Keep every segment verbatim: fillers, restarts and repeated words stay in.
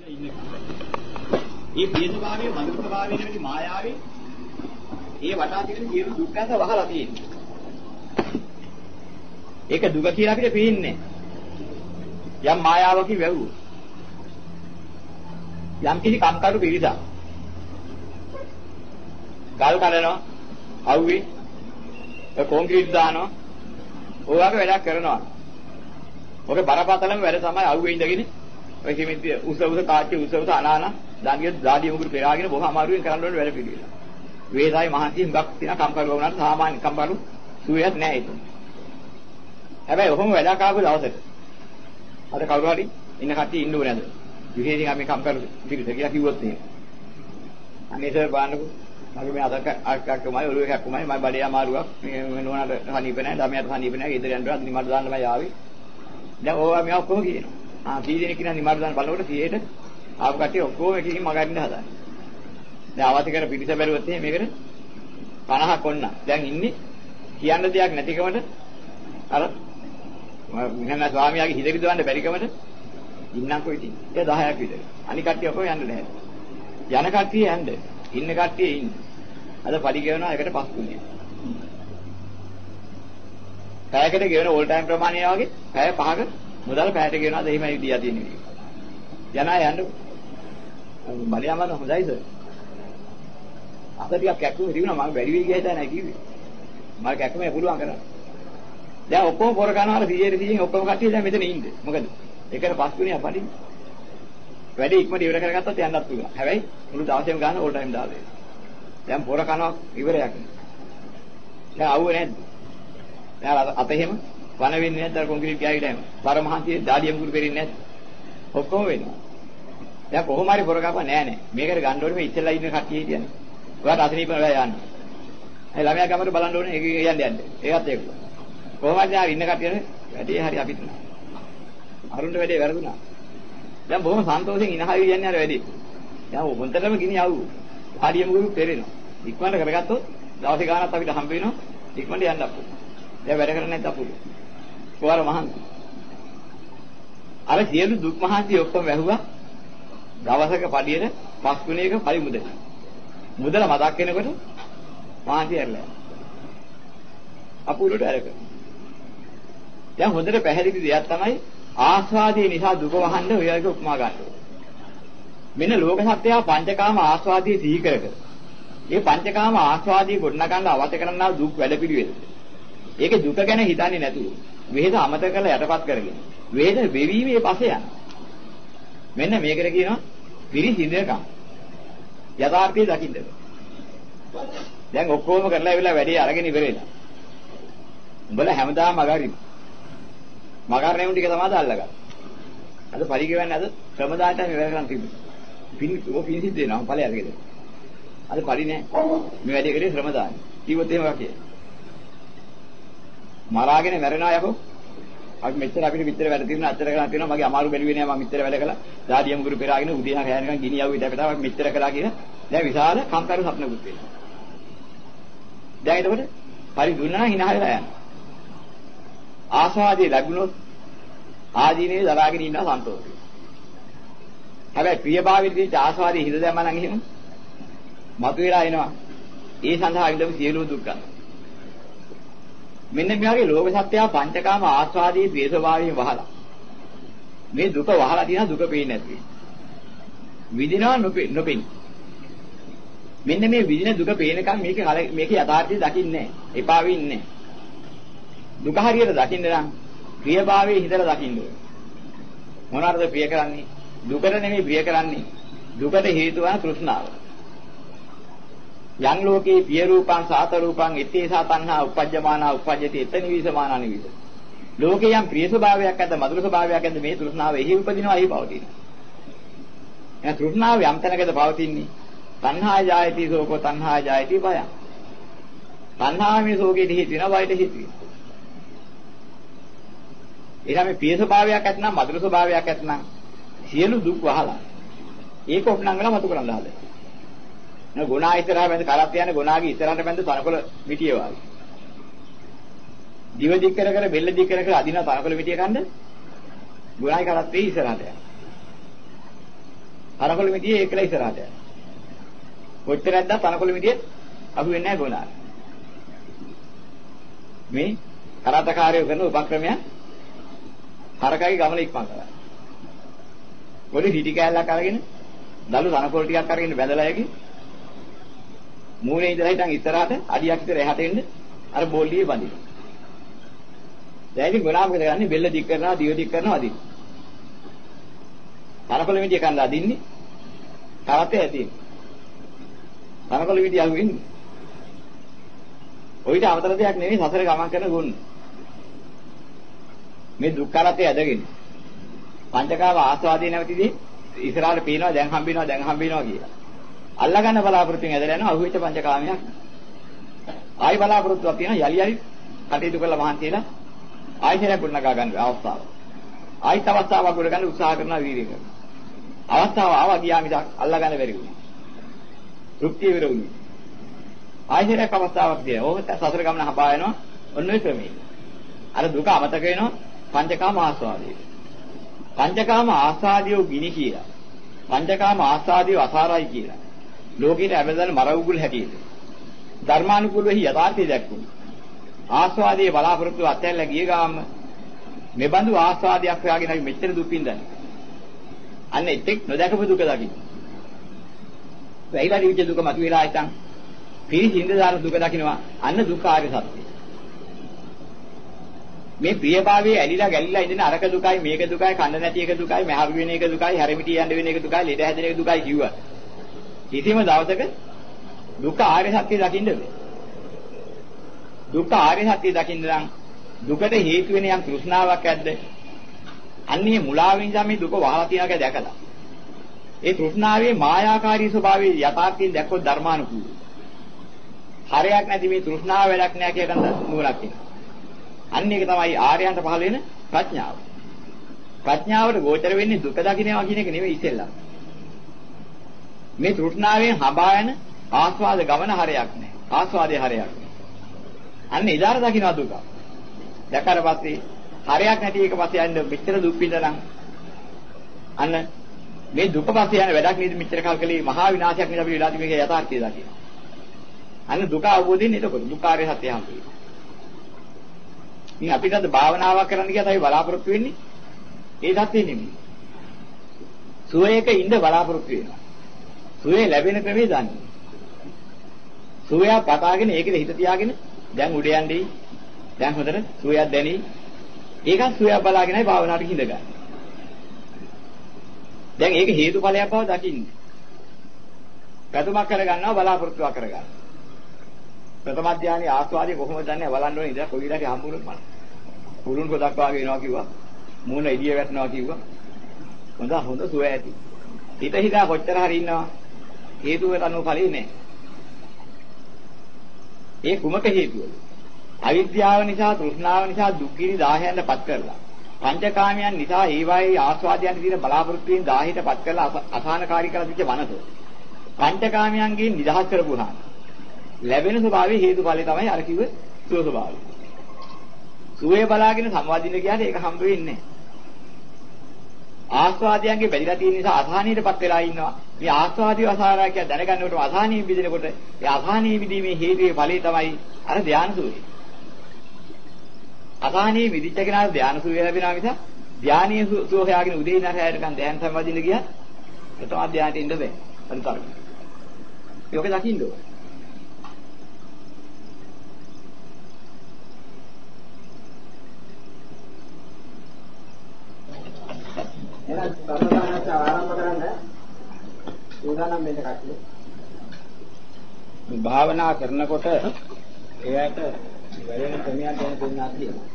ඒ පියසභාවයේ මනුස්සභාවයේ නැති මායාවේ ඒ වටා තියෙන සියලු දුක් ඇස වහලා තියෙන්නේ. ඒක දුක කියලා අපිට පේන්නේ. යම් මායාවකින් වැවුවෝ. යම් කිසි කම්කරු පිරිසක්. ගල් කඩනවා, අවුවේ, කොන්ක්‍රීට් දානවා, ඕවාගේ වැඩක් කරනවා. ඔගේ බරපතලම වැඩ තමයි අවුවේ ඉඳගෙන ඔය කිමිති උස උස කාච්චි උස උස අනාන දාගිය දාඩිය මුගුරු පෙරාගෙන බොහොම අමාරුවෙන් කරන්න ඕනේ වැඩ පිළිවෙල. වේසයි මහන්සිය හුඟක් තියෙන කම්කරු වුණාට සාමාන්‍ය කම්කරු සුවයක් නැහැ ඒක. හැබැයි ඔහොම වැඩක් ආපු දවසට අර කවුරු හරි ඉන්න කට්ටිය ඉන්න ඕනේ නේද? විශේෂයෙන් අපි කම්කරු පිළිද කියලා කිව්වොත් එහෙම. අනේ සර් බලන්නකෝ මගේ මේ අදක අක්කක්මයි ඔළුව එකක්මයි මම බඩේ අමාරුවක් මේ නෝනාට හනීප නැහැ ළමයාට හනීප නැහැ ගෙදර යන්න බෑ නිමඩ දාන්න මම ආවේ. දැන් ඕවා මේ ඔක්කොම කියනවා. ආ කී දෙනෙක් කියන නිමඩ දාන්න බලනකොට සියයට ආපු කට්ටිය ඔක්කොම එකකින් මගහරින්න හදන්නේ. දැන් අවශ්‍ය කර පිටිස බැලුවොත් එහෙම මේකට පනහක් ඔන්න. දැන් ඉන්නේ කියන්න දෙයක් නැතිකමට අර මම ස්වාමියාගේ හිත විදවන්න බැරිකමට ඉන්නකෝ ඉතින්. ඒ දහයක් විතර. අනික කට්ටිය ඔක්කොම යන්න නැහැ. යන කට්ටිය යන්න. ඉන්න කට්ටිය ඉන්නේ. අද පඩි ගෙවනවා එකට පස් තුනේ. පැයකට ගෙවන ඕල් ටයිම් ප්‍රමාණය වගේ පැය පහක මුදල් පැයට ගෙවනවාද එහෙමයි දියා තියෙන්නේ. යන අය යන්න. බලියමන හොඳයිද? අත ටිකක් කැක්කුම තිබුණා මම වැඩි වෙයි කියලා නැහැ කිව්වේ. මම කැක්කුමේ පුළුවන් කරා. දැන් ඔක්කොම පොර කනවල සීයේ සීයෙන් ඔක්කොම කට්ටිය දැන් මෙතන ඉන්නේ. මොකද? එකට පස් තුනේ අපඩින්. වැඩි ඉක්මනට ඉවර කරගත්තත් යන්නත් පුළුවන්. හැබැයි මුළු දවසේම ගන්න ඕල් ටයිම් දාලා. දැන් පොර කනවා ඉවරයක් නේ. දැන් ආවුවේ නැද්ද? දැන් අත එහෙම වන වෙන්නේ නැද්ද අර කොන්ක්‍රීට් ගෑවිලාම? පරමහන්සියේ දාඩිය මුගුරු පෙරින්නේ නැද්ද? ඔක්කොම වෙනවා. දැන් කොහොම හරි පොර කපා නෑ නෑ. මේකට ගන්න ඕනේ මේ ඉස්සෙල්ලා ඉන්න කට්ටිය හිටියනේ. ඔයාට අසනීප වෙලා යන්න. ඒ ළමයා ගමට බලන්න ඕනේ ඒක යන්න යන්න. ඒකත් ඒක. කොහොම හරි ආ ඉන්න කට්ටියනේ වැඩේ හරි අපිට නෑ. අරුන්ට වැඩේ වැරදුනා. දැන් බොහොම සන්තෝෂෙන් ඉනහවි යන්නේ අර වැඩේ. දැන් හොන්දටම ගිනි ආවු. හරියම ගුරු පෙරෙනවා. ඉක්මනට කරගත්තොත් දවසේ ගානක් අපිට හම්බ වෙනවා. ඉක්මනට යන්න අපු. දැන් වැඩ කරන්නේ නැත්නම් අපු. කොහොර මහන්සි. අර සියලු දුක් මහන්සි ඔක්කොම වැහුවා. දවසක පඩියට පස් ගුණයක පරිමුදල. මුදල මතක් වෙනකොට මහන්සි ඇරලා. අපුලට ඇරක. දැන් හොඳට පැහැදිලි දෙයක් තමයි ආස්වාදයේ නිසා දුක වහන්න ඔයගේ උපමා ගන්න. මෙන්න ලෝක සත්‍යය පංචකාම ආස්වාදයේ සිහි කර කර. මේ පංචකාම ආස්වාදයේ ගොඩනගන්න අවශ්‍ය කරනා දුක් වැඩපිළිවෙල. ඒකේ දුක ගැන හිතන්නේ නැතුව වේද අමතක කරලා යටපත් කරගෙන. වේද වෙවීමේ පස්සේ යන. මෙන්න මේකට කියනවා පිරිසිදුකම්. යථාර්ථය දකින්න. දැන් ඔක්කොම කරලා ඉවරලා වැඩේ අරගෙන ඉවරෙලා. උඹලා හැමදාම මගහරින්න. මගහරණේ උන් ටික තමයි අල්ලගන්නේ. අද පරිගවන්නේ අද ශ්‍රමදායයට මේ වැඩ කරන් තිබුණා. පින් ඔය පින් සිද්ධ වෙනවා ඵලය අරගෙන. අද පරි නෑ. මේ වැඩේ කරේ ශ්‍රමදාය. කිව්වොත් එහෙම වාකිය. මරාගෙන මැරෙනවා යකෝ. අපි මෙච්චර අපිට මෙච්චර වැඩ තියෙනවා අච්චර කරලා තියෙනවා මගේ අමාරු බැරි වෙන්නේ නෑ මම මෙච්චර වැඩ කළා. දාඩියම ගුරු පෙරාගෙන උදේ හරි යනකම් ගිනි යවුවේ දැකලා අපි මෙච්චර කළා කියලා. දැන් විශාල කම්කරු සප්නකුත් වෙනවා. දැන් එතකොට පරි දුන්නා නම් hina වෙලා යනවා. ආස්වාදයේ ලැබුණොත් ආදීනේ දරාගෙන ඉන්නවා සන්තෝෂයි. හැබැයි ප්‍රියභාවයේදී ආස්වාදයේ හිත දැම්මා නම් එහෙම මතුවලා එනවා. ඒ සඳහා විඳපු සියලු දුක් ගන්න. මෙන්න මේ වගේ ලෝක සත්‍යය පංචකාම ආස්වාදයේ ප්‍රිය ස්වභාවයෙන් වහලා. මේ දුක වහලා තියෙන දුක පේන්නේ නැති. විඳිනවා නොපෙන්නේ. මෙන්න මේ විඳින දුක පේනකම් මේක මේකේ යථාර්ථය දකින්නේ නැහැ. එපා වෙන්නේ නැහැ. දුක හරියට දකින්න නම් ප්‍රියභාවයේ හිතලා දකින්න ඕනේ. මොනවාටද ප්‍රිය කරන්නේ? දුකට නෙමෙයි ප්‍රිය කරන්නේ. දුකට හේතු වන තෘෂ්ණාව. යං ලෝකේ පිය රූපං සාත රූපං ඉත්තේසා තණ්හා උපජ්ජමානා උපජ්ජති එතනි විසමානා නිවිස. ලෝකේ යම් ප්‍රිය ස්වභාවයක් ඇද්ද මధుර ස්වභාවයක් ඇද්ද මේ තෘෂ්ණාව එහි උපදිනවා එහි පවතිනවා. එහෙනම් තෘෂ්ණාව යම් තැනකද පවතින්නේ? තණ්හා ජායති සෝකෝ තණ්හා ජායති භය. තණ්හාවේ සෝකේ හේතු වෙනවා වයිට හේතු වෙනවා. එහම ප්‍රිය ස්වභාවයක් ඇත්නම් මధుර ස්වභාවයක් ඇත්නම් සියලු දුක් වහලා ඒක ඔප්නංගල මතු කරන්න හදලා. නේ ගුණා ඉස්සරහා බැඳ කරත් යන ගුණාගේ ඉස්සරහට බැඳ තනකොළ මිටිය වගේ. දිව දික් කර කර බෙල්ල දික් කර කර අදින තනකොළ මිටිය ගන්න ගුණායි කරත් වෙයි ඉස්සරහට යන. තනකොළ මිටියේ ඒකලා ඉස්සරහට යනවා. කොච්චරක්ද තනකොළ මිටියේ අහු වෙන්නේ නැහැ ගෝනාර. මේ කරාතකාරයෝ කරන උපක්‍රමය හරකගේ ගමන ඉක්මන් කරා. පොඩි හිටි කෑල්ලක් අරගෙන දලු තනකොළ ටිකක් අරගෙන බැඳලා යකි මූණේ ඉඳලා හිටන් ඉස්සරහට අඩියක් විතර එහාට එන්න අර බෝල්ඩියේ බඳිනවා. දැන් ඉතින් ගොනා මොකද කරන්නේ? බෙල්ල දික් කරනවා, දිව දික් කරනවා අදින්න. තනකොළ මිටිය කන්න අදින්නේ. කරත්තේ ඇදින්නේ. තනකොළ මිටිය අහු වෙන්නේ. ඔයිට අමතර දෙයක් නෙවෙයි සසර ගමන් කරන ගුණ. මේ දුක් කරත්තේ ඇදගෙන. පංචකාම ආස්වාදී නැවතිදී ඉස්සරහට පේනවා දැන් හම්බෙනවා දැන් හම්බෙනවා කියලා. අල්ලා ගන්න බලාපොරොත්තුෙන් ඇදලා යනවා අහුවෙච්ච පංචකාමයක්. ආයි බලාපොරොත්තුවක් තියෙනවා යලි යලි කටයුතු කරලා මහන්සියලා ආයිසරයක් ගොඩනගා ගන්න අවස්ථාව. ආයිත් අවස්ථාවක් ගොඩ ගන්න උත්සාහ කරනවා වීර්යය කරනවා. අවස්ථාව ආවා ගියා මිසක් අල්ලා ගන්න බැරි වුණා. තෘප්තිය විරුණා. ආයිසරයක් අවස්ථාවක් තියෙනවා. ඕක සසර ගමන හබා යනවා ඔන්න ඔය ක්‍රමයේ. අර දුක අමතක වෙනවා පංචකාම ආස්වාදයේ. පංචකාම ආස්වාදියෝ ගිනි කියලා. පංචකාම ආස්වාදියෝ අසාරයි කියලා. ලෝකෙට හැමදාම මර උගුල් හැටියට. ධර්මානුකූලව යථාර්ථය දැක්කුණා. ආස්වාදයේ බලාපොරොත්තු අත්හැරලා ගිය ගාම මේ බඳු ආස්වාදයක් හොයාගෙන අපි මෙච්චර දුක් විඳන්නේ. අන්න එතෙක් නොදකපු දුක දකින්න. වෙයිලා දිවිච්ච දුක මතුවලා හිටන් පිරිසිඳ දාන දුක දකින්නවා. අන්න දුක ආර්ය සත්‍යය. මේ ප්‍රියභාවයේ ඇලිලා ගැලිලා ඉඳින අරක දුකයි මේක දුකයි කන්න නැති එක දුකයි මහවි වෙන එක දුකයි හැරමිටි යන්න වෙන එක දුකයි ලෙඩ හැදෙන එක දුකයි කිව්වා. කිසිම දවසක දුක ආර්ය සත්‍ය දකින්න බෑ. දුක ආර්ය සත්‍ය දකින්න නම් දුකට හේතු වෙන යම් තෘෂ්ණාවක් ඇද්ද? අන්නේ මුලාවෙන් තමයි දුක වහලා තියනක දැකලා. ඒ තෘෂ්ණාවේ මායාකාරී ස්වභාවය යථාර්ථයෙන් දැක්කොත් ධර්මානුකූලයි. හරයක් නැති මේ තෘෂ්ණාව වැඩක් නෑ කියන නුවණක් තියෙනවා. අන්න ඒක තමයි ආර්යයන්ට පහළ වෙන ප්‍රඥාව. ප්‍රඥාවට ගෝචර වෙන්නේ දුක දකින්නවා කියන එක නෙවෙයි ඉතින්ලා. මේ තෘෂ්ණාවෙන් හඹා යන ආස්වාද ගමන හරයක් නෑ. ආස්වාදයේ හරයක් නෑ. අන්න ඉදාර දකින්නවා දුක. දැක්කාට පස්සේ හරයක් නැති එක පස්සේ යන්න මෙච්චර දුක් විඳනනම් අන්න මේ දුක පස්සේ යන වැඩක් නේද මෙච්චර කල් කලේ මහා විනාශයක් නේද අපිට වෙලාදී මේක යථාර්ථය දකින්න. අන්න දුක අවබෝධයෙන් එතකොට දුක්ඛාරය සත්‍ය හම්බෙන්නේ. ඉතින් අපිට අද භාවනාවක් කරන්න ගියත් අපි බලාපොරොත්තු වෙන්නේ ඒ සත්‍ය නෙමෙයි. සුවයක ඉඳ බලාපොරොත්තු වෙනවා. සුවේ ලැබෙන ක්‍රමේ දන්නේ. සුවය පතාගෙන ඒකේ හිත තියාගෙන දැන් උඩ යන්නේ. දැන් හොඳට සුවයක් දැනි. ඒකත් සුවයක් බලාගෙනයි භාවනාවට හිඳගන්නේ. දැන් ඒක හේතුඵලයක් බව දකින්නේ. ප්‍රථමක් කරගන්නවා බලාපොරොත්තුවක් කරගන්නවා. ප්‍රථම ධානයේ ආස්වාදයේ කොහොමද දන්නේ බලන්න ඕනේ ඉතින් කොයි විදිහට හම්බුනොත් මම. පුරුන් පොදක් වාගේ වෙනවා කිව්වා. මූණ එළිය වැටෙනවා කිව්වා. හොඳ හොඳ සුව ඇති. හිත හිතා කොච්චර හරි ඉන්නවා. හේතුවට අනුව ඵලෙ නෑ. ඒ කුමක හේතුවද? අවිද්‍යාව නිසා තෘෂ්ණාව නිසා දුක්ගිනි දාහයන්ටපත් කරලා. පංචකාමයන් නිසා ඒවායේ ආස්වාදයන් දින බලාපොරොත්තු වෙන දාහයටපත් කරලා අසහනකාරී කරලා තිබ්ච මනස. පංචකාමයන්ගෙන් නිදහස් කරපුවා. ලැබෙන ස්වභාවයේ හේතුඵලය තමයි අර කිව්ව සුව ස්වභාවය. සුවේ බලාගෙන සම්වාදින්න ගියාට ඒක හම්බ වෙන්නේ නැහැ. ආස්වාදයන්ගේ බැඳිලා තියෙන නිසා අසහනීයටපත් වෙලා ඉන්නවා. මේ ආස්වාදිය අසහාරය කියලා දැනගන්නකොට අසහනීය විදිනකොට ඒ අසහනීය විදීමේ හේතුවේ ඵලය තමයි අර ධානය සුවේ. අසහනීය විදිච්ච කෙනාට ධානය සුවේ ලැබෙනවා මිස ධානීය සුව හොයාගෙන උදේ ඉඳන් හැරයටකන් ධානය සම්වාදින්න ගියා ප්‍රථම ධානයට ඉන්න බෑ. අන්තරම. ඒක දකින්න ඕනේ. එහෙනම් සම්මානස ආරම්භ කරන්න උදානම් මෙන්න කට්ටිය. භාවනා කරනකොට එයාට වැඩෙන ක්‍රමයක් ගැන දෙන්නා තියෙනවා.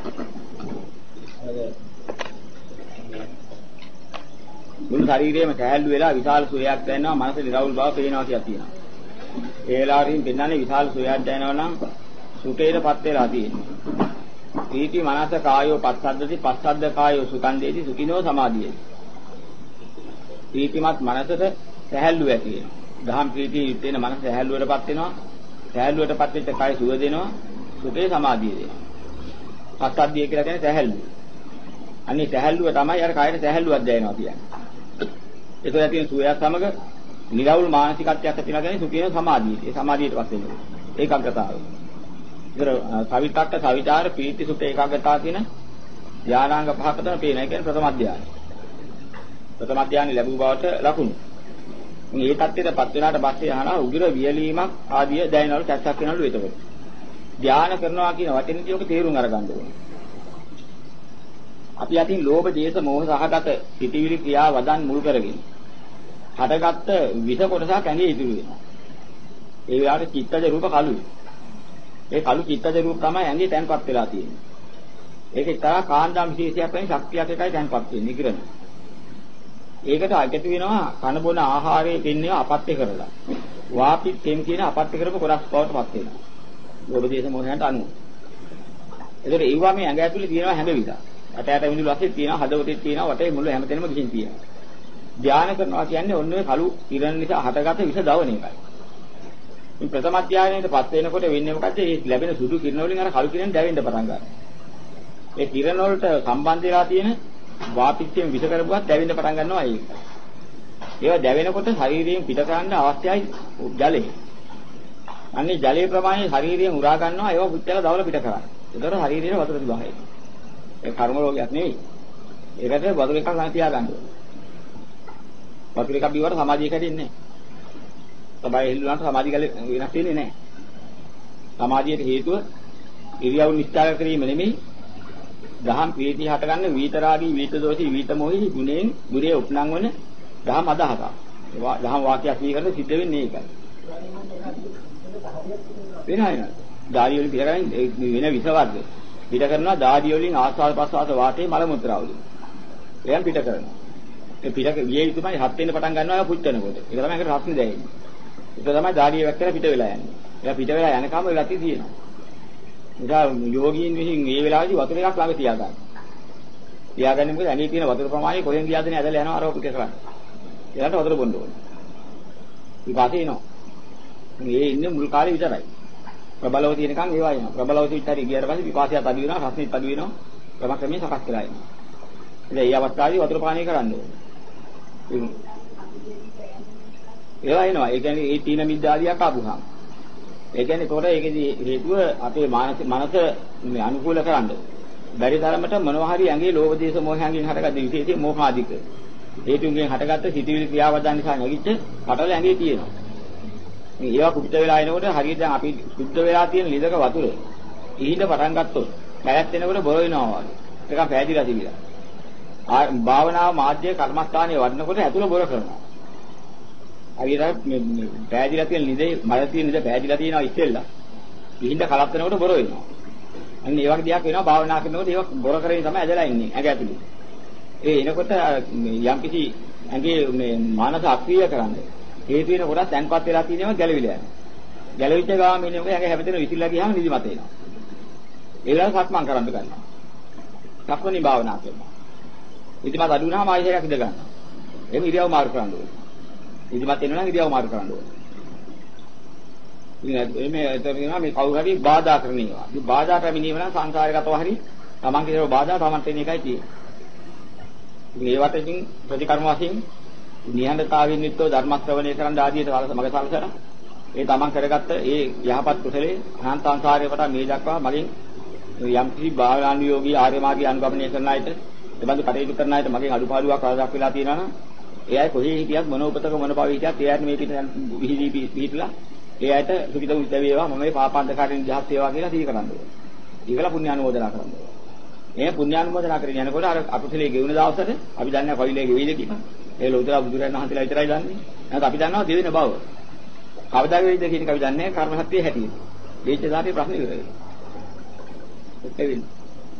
මුළු ශරීරයම තැහැල්ලු වෙලා විශාල සුවයක් දැනෙනවා, මනස නිරවුල් බව පේනවා කියලා තියෙනවා. ඒ වෙලාවරින් පෙන්වන්නේ විශාල සුවයක් දැනෙනවා නම් සුඛේටපත් වෙලා තියෙනවා. පීති මනස කායෝ පස්සද්දති පස්සද්ද කායෝ සුඛන්දේති සුඛිනෝ සමාධියති. පීතිමත් මනසට සැහැල්ලු ඇති වෙනවා. දහම් ප්‍රීතිය යුක්තේන මනස සැහැල්ලුවටපත් වෙනවා. සැහැල්ලුවටපත් වෙච්ච කාය සුව දෙනවා. සුඛේ සමාධිය දෙනවා. පස්සද්දිය කියලා කියන්නේ සැහැල්ලුව. අනිත් සැහැල්ලුව තමයි අර කායයට සැහැල්ලුවක් දැනෙනවා කියන්නේ. ඒකලා තියෙන සුවය සමග නිරවුල් මානසිකත්වයක් ඇති වෙනකන් සුඛේන සමාධිය. ඒ සමාධියටපත් වෙනවා. ඒකාග්‍රතාවය. ඉතර සවිතක්ක සවිචාර ප්‍රීති සුඛ ඒකාග්‍රතාව කියන ධානාංග පහක තමයි පේන. ඒ කියන්නේ ප්‍රථම ධානය. ප්‍රථම ධානය ලැබුව බවට ලකුණු. මේ තත්ත්වයටපත් වෙනාට පස්සේ අහනවා උගිර වියලීමක් ආදිය දැනෙනවලු චක්සක් වෙනවලු එතකොට. ධානය කරනවා කියන වචනේදී ඔක තේරුම් අරගන්න ඕනේ. අපි අතින් ලෝභ දේශ මොහ සහගත සිටිවිලි ක්‍රියා වදන් මුල් කරගෙන හටගත්ත විස කොටසක් ඇඟේ ඉතුරු වෙනවා. ඒ වෙලාවට චිත්තජ රූප කළුයි. ඒ කළු චිත්තජ රූප තමයි ඇඟේ තැන්පත් වෙලා තියෙන්නේ. ඒක එක්තරා කාන්දා විශේෂයක් වෙන ශක්තියක් එකයි තැන්පත් වෙන්නේ ඉකිරන. ඒකට අගට වෙනවා කන බොන ආහාරයේ පින්නේ අපත්‍ය කරලා. වාපිත් තෙම් කියන අපත්‍ය කරපු කොටස් බවටපත් වෙනවා. ලෝභ දේශ මොහයන්ට අනුව. ඒකට ඒවා මේ ඇඟ ඇතුලේ තියෙනවා හැඟවිලා. අට යට විඳුළු ඇස්සේ තියෙනවා හදවතේ තියෙනවා වටේ මුළු හැමතැනම කිසිම තියෙනවා. ධානය කරනවා කියන්නේ ඔන්න ඔය කළු ඉරණ නිසා හටගත විස දවන එකයි. මේ ප්‍රථම ධානයේටපත් වෙනකොට වෙන්නේ මොකද්ද? මේ ලැබෙන සුදු කිරණ වලින් අර කළු කිරණ දැවෙන්න පටන් ගන්නවා. ඒ කිරණ වලට සම්බන්ධ වෙලා තියෙන වාපිත්‍යයෙන් විස කරපුවත් දැවෙන්න පටන් ගන්නවා ඒක. ඒවා දැවෙනකොට ශරීරයෙන් පිට කරන්න අවශ්‍යයි ජලය. අන්නේ ජලයේ ප්‍රමාණය ශරීරයෙන් උරා ගන්නවා ඒවා පුච්චලා දවල පිට කරන්නේ. ඒතර ශරීරයේ වතුර තිබහයි. ඒ කර්ම රෝගයක් නෙවෙයි. ඒකට වතුර එකක් ගන්න තියා ගන්න ඕනේ. වතුර එකක් බීවට සමාධිය කැඩෙන්නේ නැහැ. සබයි හිල්ලුනට සමාධිය ගල වෙනස් වෙන්නේ නැහැ. සමාධියට හේතුව ඉරියව් නිස්කාර කිරීම නෙමෙයි. දහම් ප්‍රීති හටගන්න වීතරාගී වීත දෝෂී වීත මොහි ගුණෙන් ගුරේ උපනං වන දහම් අදහසක්. ඒවා දහම් වාක්‍යයක් දීකරන සිද්ධ වෙන්නේ ඒකයි. වෙනයි නේද? ධාරිය වලින් පිටකරන්නේ වෙන විස වර්ග. පිට කරනවා ධාරිය වලින් ආස්වාද ප්‍රසවාස වාතේ මල මුත්‍රා වලින්. එයන් පිට කරනවා. ඒ පිට විය යුතුමයි හත් වෙන්න පටන් ගන්නවා ඒක පුච්චනකොට. ඒක තමයි ඒකට රස්නේ දැනෙන්නේ. ඒක තමයි ධාරිය වැක්කලා පිට වෙලා යන්නේ. ඒක පිට වෙලා යනකම් ඒ ගතිය තියෙනවා. නිසා යෝගීන් විසින් මේ වෙලාවේදී වතුර එකක් ළඟ තියාගන්න. තියාගන්නේ මොකද? ඇඟේ තියෙන වතුර ප්‍රමාණය කොහෙන් ගියාද නේ ඇදලා යනවා අරව පිට කරන්නේ. ඒකට වතුර බොන්න ඕනේ. ඊපස්සේ එනවා. මේ ඉන්නේ මුල් කාලේ විතරයි. ප්‍රබලව තියෙනකන් ඒවා එනවා. ප්‍රබලව තිච්චරි ගියාට පස්සේ විපාසයත් අඩු වෙනවා, රස්නෙත් අඩු වෙනවා. ක්‍රමක්‍රමයෙන් සකස් කරලා එනවා. ඉතින් ඒ අවස්ථාවේදී වතුර පානය කරන්න ඕනේ. ඒවා එනවා. ඒ කියන්නේ ඒ තීන මිද්දාදියක් ආපුහම. ඒ කියන්නේ ඒකට ඒකේදී හේතුව අපේ මානස මනස මේ අනුකූල කරන්න. බැරි තරමට මොනවා හරි ඇඟේ ලෝභ දේශ මොහයන්ගෙන් හටගත්ත විශේෂයෙන් මෝහාධික. හේතුන්ගෙන් හටගත්ත සිටිවිලි ක්‍රියාවදන් නිසා නැගිච්ච පටල ඇඟේ තියෙනවා. මේ ඒවා කුපිත වෙලා එනකොට හරියට දැන් අපි සුද්ධ වෙලා තියෙන ලිදක වතුර ඉහිඳ පටන් ගත්තොත් පැයක් වෙනකොට බොර වෙනවා වගේ. ඒක පැහැදිලා තිබිලා. ආ භාවනාව මාධ්‍ය කර්මස්ථානයේ වඩනකොට ඇතුළ බොර කරනවා. හරියට මේ පැහැදිලා තියෙන ලිදේ මල තියෙන ලිද පැහැදිලා තියෙනවා ඉස්සෙල්ලා. ඉහිඳ කලක් වෙනකොට බොර වෙනවා. අන්න ඒ වගේ දෙයක් වෙනවා භාවනා කරනකොට ඒක බොර කරගෙන තමයි ඇදලා ඉන්නේ ඇඟ ඇතුළේ. ඒ එනකොට යම්කිසි ඇඟේ මේ මානස අක්‍රිය කරන්නේ හේතු වෙන කොටස් තැන්පත් වෙලා තියෙනවා ගැලවිලා යනවා. ගැලවිච්ච ගාම ඉන්නේ මොකද ඇඟ හැපෙතන විසිරලා ගියාම නිදිමත එනවා. ඒ වෙලාවට සක්මන් කරන්න ගන්නවා. සක්මණේ භාවනා කරනවා. නිදිමත අඩු වුණාම ආයෙත් එකක් ඉඳ ගන්නවා. එහෙම ඉරියව් මාරු කරන්න ඕනේ. නිදිමත එනවා නම් ඉරියව් මාරු කරන්න ඕනේ. ඉතින් මේ එතන මේ කවුරු හරි බාධා කරන ඒවා. මේ බාධා පැමිණීම නම් සංසාරගතව හරි තමන්ගේ දේ බාධා තමන්ට එන එකයි තියෙන්නේ. ඉතින් ඒවට ඉතින් ප්‍රතිකර්ම වශයෙන් නිහඬතාවයෙන් යුක්තව ධර්ම ශ්‍රවණය කරන් ආදීට මග සලසලා ඒ තමන් කරගත්ත ඒ යහපත් කුසලයේ අනන්ත සංසාරයේ වට මේ දක්වා මගෙන් යම් කිසි භාවනානුයෝගී ආර්ය මාර්ගය අනුගමනය කරන අයට එබඳු කටයුතු කරන අයට මගෙන් අඩුපාඩුවක් වරදක් වෙලා තියෙනවා නම් ඒ අය කොහේ හිටියත් මොන උපතක මොන භවයේ හිටියත් ඒ අයට මේ පිට විහිදී පිහිටලා ඒ අයට සුඛිත මුිත වේවා මම මේ පාපාන්තකාරයෙන් ජහත් වේවා කියලා සිහි කරන්න ඕනේ. ඊගල පුණ්‍ය අනුමෝදනා කරන්න ඕනේ. මේ පුණ්‍ය අනුමෝදනා කරගෙන යනකොට අර අකුසලයේ ගෙවුන දවසට අපි දන්නේ කොයිලේ ගෙවිද කියලා. ඒ ලෝතර බුදුරජාණන් වහන්සේලා විතරයි දන්නේ. නැත්නම් අපි දන්නවා දෙවෙනි බව. කවදා වෙයිද කියන එක අපි දන්නේ කර්ම සත්‍යයේ හැටියට. මේච්ච දාතේ ප්‍රශ්න ඉවරයි. එතෙවින්.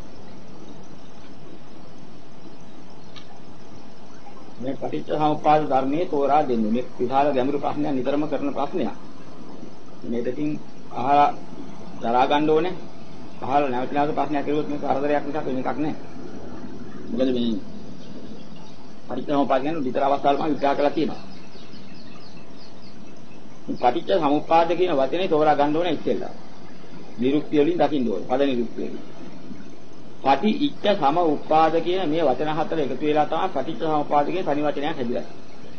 මේ පටිච්ච සමුප්පාද ධර්මයේ තෝරා දෙන්නේ. මේ විශාල ගැඹුරු ප්‍රශ්නයක් නිතරම කරන ප්‍රශ්නයක්. මේකකින් අහලා දරා ගන්න ඕනේ. අහලා නැවත නැවත ප්‍රශ්නයක් කරුවොත් මේක කරදරයක් නිසා වෙන එකක් නෑ. මොකද මේ පටිච්ච සමුප්පාද ගැන විතර අවස්ථාවල මම විග්‍රහ කරලා තියෙනවා. පටිච්ච සමුප්පාද කියන වචනේ තෝරා ගන්න ඕනේ ඉස්සෙල්ලා. නිරුක්ති වලින් දකින්න ඕනේ. පද නිරුක්ති වලින්. පටි ඉච්ඡ සම උපාද කියන මේ වචන හතර එකතු වෙලා තමයි පටිච්ච සමුප්පාද කියන තනි වචනයක් හැදිලා.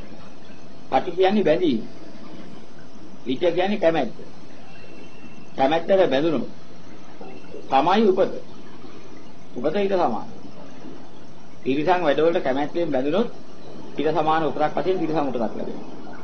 පටි කියන්නේ බැඳීම. ඊට කියන්නේ කැමැත්ත. කැමැත්තට බැඳුනොත් තමයි උපත. උපත ඊට සමාන. ඊරිසං වැඩවලට කැමැත්තෙන් බැඳුනොත් ඊට සමාන උපතක් වශයෙන් ඊරිසං උපතක් ලැබෙනවා.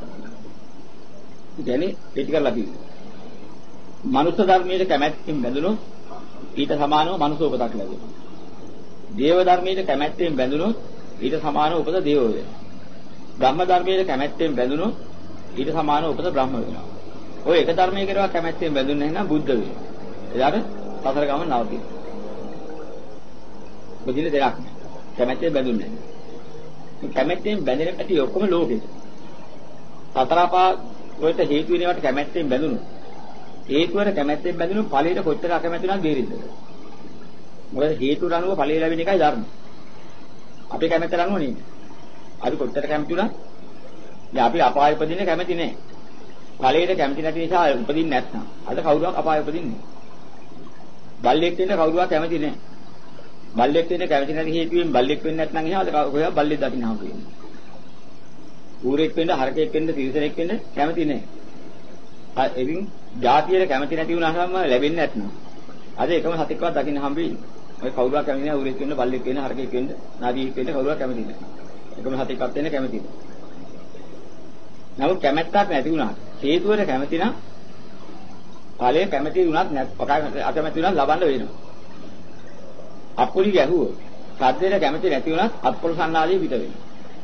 ඉතින් ඒක කරලා තියෙනවා. මනුෂ්‍ය ධර්මයේ කැමැත්තෙන් බැඳුනොත් ඊට සමානව මනුෂ්‍ය උපතක් ලැබෙනවා. දේව ධර්මයේ කැමැත්තෙන් බැඳුනොත් ඊට සමානව උපත දේව වෙනවා. බ්‍රහ්ම ධර්මයේ කැමැත්තෙන් බැඳුනොත් ඊට සමානව උපත බ්‍රහ්ම වෙනවා. ඔය එක ධර්මයේ කරවා කැමැත්තෙන් බැඳුන්නේ නැත්නම් බුද්ධ වෙනවා. එයාට සතර ගමන නවතිනවා. බුද්ධිල දෙයක් නෑ. කැමැත්තෙන් බැඳුන්නේ නැහැ. කැමැත්තෙන් බැඳෙන පැටි ඔක්කොම ලෝකෙට. සතර පා ඔයට හේතු වෙනවට කැමැත්තෙන් බැඳුනොත් හේතුවර කැමැත්තෙන් බැඳුනොත් ඵලයට කොච්චර අකමැති වුණාද බේරින්ද? මොකද හේතුවට අනුව ඵලය ලැබෙන එකයි ධර්ම. අපි කැමැත්තට අනුව නෙමෙයි. අපි කොච්චර කැමති වුණත් දැන් අපි අපාය උපදින්න කැමති නැහැ. ඵලයට කැමති නැති නිසා උපදින්නේ නැත්නම් අද කවුරුවක් අපාය උපදින්නේ නැහැ. බල්ලෙක් වෙන්න කවුරුවක් කැමති නැහැ. බල්ලෙක් වෙන්න කැමති නැති හේතුවෙන් බල්ලෙක් වෙන්නේ නැත්නම් එහෙනම් අද කොහෙවත් බල්ලෙක් දකින්න හම්බ වෙන්නේ. ඌරෙක් වෙන්න හරකෙක් වෙන්න තිරිසනෙක් වෙන්න කැමති නැහැ. එවින් ජාතියට කැමති නැති වුණාම ලැබෙන්නේ නැත්නම් අද එකම සතෙක්වත් දකින්න හම්බ වෙන්නේ. ඔය කවුරුවක් කැමති නැහැ ඌරෙක් වෙන්න බල්ලෙක් වෙන්න හරකෙක් වෙන්න නාදියෙක් වෙන්න කවුරුවක් කැමති නැහැ. එකම සතෙක්වත් වෙන්න කැමති නැහැ. නමුත් කැමැත්තක් නැති වුණාට හේතුවර කැමති නම් ඵලය කැමති වුණත් නැත් අකමැති වුණත් ලබන්න වෙනවා. අපුලි ගැහුවෝ සද්දේට කැමති නැති වුණත් අත්පොළ සන්නාදිය පිට වෙනවා.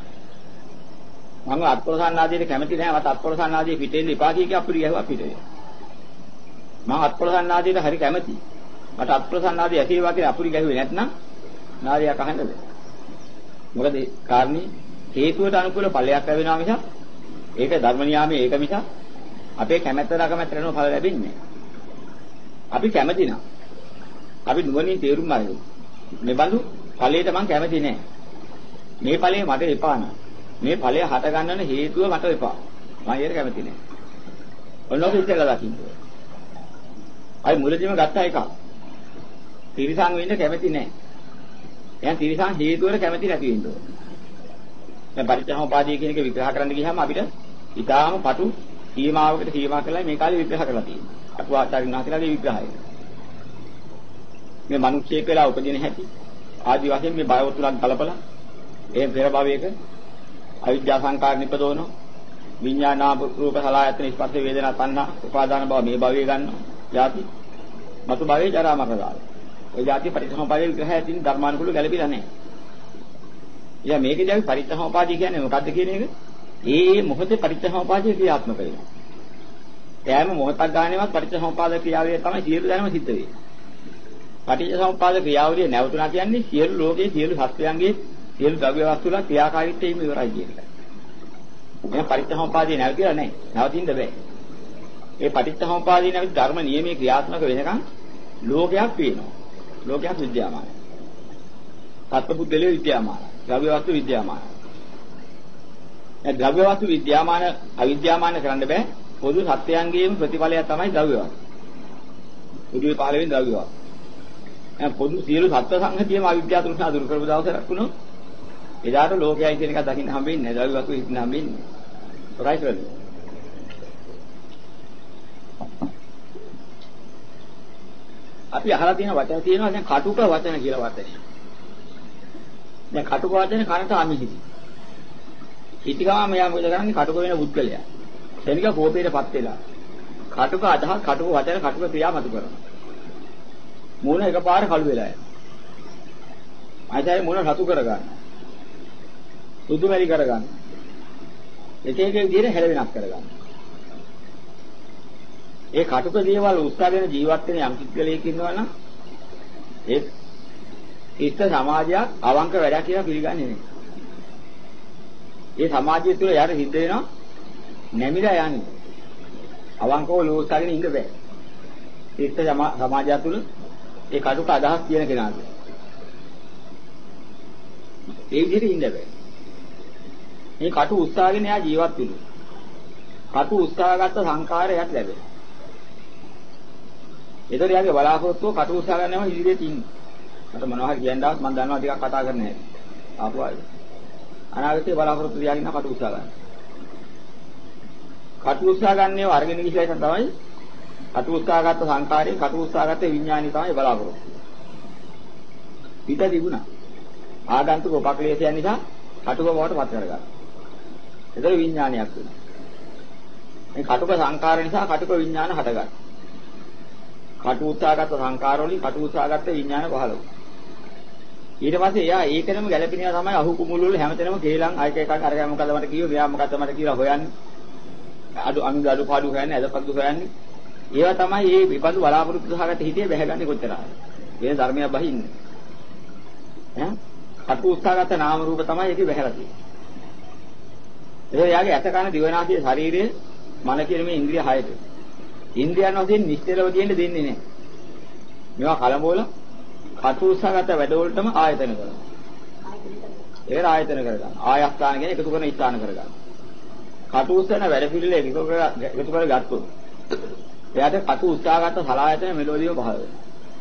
මම අත්පොළ සන්නාදියට කැමති නැහැ මට අත්පොළ සන්නාදිය පිට වෙන්න එපා කිය කී අපුලි ගැහුවා පිට වෙනවා. මම අත්පොළ සන්නාදියට හරි කැමති. මට අත්පොළ සන්නාදිය ඇසේවා කියලා අපුලි ගැහුවේ නැත්නම් නාදියක් අහන්නද? මොකද ඒ කාරණේ හේතුවට අනුකූල ඵලයක් ලැබෙනවා මිසක් ඒක ධර්ම නියාමයේ ඒක මිසක් අපේ කැමැත්තට අකමැත්තට යන ඵල ලැබෙන්නේ නැහැ. අපි කැමති නම් අපි නුවණින් තේරුම් අරගෙන මේ බඳු ඵලයට මම කැමති නැහැ. මේ ඵලය මට එපා නෑ. මේ ඵලය හට ගන්නන හේතුව මට එපා. මම ඒකට කැමති නැහැ. ඔන්නෝක ඉස්සෙල්ලා දකින්න. අයි මුලදීම ගත්ත එකක්. තිරිසං වෙන්න කැමති නැහැ. එහෙනම් තිරිසං හේතුවර කැමති නැති වෙන්න ඕන. දැන් පරිත්‍යාසෝපාදී කියන එක විග්‍රහ කරන්න ගියාම අපිට ඊටාම පටු සීමාවකට සීමා කරලා මේ කාලේ විග්‍රහ කරලා තියෙනවා. අටුවාචාරින් වහන්සේලාගේ විග්‍රහය. මේ මිනිස්සෙක් වෙලා උපදින හැටි ආදි වශයෙන් මේ බය තුලක් ගලපලා ඒ පෙර භවයක අවිද්‍යා සංකාර නිපදවන විඥානා රූප සලආයතන ස්පර්ශ වේදනා තණ්හා උපාදාන භව මේ භවයේ ගන්නවා. යાති මතු භවයේ ජරා මරණ දාලා. ඔය යાති පරිසම්පාදයේ විග්‍රහය තියෙන ධර්මානුකූලව ගැලපෙලා නැහැ. එයා මේකේදී අපි පරිත්‍යාසෝපාදී කියන්නේ මොකද්ද කියන එක? ඒ මොහොතේ පරිත්‍යාසෝපාදී ක්‍රියාත්මක වෙනවා. එයාම මොහොතක් ගානේවත් පරිත්‍යාසෝපාද ක්‍රියාවලිය තමයි සියලු ධර්ම සිද්ධ වෙන්නේ. පටිච්චසමුප්පාද ක්‍රියාවලිය නැවතුණා කියන්නේ සියලු ලෝකයේ සියලු සත්‍යයන්ගේ සියලු ද්‍රව්‍ය වස්තු වල ක්‍රියාකාරීත්වයම ඉවරයි කියන එක. මේ පටිච්චසමුප්පාදේ නැවතිලා නැහැ. නවතින්න බෑ. ඒ පටිච්චසමුප්පාදේ නැවති ධර්ම නියමයේ ක්‍රියාත්මක වෙනකන් ලෝකයක් පේනවා. ලෝකයක් විද්‍යාමානයි. සත්පුද්ගලයේ විද්‍යාමානයි. ද්‍රව්‍ය වස්තු විද්‍යාමානයි. ඒ ද්‍රව්‍ය වස්තු විද්‍යාමාන අවිද්‍යාමාන කරන්න බෑ. පොදු සත්‍යයන්ගේම ප්‍රතිඵලය තමයි ද්‍රව්‍ය වස්තු. පොදුවේ පහළ වෙන ද්‍රව්‍ය වස්තු. දැන් පොදු සියලු සත්ත්ව සංහතියම අවිද්‍යාව තෘෂ්ණා දුරු කරපු දවසට වුණොත් එදාට ලෝකයයි කියන එක දකින්න හම්බෙන්නේ නැහැ. ද්‍රව්‍ය වස්තු හිටින්න හම්බෙන්නේ. රයිට් වෙලද? අපි අහලා තියෙන වචන තියෙනවා දැන් කටුක වචන කියලා වචනේ. දැන් කටුක වචනේ කනට අමිහිදි. හිතිගම මෙයා මොකද කරන්නේ කටුක වෙන පුද්ගලයා. ශනික කෝපයටපත් වෙලා. කටුක අදහස් කටුක වචන කටුක ක්‍රියා මතු කරනවා. මූණ එකපාර කළු වෙලා යනවා. ආයෙත් මූණ රතු කර ගන්න. සුදු මැලි කර ගන්න. එක එක විදිහට හැලවෙනක් කර ගන්න. ඒ කටුක දේවල් උත්සාහගෙන ජීවත් වෙන යම් කිසිලෙක ඉන්නවා නම් ඒ ඉස්ත සමාජයක් අවංක වැඩක් කියලා පිළිගන්නේ නැහැ. ඒ සමාජය තුළ යාර හිත වෙනවා නැමිලා යන්නේ. අවංකව ලෝසාගෙන ඉන්න බෑ. ඉස්ත සමාජය තුළ ඒ කටුක අදහස් කියන කෙනාට. ඒ විදිහට ඉන්න බෑ. මේ කටු උත්සාහගෙන යා ජීවත් වෙනවා. කටු උත්සාහගත සංකාරයක් ලැබෙනවා. ඒතර යාගේ බලාපොරොත්තුව කටු උත්සාහ ගන්නම ඉදිරියට ඉන්නේ. මට මොනවා හරි කියන්න ආවත් මම දන්නවා ටිකක් කතා කරන්න හැටි. ආපු ආයේ. අනාගතේ බලාපොරොත්තු තියාගෙන කටු උත්සාහ ගන්න. කටු උස්සා ගන්නේව අරගෙන ගිහිලා ඉතින් තමයි කටු උස්සාගත්ත සංකාරයේ කටු උස්සාගත්ත විඥානි තමයි බලාපොරොත්තු. පිට තිබුණා. ආගන්තුක උපක්ලේශයන් නිසා කටුක බවට පත් කරගන්නවා. ඒතර විඥානයක් වෙනවා. මේ කටුක සංකාර නිසා කටුක විඥාන හටගන්නවා. කටු උත්සාහගත සංකාර වලින් කටු උත්සාහගත විඥාන පහළ වුණා. ඊට පස්සේ එයා ඒකෙනම ගැළපෙනවා තමයි අහු කුමුළු වල හැමතැනම කේලම් අයක එකක් අරගෙන මොකද මට කිව්වේ මෙයා මොකද මට කියලා හොයන්නේ. අඩු අනු අඩු පාඩු හොයන්නේ අදපත්තු හොයන්නේ. ඒවා තමයි මේ විපදු බලාපොරොත්තු සහගත හිතේ බැහැගන්නේ කොච්චරද. මේ ධර්මයක් බහින්නේ. ඈ කටු උත්සාහගත නාම රූප තමයි ඒකේ බැහැලා තියෙන්නේ. ඒ එයාගේ ඇත කන දිවනාසයේ ශරීරයේ මන කියන මේ ඉන්ද්‍රිය හයට. ඉන්ද්‍රියන් වශයෙන් නිශ්චලව තියෙන්න දෙන්නේ නැහැ. මේවා කලබෝල කටු උත්සාහගත වැඩවලටම ආයතන කරනවා. ඒක ආයතන කරගන්න. ආයස්ථාන කියන්නේ එකතු කරන ස්ථාන කරගන්න. කටු උත්සාහන වැඩ පිළිවෙල එකතු කර එකතු කර ගත්තොත් එයාට කටු උත්සාහගත සලආයතන මෙලොවදීම පහළ වෙනවා.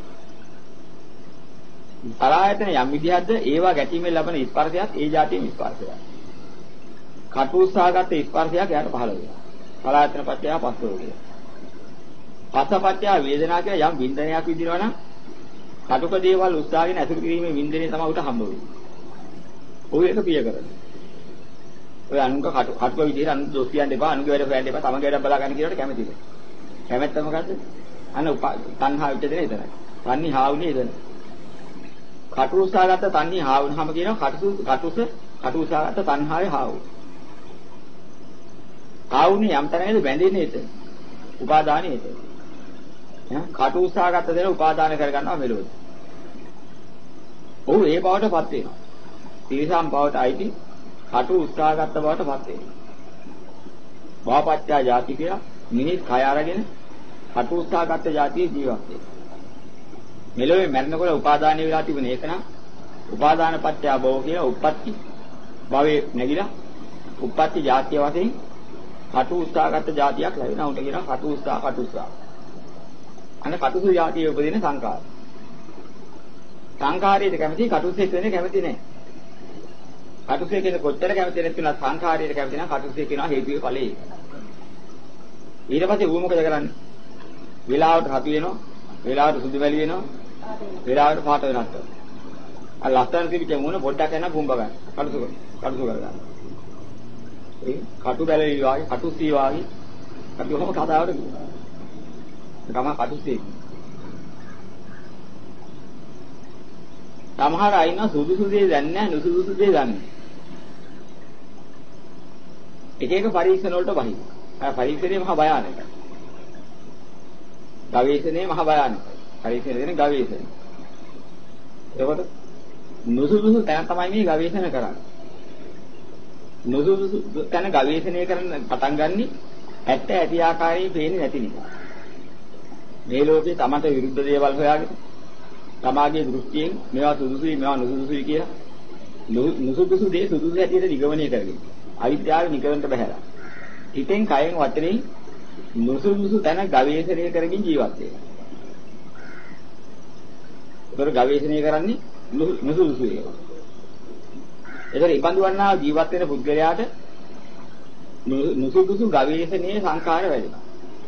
සලආයතන යම් විදිහක්ද ඒවා ගැටීමෙන් ලබන ස්පර්ශයත් ඒ જાතියෙම ස්පර්ශයක්. කටු උත්සාහගත ස්පර්ශයක් එයාට පහළ වෙනවා. සලආයතන පත්‍ය පස්සෝගේ. පස්සපත්‍ය වේදනා කියලා යම් වින්දනයක් විදිනවා නම් කටුක දේවල් උත්සාහගෙන අසුරු කිරීමේ වින්දනේ තමයි උට හම්බ වෙන්නේ. ඔය එක පිය කරන්නේ. ඔය අනුක කටු කටුක විදිහට අනු දොස් කියන්න එපා අනුගේ වැඩ හොයන්න එපා තමන්ගේ වැඩ බලා ගන්න කියලාට කැමතිද? කැමැත්ත මොකද්ද? අන්න තණ්හා විච්ඡේදය එතනයි. තණ්හි හාවුනේ එතන. කටු උත්සාහගත තණ්හි හාවුනහම කියනවා කටු කටුස කටු උත්සාහගත තණ්හාවේ හාවු. හාවුනේ යම් තරමේද බැඳෙන්නේ එතන. උපාදානෙ එතන. ඈ කටු උත්සාහගත දෙන උපාදාන කරගන්නවා මෙලොව. ඔව් ඒ බවටපත් වෙනවා. තීසම් බවට අයිති කටු උත්සාහගත බවටපත් වෙනවා. වාපච්චා ಜಾති කියලා මිනිස් කය අරගෙන කටු උත්සාහගත જાතියේ ජීවත් වෙනවා. මෙලොවේ මරණකොට උපාදානීය වෙලා තිබුණ ඒක නම් උපාදාන පත්‍ය භව කියලා උප්පත්ති භවයේ නැగిලා උප්පත්ති જાතිය වශයෙන් කටු උත්සාහගත જાතියක් ලැබෙනවා. උන්ට කියනවා කටු උත්සාහ කටු උත්සාහ. අන්න කටුසු જાතියේ උපදින සංකාර. සංකාරයේ කැමති කටුසේ කියන්නේ කැමති නැහැ. කටුසේ කියන කොච්චර කැමති නැත්නම් සංකාරයේ කැමති නම් කටුසේ කියනවා හේතුවේ ඵලයේ. ඊට පස්සේ ඌ මොකද කරන්නේ? වෙලාවට හතු වෙනවා, වෙලාවට සුදු වැලි වෙනවා, වෙලාවට පාට වෙනවා. අර ලස්සන තිබිච්ච මොන පොඩ්ඩක් යන පුම්බ ගන්න. කටුසු කටුසු කරගන්න. ඒ කටු බැලේ වාගේ, කටුසී වාගේ අපි කොහොම කතාවට කියනවා. තමයි කටුසී. සමහර අය ඉන්න සුදුසු දේ දන්නේ නැහැ, නුසුදුසු දේ දන්නේ. එක එක පරීක්ෂණ වලට බහි. ආ පරීක්ෂණේ මහා භයානකයි. ගවේෂණේ මහා භයානකයි. පරීක්ෂණේ කියන්නේ ගවේෂණය. ඒකට නුසුදුසු තැන තමයි මේ ගවේෂණ කරන්නේ. නුසුදුසු තැන ගවේෂණය කරන්න පටන් ගන්නෙ ඇත්ත ඇති ආකාරයේ පේන්නේ නැති නිසා. මේ ලෝකේ තමන්ට විරුද්ධ දේවල් හොයාගෙන තමාගේ දෘෂ්ටියෙන් මේවා සුදුසුයි මේවා නුසුදුසුයි කියලා නුසුදුසු දේ සුදුසු හැටියට නිගමනය කරගෙන අවිද්‍යාවේ නිකරන්ට බහැලා. හිතෙන් කයෙන් වචනේ නුසුදුසු තැන ගවේෂණය කරමින් ජීවත් වෙනවා. ඒතර ගවේෂණය කරන්නේ නුසුදුසු ඒවා. ඒතර ඉබඳු වන්නා ජීවත් වෙන පුද්ගලයාට නුසුදුසු ගවේෂණයේ සංකාර වැඩිනවා.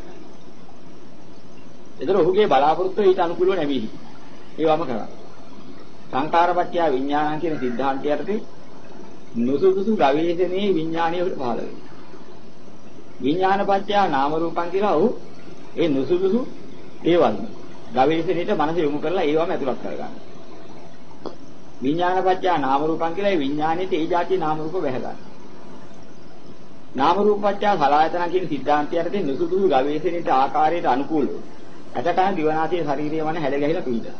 ඒතර ඔහුගේ බලාපොරොත්තු ඊට අනුකූලව නැමෙයි. ඒවම කරා. සංකාරපත්‍ය විඥානං කියන સિદ્ધාන්තය යටතේ නුසුදුසු ගවේෂණයේ විඥානීය පහළ වෙනවා. විඥානපත්‍ය නාම රූපං කියලා ඔහු ඒ නුසුදුසු දේවල් ගවේෂණයට මනස යොමු කරලා ඒවම ඇතුළත් කරගන්නවා. විඥානපත්‍ය නාම රූපං කියලා ඒ විඥානයේ ඒ જાති නාම රූප බැහැ ගන්නවා. නාම රූපපත්‍ය සලආයතන කියන સિદ્ધාන්තය යටතේ නුසුදුසු ගවේෂණයට ආකාරයට අනුකූලව ඇතකන දිවනාසයේ ශාරීරිය මන හැඩ ගැහිලා පිළිදා.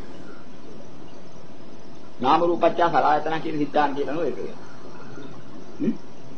නාම රූපච්ඡ සලආයතන කියන සිද්ධාන්තය නෝ ඒක. හ්ම්.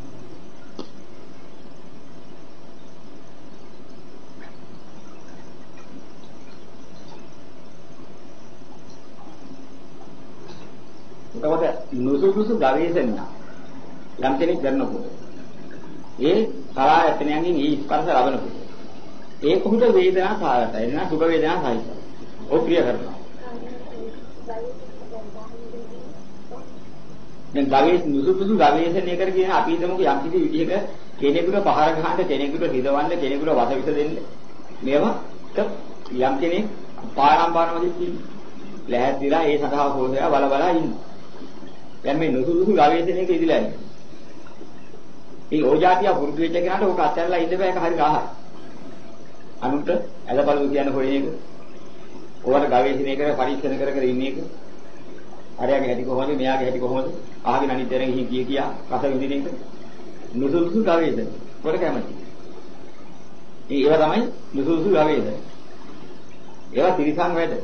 එතකොට නුසුදුසු ගවේෂණ යම් කෙනෙක් කරනකොට ඒ සලආයතනයන්ගෙන් ඊ ස්පර්ශ ලබනකොට ඒ කොහොමද වේදනා සාගතයි එන සුඛ වේදනා සායිසයි. ඔය ක්‍රියා කරනවා. දැන් ගවේෂ නුසුසුසු ගවේෂණය කරගෙන අපි හිතමුකෝ යම් කිසි විදිහක කෙනෙකුට පහර ගහන්න, කෙනෙකුට හිදවන්න, කෙනෙකුට වසවිස දෙන්න. මේවා යම් කෙනෙක් පාරම්පරාවදී තියෙනවා. ලැහැත්තිලා ඒ සඳහා හොසයා බල බල ඉන්නවා. දැන් මේ නුසුසුසු ගවේෂණයක ඉදිලා ඉන්නේ. මේ ඕජාතිය පුරුදු වෙච්ච කෙනාට ඕක අත්හැරලා ඉන්න බෑ. ඒක හරි රහයි. අනුන්ට ඇලපළු කියන හොයන එක. ඕවට ගවේෂණය කර පරීක්ෂණ කර කර ඉන්න එක. අරයාගේ හැටි කොහොමද, මෙයාගේ හැටි කොහොමද? අහගෙන අනිත් එරෙන් ගිහින් කිය කියා රස විඳින එක. නුසුසුසු ගවේෂණ. කොට කැමති. ඒ ඒවා තමයි නුසුසුසු ගවේෂණ. ඒවා තිරිසන් වැඩ.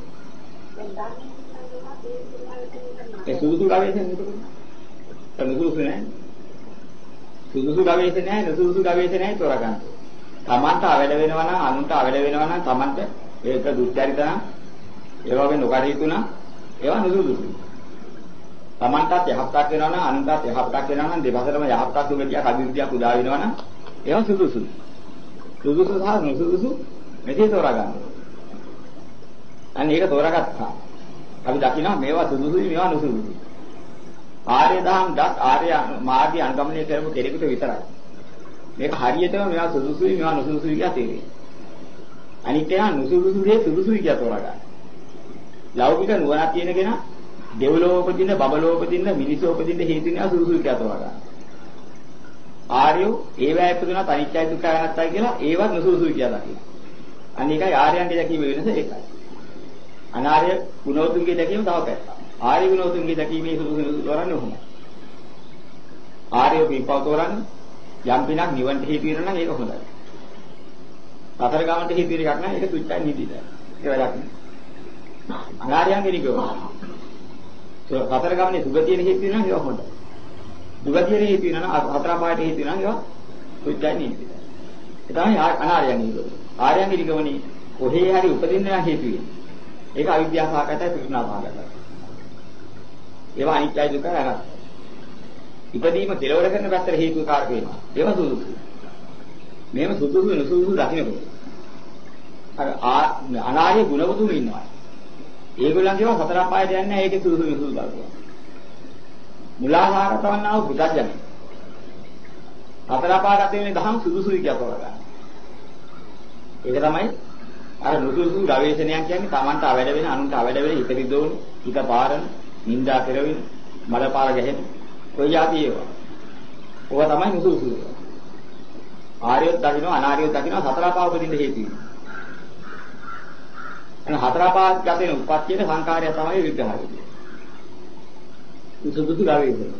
ඒ සුදුසු ගවේෂණ නෙවෙයි. නුසුසු නෑ. සුදුසු ගවේෂණ නෑ, නුසුසු ගවේෂණ නෑ තෝරගන්න. තමන්ට අවැඩ වෙනවා නම්, අනුන්ට අවැඩ වෙනවා නම්, තමන්ට ඒක දුක්චරිත නම්, ඒ වගේ නොකරීතු නම් ඒවා නුසුසුසු. තමන්ටත් යහපතක් වෙනවා නම්, අනුන්ටත් යහපතක් වෙනවා නම්, දෙපසටම යහපතක් දුකටියක් අභිවෘද්ධියක් උදා වෙනවා නම් ඒවා සුදුසු. සුදුසු සහ නුසුසුසු මෙතේ තෝරගන්න. අන්න ඒක තෝරගත්තා. අපි දකිනවා මේවා සුදුසුයි, මේවා නුසුසුයි. ආර්ය දහම් දත් ආර්ය මාර්ගය අනුගමනය කරපු කෙනෙකුට විතරයි. මේක හරියටම මේවා සුදුසුයි, මේවා නුසුසුයි කියලා තේරෙන්නේ. අනිත් ඒවා නුසුසුසු දේ සුදුසුයි කියලා තෝරගන්න. ලෞකික නුවණක් තියෙන කෙනා දෙව්ලොව උපදින්න, බබලොව උපදින්න, මිනිසෝ උපදින්න හේතු වෙනවා සුදුසුයි කියලා තෝරගන්න. ආර්යෝ ඒවා ඉපදුනත් අනිත්‍යයි දුක්ඛයි අනාත්තයි කියලා ඒවත් නුසුසුයි කියලා දකින්න. අනිකයි ආර්යයන්ගේ දැකීම වෙනස ඒකයි. අනාර්ය ගුණෝතුන්ගේ දැකීම තව පැත්තක්. ආර්ය ගුණෝතුන්ගේ දැකීමේ සුදුසු නුසුසු තෝරන්නේ ඔහොම. ආර්ය පින්පව තෝරන්නේ යම් පිනක් නිවන්ට හේතු වෙනවා නම් ඒක හොඳයි. සතර ගමන්ට හේතු වෙන එකක් නෑ ඒක තුච්චයි නිදිද. ඒක වැඩක් නෑ. අනාර්යයන්ගේ නිකෝ. සතර ගමනේ සුගතියේ හේතු වෙනවා නම් ඒක හොඳයි. දුගතියේ හේතු වෙනවා නම් හතර පායට හේතු වෙනවා නම් ඒක තුච්චයි නිදිද. ඒ තමයි අනාර්යයන්ගේ නිකෝ. ආර්යයන්ගේ නිකෝනේ කොහේ හරි උපදින්න නම් හේතු වෙන්නේ. ඒක අවිද්‍යාව සහගතයි, තෘෂ්ණා සහගතයි. ඒවා අනිත්‍යයි දුකයි අනාත්මයි. ඉපදීම කෙලවර කරන පැත්තට හේතු කාරක වෙනවා. ඒවා සුදුසු. මේව සුදුසු නුසුදුසු දකින්නකොට. අර අනාර්ය ගුණවතුන් ඉන්නවා. ඒගොල්ලන්ගේව සතර පායට යන්නේ නැහැ. ඒකේ සුදුසු නුසුදුසු බලනවා. මුලාහාර තවන්නාව පුතඥය. සතර පායට තියෙන දහම් සුදුසුයි කියලා තෝරගන්න. ඒක තමයි අර නුසුදුසු ගවේෂණයක් කියන්නේ Tamanට අවැඩ වෙන, අනුන්ට අවැඩ වෙන, හිත විදෝන, හිත පාරන, නිന്ദා කරවින, මලපාර ගැහෙන කොයි જાති ඒවා. ඕවා තමයි නුසුසු. ආර්යයත් දකින්න, අනාර්යයත් දකින්න සතර පා උපදින්න හේතු වෙනවා. එන හතර පා ගැටෙන උපත්යේ සංකාරය තමයි විග්‍රහ වෙන්නේ. නුසුසු ගවේෂණය.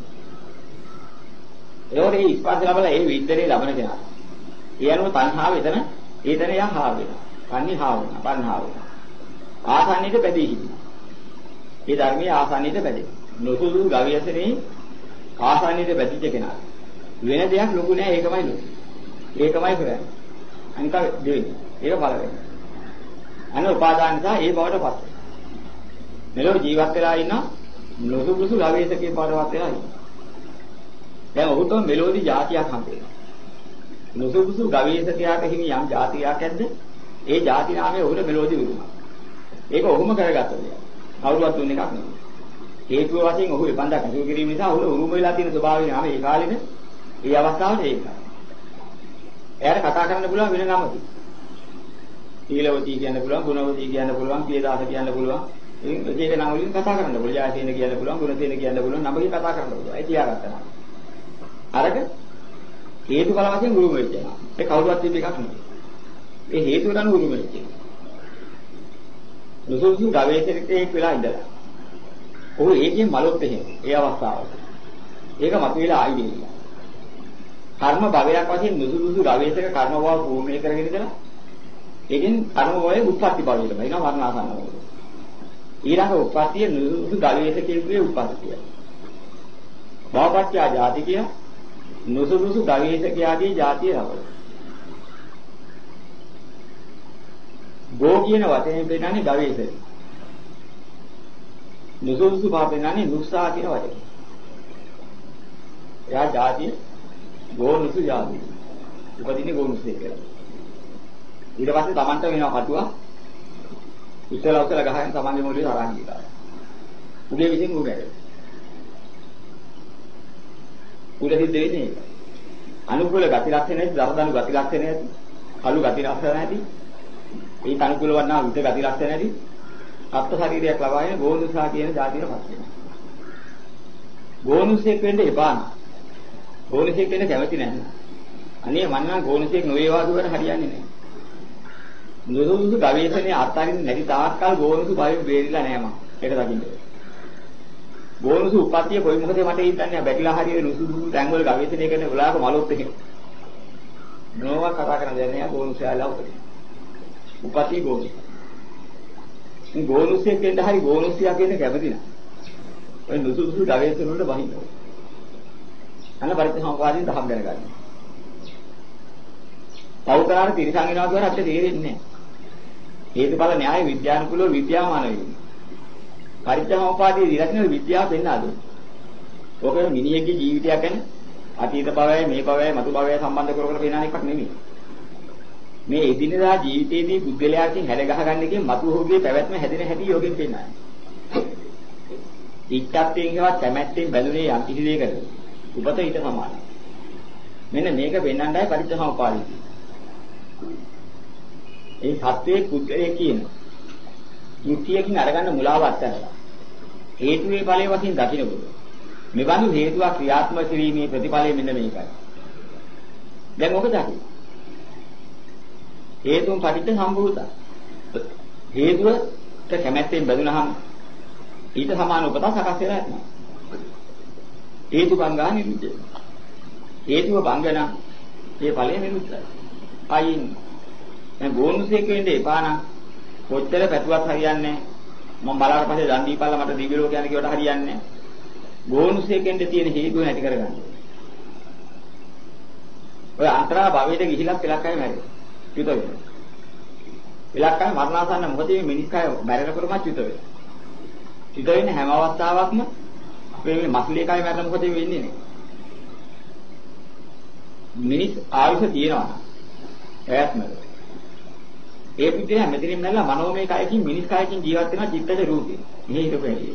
ඒවලේ ඉස්පස් ලැබලා ඒ විද්දරේ ලබන කෙනා. ඒ අනුව තණ්හාව එතන, ඒතන යහා වෙනවා. කන්නේ හා වෙනවා, පන්හා වෙනවා. ආසන්නීට බැදී හිටිනවා. මේ ධර්මයේ ආසන්නීට බැදී. නුසුසු ගවේෂණේ ආසන්නීට බැදිච්ච කෙනා. වෙන දෙයක් ලොකු නෑ, ඒකමයි ලොකු. ඒකමයි කරන්නේ. අනික දෙවෙනි. ඒක බලවෙන්න. අන උපාදාන නිසා ඒ බවට පත්. මෙලොව ජීවත් වෙලා ඉන්න නුසුසු ගවේෂකේ බවටපත් වෙලා ඉන්න. දැන් ඔහුට මෙලොවදී જાතියක් හම්බෙනවා. නුසුසු ගවේෂකයාට හිමි යම් જાතියක් ඇද්ද? ඒ ಜಾති නාමය ඔහුට මෙලොවදී උරුමයි. ඒක ඔහුම කරගත්ත දෙයක්. කවුරුවත් දුන්න එකක් නෙවෙයි. හේතුව වශයෙන් ඔහු එපන්දක් අසු කිරීම නිසා ඔහුට උරුම වෙලා තියෙන ස්වභාවය නාම ඒ කාලෙද ඒ අවස්ථාවේ ඒකයි. එයාට කතා කරන්න පුළුවන් වෙන නමකින්. සීලවතී කියන්න පුළුවන්, ගුණවතී කියන්න පුළුවන්, පියදාස කියන්න පුළුවන්. ඉතින් ඒක නම් වලින් කතා කරන්න පුළුවන්. ජයසේන කියන්න පුළුවන්, ගුණසේන කියන්න පුළුවන්. නමකින් කතා කරන්න පුළුවන්. ඒ තියාගත්තා. අරක හේතු බල වශයෙන් උරුම වෙච්ච එක. ඒ කවුරුවත් දෙන්න එකක් නෙවෙයි. ඒ හේතුවට අනුව උරුම වෙච්ච එක. නුසුසු ගවේෂකයෙක් වෙලා ඉඳලා. ඔහු ඒකෙන් බලොත් එහෙම ඒ අවස්ථාවට. ඒක මතුවලා ආයි දෙනවා. කර්ම භවයක් වශයෙන් නුසුසු ගවේෂක කර්ම භව පූර්ණේ කරගෙන ඉඳලා ඒකෙන් කර්ම භවයේ උත්පත්ති භවයට බහිනවා වර්ණාසන්නව. ඊළඟ උත්පත්තිය නුසුසු ගවේෂකයෙකුගේ උත්පත්තිය. භවපත්‍ය ජාති කිය නුසුසු ගවේෂකයාගේ ජාතිය රවල. ගෝ කියන වචනේ පෙන්නන්නේ ගවේෂක. නුසුසු භාව පෙන්නන්නේ නුස්සා කියන වචනේ. එයා ජාතිය ගෝ නුසු ජාතිය. උපදින්නේ ගෝ නුසේ කියලා. ඊට පස්සේ Tamanට වෙනවා කටුවා. ඉතලා උතලා ගහගෙන Tamanගේ මොළේ තරහන් ගියා. උගේ විසින් උගෑරේ. කුල සිද්ධ වෙන්නේ. අනුකූල ගති ලක්ෂණ ඇති, දරදණු ගති ලක්ෂණ ඇති, කළු ගති ලක්ෂණ ඇති, ඒ අනුකූල වන්නා විද ගති ලක්ෂණ ඇති, සත්ත්ව ශරීරයක් ලබාගෙන ගෝනුසා කියන જાතියටපත් වෙනවා. ගෝනුසෙක් වෙන්න එපා න ะ. ගෝනුසෙක් වෙන්න කැමති නැහැ. අනේ මම නම් ගෝනුසෙක් නොවේවා කියවට හරියන්නේ නැහැ. නුදුසු ගවේෂණයේ අත්හරින්න නැති තාක්කල් ගෝනුසු භාවයෙන් බේරිලා නැහැ මම. ඒක දකින්න. ගෝනුසු උපත්තිය කොයි මොකද මට හිතන්නේ බැටිලා හරියේ නුසුසු තැන් වල ගවේෂණය කරන වෙලාවක මලොත් එහෙම. නෝවා කතා කරන දේ නෑ ගෝනුසයාලා උපදී. උපත්තිය ගෝනුසු. මේ ගෝනුසෙක් වෙන්න හරි ගෝනුසියා කියන කැමති නැහැ. ඔය නුසුසු ගවේෂණ වලට බහින්න. අන්න පරිත්‍යාගයෙන් දහම් දැනගන්න. පෞතරාණ තිරසං වෙනවා කියන අපිට තේරෙන්නේ නැහැ. හේතුඵල න්‍යාය විද්‍යානුකූලව විද්‍යාමාන වෙන්නේ. පරිත්‍යාගෝපාදී දිරකින විද්‍යාව පෙන්වා දුන්නා. ඔකේ මිනිහෙක්ගේ ජීවිතයක් ගැන අතීත භවයයි මේ භවයයි මතු භවයයි සම්බන්ධ කරගෙන පෙන්නන එකක් නෙමෙයි. මේ එදිනදා ජීවිතයේදී බුද්ධලයාකින් හැල ගහගන්න එකේ මතු ඔහුගේ පැවැත්ම හැදෙන හැටි යෝගෙන් පෙන්නනවා. ඉච්ඡාත්යෙන් හේවත් කැමැත්තෙන් බැඳුනේ යම් කිසි දෙයකට උපත ඊට සමානයි. මෙන්න මේක පෙන්වන්නයි පරිත්‍යාගෝපාදී. ඒ සත්‍යයේ කුද්දේ කියන මුක්තියකින් අරගන්න මුලාව අත්හැරලා හේතුවේ ඵලයේ වශයෙන් දකින්නකොට මෙවැනි හේතුවක් ක්‍රියාත්මක කිරීමේ ප්‍රතිඵලය මෙන්න මේකයි. දැන් ඔක දකින්න. හේතුන් පටිච්ච සම්භූත. හේතුවට කැමැත්තෙන් බැඳුනහම ඊට සමාන උපත සකස් වෙලා නැහැ. හේතු බංගා නිරුද්ධ. හේතුව බංග නම් ඒ ඵලය නිරුද්ධයි. අයින් දැන් ගෝනුසෙක් වෙන්න එපා නම් කොච්චර පැතුවත් හරියන්නේ නැහැ. මම බලාට පස්සේ දන් දීපල්ලා මට දිව්‍ය ලෝක යන කියවට හරියන්නේ නැහැ. ගෝනුසෙක් වෙන්න තියෙන හේතුව නැති කරගන්න. ඔය අන්තරා භවයට ගිහිලා පෙලක් අය මැරෙයි. චුත වෙනවා. පෙලක් අය මරණාසන්න මොකද මේ මිනිස් කය මැරෙනකොටම චුත වෙනවා. චුත වෙන්නේ හැම අවස්ථාවකම අපේ මේ මස්ලේ කය මැරෙන මොකද වෙන්නේ නේ. මිනිස් ආයුෂ තියෙනවා. එයත්ම ඒ පිටේ හැමදෙනින්ම නැලා මනෝමය කයකින් මිනිස් කයකින් ජීවත් වෙන චිත්තජ රූපේ. මේ හිතපු හැටි.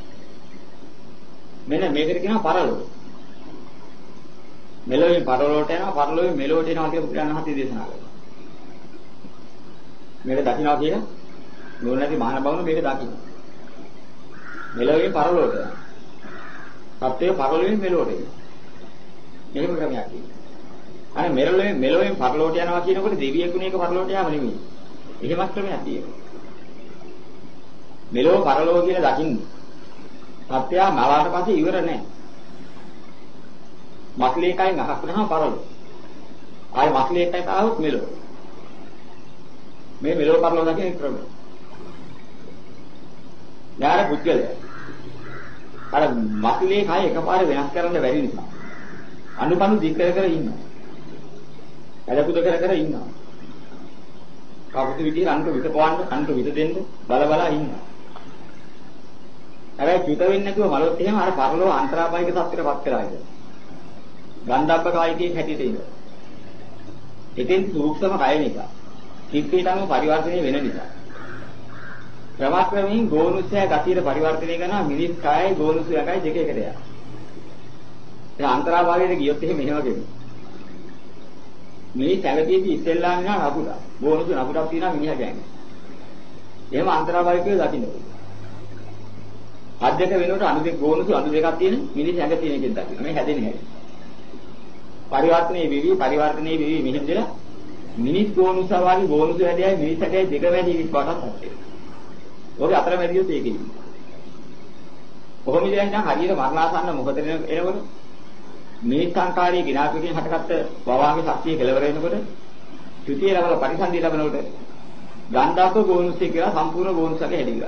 මෙන්න මේකට කියනවා පරලෝක. මෙලොවේ පරලෝකට යනවා පරලෝවේ මෙලොවට එනවා කියලා බුදුරජාණන් වහන්සේ දේශනා කළා. මේක දකින්නවා කියලා නෝනැති මහාන බවුන මේක දකින්න. මෙලොවේ පරලෝකට යනවා. සත්‍යය පරලෝවෙන් මෙලොවට එනවා. මෙහෙම ක්‍රමයක් තියෙනවා. අර මෙලොවේ මෙලොවෙන් පරලෝකට යනවා කියනකොට දෙවියෙකුනේ එක පරලෝකට යෑම නෙමෙයි. එහෙමත් ක්‍රමයක් තියෙනවා. මෙලොව පරලෝක කියලා දකින්න. සත්‍යය මලාට පස්සේ ඉවර නැහැ. මස්ලේකයෙන් අහක් වුණාම පරලෝක. ආයේ මස්ලේකයට ආවොත් මෙලොව. මේ මෙලොව පරලෝක දකින්න ක්‍රමය. යාර පුද්ගලයා. අර මස්ලේ කය එකපාරේ වෙනස් කරන්න බැරි නිසා අනුපනු දික් කර කර ඉන්නවා. එලකුද කර කර ඉන්නවා. කවුරුත් විදිහට අන්ට විත පවන්න, අන්ට විත දෙන්න බල බල ඉන්නවා. හැබැයි චුත වෙන්නේ නැතුව මලොත් එහෙම අර පරලෝ අන්තරාභායික සත්‍යයටපත් කරා ඉතින්. ගන්ධබ්බ කායිකේ හැටියට ඉන්නවා. ඉතින් සූක්ෂම කය නිසා, චිත්තේටම පරිවර්තනය වෙන නිසා. ක්‍රමක්‍රමයෙන් ගෝනුසය ගතියට පරිවර්තනය කරනවා මිනිස් කායයි ගෝනුසයයි දෙක එකට යනවා. ඒ අන්තරාභාවයට ගියොත් එහෙම එහෙම වෙනවා. මේ සැවදීදී ඉස්සෙල්ලාම නා නපුඩා. ගෝනුසු නපුඩක් තියෙනවා මිනිහා කියන්නේ. එහෙම අන්තරාභාවිකව දකින්න ඕනේ. අත් දෙක වෙනකොට අනු දෙක ගෝනුසු අනු දෙකක් තියෙන මිනිස් ඇඟ තියෙන එකෙන් දකින්න. මේ හැදෙන්නේ හැටි. පරිවර්තනයේ විවි පරිවර්තනයේ විවි මෙහෙම දෙලා මිනිස් ගෝනුසු වාගේ ගෝනුසු හැදයයි මිනිස් හැදයයි දෙක වැඩි විස්පාටක් හදේ. ඔගේ අතරමැදියොත් ඒකේ. කොහොමද දැන් හරියට මරණාසන්න මොකද එනකොට මේ සංකාරයේ විනාශකයෙන් හටගත්ත වවාගේ ශක්තිය කෙලවර වෙනකොට ත්‍ෘතිය ලබන පරිසන්දිය ලැබනකොට ගන්ධාක ගෝනුසය කියලා සම්පූර්ණ ගෝනුසක හැදිලා.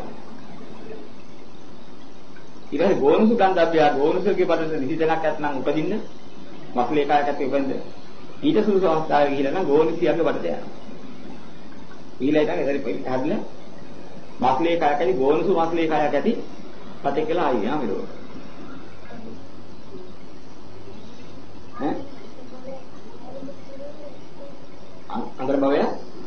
ඊට ගෝනුසු ගන්ධාභ්‍ය ගෝනුසකේ බඩට නිසිතනක් නැත්නම් උපදින්න මස්ලේ කායකට උපදින්න ඊට සුසු අවස්ථාවේ ගිහිලා නම් ගෝනුසියගේ බඩට යනවා. ඊළඟට එතන හැදලා මස්ලේ කායකයි ගෝනුසු මස්ලේ කායක ඇති පතේ කියලා ආයි යනවා මෙලොව. ඈ අන්තර භවය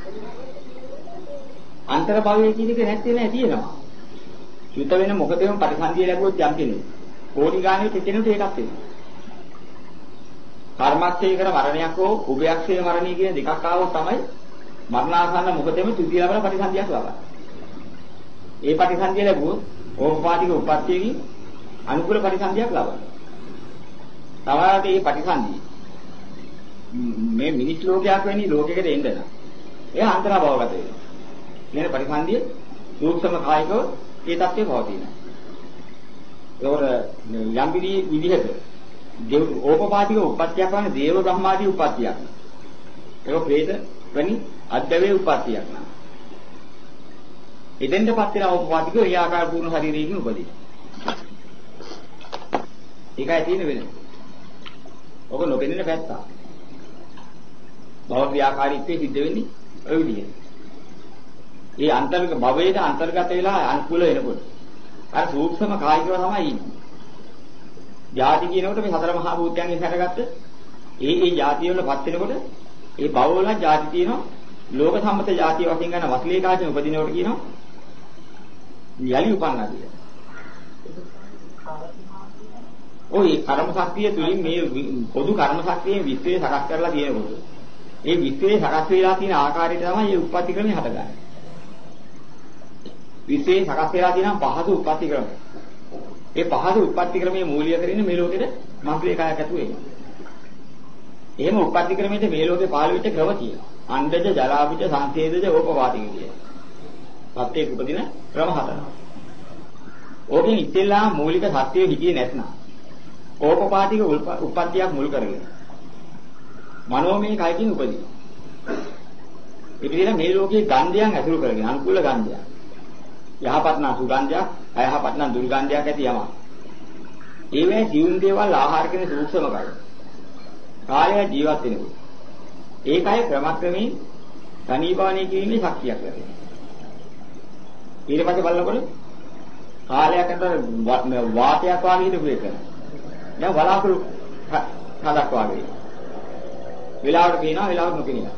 අන්තර භවය කියන එක නැත්තේ නෑ තියෙනවා. චුත වෙන මොකදේම පරිසන්දිය ලැබුවොත් යම් කෙනෙක් කෝටි ගානේ කෙනෙකුට ඒකක් වෙනවා. කර්මක්ෂය කර මරණයක් හෝ උභයක්ෂය මරණය කියන දෙකක් ආවොත් තමයි මරණාසන්න මොකදෙම තුතිය ලබන ප්‍රතිසන්දියක් ලබන්නේ. ඒ ප්‍රතිසන්දිය ලැබුවොත් ඕපපාතික උප්පත්තියකින් අනුකූල ප්‍රතිසන්දියක් ලබනවා. තවරට මේ ප්‍රතිසන්දිය මේ මිනිස් ලෝකයක් වෙන්නේ ලෝකයකට එන්න නම් එයා අන්තරා භවගත වෙනවා. කියන ප්‍රතිසන්දිය සූක්ෂම කායිකව ඒ தත්ත්වේ පවතිනවා. ඒවල යම් විදිහට දේව ඕපපාතික උප්පත්තියක් වන්නේ දේව බ්‍රහ්මාදී උප්පත්තියක්. ඒක ප්‍රේත වෙනි අද්දවේ උප්පත්තියක් නා. එදෙන්ටපත් වෙන ඕපපාතික ඒ ආකාර පූර්ණ ශරීරයකින් උපදී. ඒකයි තියෙන වෙන්නේ. ඔබ නොපෙනෙන පැත්ත. භවක්‍රියාකාරීත්වයේ සිද්ධ වෙන්නේ ඔය විදිහට. ඒ අන්තර්ගත භවයට අන්තර්ගත වෙලා අනුකූල වෙනකොට අර සූක්ෂම කායිකව තමයි ඉන්නේ. ಜಾති කියනකොට මේ සතර මහා භූතයන්ගෙන් හැටගත්ත ඒ ඒ ಜಾති වලපත් වෙනකොට ඒ භව වල ಜಾති තියෙනවා. ලෝක සම්මත ಜಾතිය වශයෙන් ගන්න වස්ලේකාචන උපදිනකොට කියනවා යලි උපන්නා කියලා. ඔය කර්ම ශක්තිය තුලින් මේ පොදු කර්ම ශක්තියෙන් විශ්වය සකස් කරලා තියෙනකොට ඒ විශ්වයේ සකස් වෙලා තියෙන ආකාරයට තමයි මේ උප්පත්ති ක්‍රමය හටගන්නේ. විශ්වයේ සකස් වෙලා තියෙන පහසු උප්පත්ති ක්‍රමය. ඒ පහසු උප්පත්ති ක්‍රමයේ මූලික කරගෙන මේ ලෝකෙට මාත්‍රේ කායක් ඇතුළේ එනවා. එහෙම උප්පත්ති ක්‍රමයේ මේ ලෝකේ පහළ වෙච්ච ක්‍රම තියෙනවා. අණ්ඩජ, ජලාභිජ, සංසේදජ, ඕපවාතික කියලා. සත්‍යයේ උපදින ක්‍රම හතරක්. ඕකෙන් ඉතින්ලා මූලික සත්‍යය හිතියේ නැත්නම් ඕපපාතික උප්පත්තියක් මුල් කරගෙන මනෝමය කයකින් උපදින. ඒ විදිහට මේ ලෝකයේ ගන්ධයන් ඇසුරු කරගෙන අනුකූල ගන්ධයන්. යහපත් නම් සුගන්ධයක්, අයහපත් නම් දුර්ගන්ධයක් ඇති යමක්. ඒවැ ජීවුන් දේවල් ආහාර කියන සූක්ෂම කය. කාය ජීවත් වෙනවා. ඒකයි ක්‍රමක්‍රමයෙන් තනීපාණය කිරීමේ ශක්තියක් ලැබෙනවා. ඊට පස්සේ බලනකොට කාලයක් අතර වාතයක් වාගේ හිටපු එක. දැන් බලාකුළු හදක් වාගේ. වෙලාවට කියනවා වෙලාවට නොකියනවා.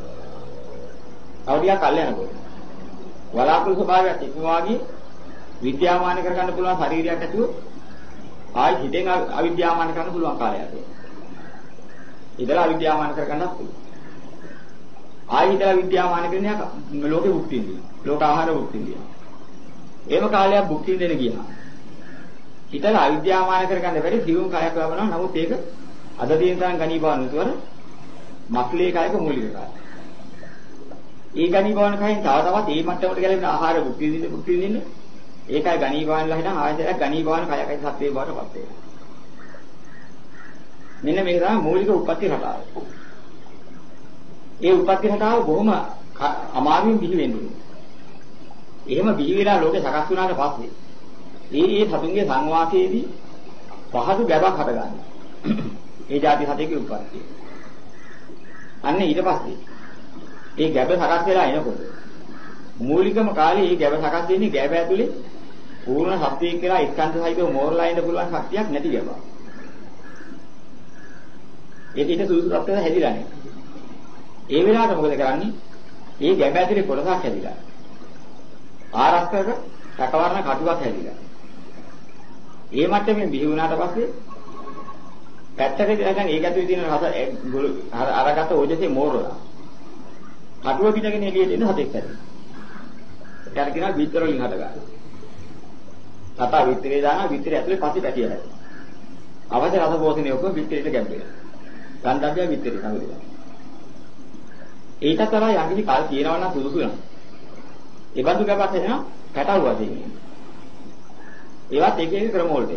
අවදියා කල් යනකොට. බලාකුළු ස්වභාවයක් ඉක්මවාගේ විද්‍යාමාන කරගන්න පුළුවන් ශරීරයක් ඇතුව ආයි හිතෙන් අවිද්‍යාමාන කරන්න පුළුවන් කාලයක්. ඉතලා අවිද්‍යාමාන කරගන්නත් පුළුවන්. ආයි ඉතලා විද්‍යාමාන කරන එක ලෝකෙ භුක්ති විඳිනවා. ලෝක ආහාර භුක්ති විඳිනවා. එහෙම කාලයක් භුක්ති විඳින ගියා. හිතලා අවිද්‍යාමාන කරගන්න බැරි සිවුම් කයක් ලබනවා. නමුත් ඒක අද දින තරම් ගණීභාවන උතවර මක්ලේ කයක මූලික කාය. ඒ ගණීභාවන කයෙන් තව තවත් ඒ මට්ටමට ගැලපෙන ආහාර භුක්ති විඳින්න භුක්ති විඳින්න ඒකයි ගණීභාවනලා හිටන් ආයතනයක් ගණීභාවන කයකයි සත්‍යයේ බවටපත් වෙනවා. මෙන්න මේක තමයි මූලික උප්පත්ති රටාව. ඒ උප්පත්ති රටාව බොහොම අමාරුවෙන් බිහි වෙන්නේ. එහෙම බිහි වෙලා ලෝකේ සකස් වුණාට පස්සේ ඒ ඒ සතුන්ගේ සංවාසයේදී පහසු ගැබක් හටගන්නවා. ඒ જાති සතේගේ උප්පත්තිය. අන්න ඊට පස්සේ ඒ ගැබ සකස් වෙලා එනකොට මූලිකම කාලේ මේ ගැබ සකස් වෙන්නේ ගැබ ඇතුලේ පූර්ණ සත්‍යයක් කියලා ස්කන්ධ සහිතව මෝරලා ඉන්න පුළුවන් ශක්තියක් නැති ගැබ. ඒක ඊට සුදුසු තත්ත්වයක හැදිලා නැහැ. ඒ වෙලාවට මොකද කරන්නේ? මේ ගැබ ඇතුලේ කොටසක් හැදිලා. ආරක්ෂක රැකවරණ කටුවක් හැදිලා. ඒ මට්ටමින් බිහි වුණාට පස්සේ පැත්තකදී නැත්නම් ඒක ඇතුලේ තියෙන රස අරගත ඕජසේ මෝරලා. කටුව පිටගෙන එළියට එන හතෙක් ඇති. ඒකට කියනවා විතර වලින් හදගන්න. සතා විතරේ දානවා විතරේ ඇතුලේ පස්සේ පැටිය හැදෙනවා. අවශ්‍ය රස පෝෂණය ඔක්කොම විතරේට ගැඹෙනවා. ගන්ධබ්බය විතරේ තමයි. ඒකට තමයි යම්කිසි කල් කියනවා නම් සුදුසු නම්. ඒ බඳු ගැබක් එනවා කැටවුවා දෙන්නේ. ඒවත් එක එක ක්‍රම වලට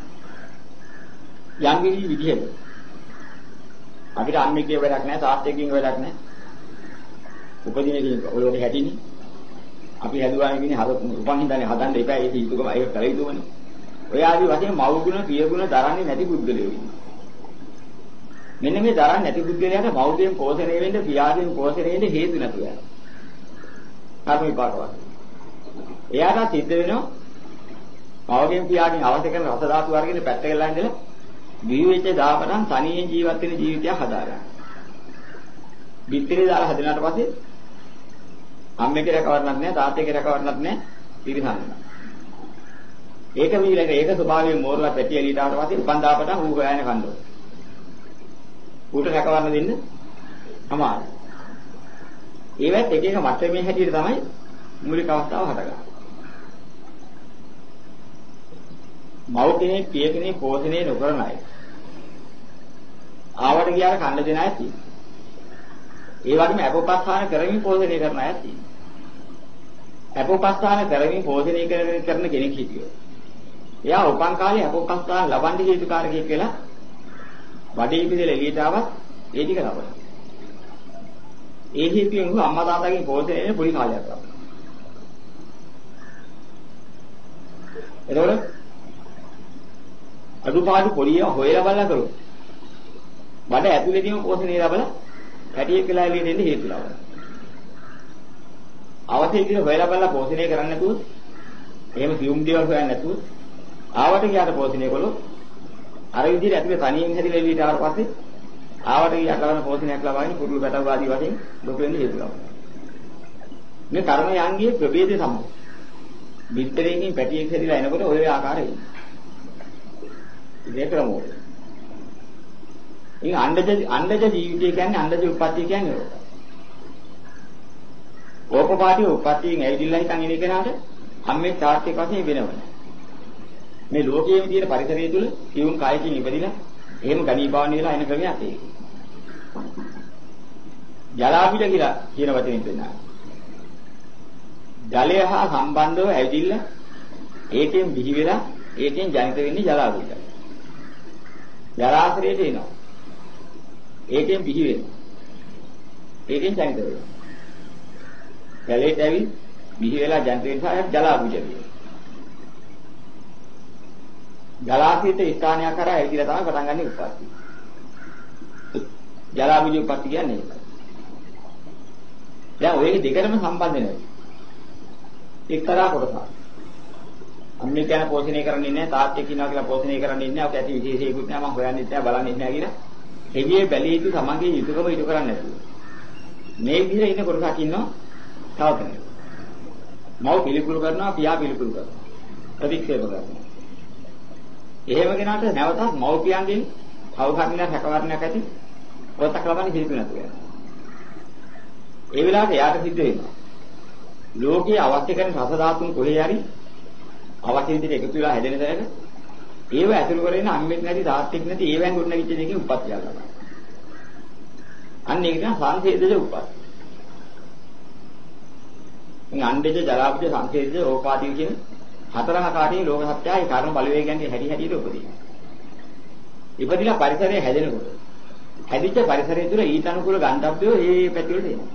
එනවා. යම්කිසි විදිහට අපිට අම්මිකේ වැඩක් නැහැ තාත්තේකින් වැඩක් නැහැ. උපදිනේදී ඔයෝගේ හැටිනේ. අපි හැදුවා කියන්නේ හද උපන් හින්දානේ හදන්න එපා ඒක හිතුවම ඒක කළ යුතුමනේ. ඔය ආදි වශයෙන් මව් ගුණ පිය ගුණ දරන්නේ නැති පුද්ගලයෝ ඉන්නේ. මෙන්න මේ දරන්නේ නැති පුද්ගලයාට මව්ගෙන් පෝෂණය වෙන්න පියාගෙන් පෝෂණය වෙන්න හේතු නැතුව යනවා. කර්ම විපාකවත්. එයාට සිද්ධ වෙනවා මව්ගෙන් පියාගෙන් අවශ්‍ය කරන රස ධාතු වර්ගෙනේ පැත්තකලා ඉඳලා විවිච්ච දාපරන් තනියෙන් ජීවත් වෙන ජීවිතයක් හදාගන්න. බිත්තරේ දාලා හදනාට පස්සේ අම්මේගේ රැකවරණක් නැහැ තාත්තේගේ රැකවරණක් නැහැ පිරිසන්න. ඒක මීලක ඒක ස්වභාවයෙන් මෝරලා පැටි එළියට ආවට පස්සේ උපන් දාපට ඌ හොයන කන්දෝ. ඌට රැකවන්න දෙන්න අමාරුයි. ඒවත් එක එක මට්ටමේ හැටියට තමයි මූලික අවස්ථාව හටගන්නේ. මව් කෙනෙක් පිය කෙනෙක් පෝෂණය නොකරන අය. ආවට ගියාට කන්න දෙන අය තියෙනවා. ඒ වගේම අපෝපස්ථාන කරමින් පෝෂණය කරන අය තියෙනවා. අපෝපස්ථාන කරමින් පෝෂණය කරන කෙනෙක් හිටියෝ. එයා උපන් කාලේ අපෝපස්ථාන ලබන්නේ හේතුකාරකයෙක් කියලා වඩේ ඉපදෙලා එළියට ආවත් ඒ ටික ලබනවා. ඒ හේතුවෙන් උන් අම්මා තාත්තගෙන් පෝෂණය වෙන පොඩි කාලයක් ගන්නවා. එතකොට අදුපාඩු පොඩිය හොයලා බලලා කරොත් බඩ ඇතුලේදීම පෝෂණය ලැබලා පැටියෙක් වෙලා එළියට එන්න හේතු ලබනවා. අවතේදී හොයලා බලලා පෝෂණය කරන්නේ නැතුව එහෙම සියුම් දේවල් හොයන්නේ නැතුව ආවට ගියාට පෝෂණය කළොත් අර විදිහට ඇතුලේ තනියෙන් හැදිලා එළියට ආවට පස්සේ ආවට ගියාට ලබන පෝෂණයක් ලබාගෙන කුරුළු පැටව ආදී වශයෙන් ලොකු වෙන්න හේතු ලබනවා. මේ කර්ම යංගයේ ප්‍රභේදය තමයි. විතරකින් පැටියෙක් හැදිලා එනකොට ඔය ආකාරයෙන් ඉතින් ක්‍රමෝල. ඉතින් අණ්ඩජ අණ්ඩජ ජීවිතය කියන්නේ අණ්ඩජ උප්පත්තිය කියන්නේ ඒක. ඕපපාටි උප්පත්තියෙන් ඇවිදිලා හිටන් ඉන කෙනාට අම්මේ තාත්තේ වශයෙන් වෙනවනේ. මේ ලෝකයේ විදියට පරිසරය තුල සියුම් කායකින් ඉපදිලා එහෙම ගණීභාවන වෙලා එන ක්‍රමයක් ඒක. ජලාභිද කියලා කියන වචනේ දෙන්නා. ජලය හා සම්බන්ධව ඇවිදිලා ඒකෙන් බිහි වෙලා ඒකෙන් ජනිත වෙන්නේ ජලාභිද. ජලාශරයට එනවා. ඒකෙන් බිහි වෙනවා. ඒකෙන් ජනිත වෙනවා. ජලයට ඇවි බිහි වෙලා ජනිත වෙන නිසා ජලාභිද කියනවා. ජලාශයට ස්ථානයක් කරා ඇවිදලා තමයි පටන් ගන්න උප්පත්ති. ජලාභිද උප්පත්ති කියන්නේ ඒක. දැන් ඔය දෙකම සම්බන්ධ නැහැ. එක්තරා කොටසක්. අම්මේ කියන පෝෂණය කරන්නේ නැහැ, තාත්තේ කියනවා කියලා පෝෂණය කරන්නේ නැහැ. ඔක ඇති විශේෂයකුත් නැහැ. මම හොයන්නෙත් නැහැ, බලන්නෙත් නැහැ කියන. එළියේ බැලිය යුතු සමගිය යුතුයකම ඉටු කරන්නේ නැතුව. මේ විදිහට ඉන්න කොටසක් ඉන්නවා තව කෙනෙක්. මව පිළිකුල් කරනවා, පියා පිළිකුල් කරනවා. ප්‍රතික්ෂේප කරනවා. එහෙම කෙනාට නැවතත් මව්පියන්ගෙන් කවුරුහරිලා රැකවරණයක් ඇති පොතක් ලබන්නේ හේතු නැතුව යනවා. ඒ වෙලාවට යාට සිද්ධ වෙනවා. ලෝකයේ අවශ්‍ය කරන රස ධාතුන් කොහේ හරි අවශ්‍ය විදිහට එකතු වෙලා හැදෙන තැනක ඒව ඇතුළු කරගෙන අම්මෙක් නැති තාත්තෙක් නැති ඒවෙන් ගොඩ නැගිච්ච දෙකකින් උප්පත්තිය ගන්නවා. අන්න ඒක තමයි සංසේදජ උප්පත්ති. මේ අණ්ඩජ ජලාභජ සංසේදජ ඕපාදී කියන හතරම කාටියේ ලෝක සත්‍යයි කර්ම බලවේගයන්ගේ හැටි හැටියට උපදිනවා. ඉපදිලා පරිසරයේ හැදෙනකොට හැදිච්ච පරිසරය තුළ ඊට අනුකූල ගන්ධබ්බයෝ ඒ පැති වලට එනවා.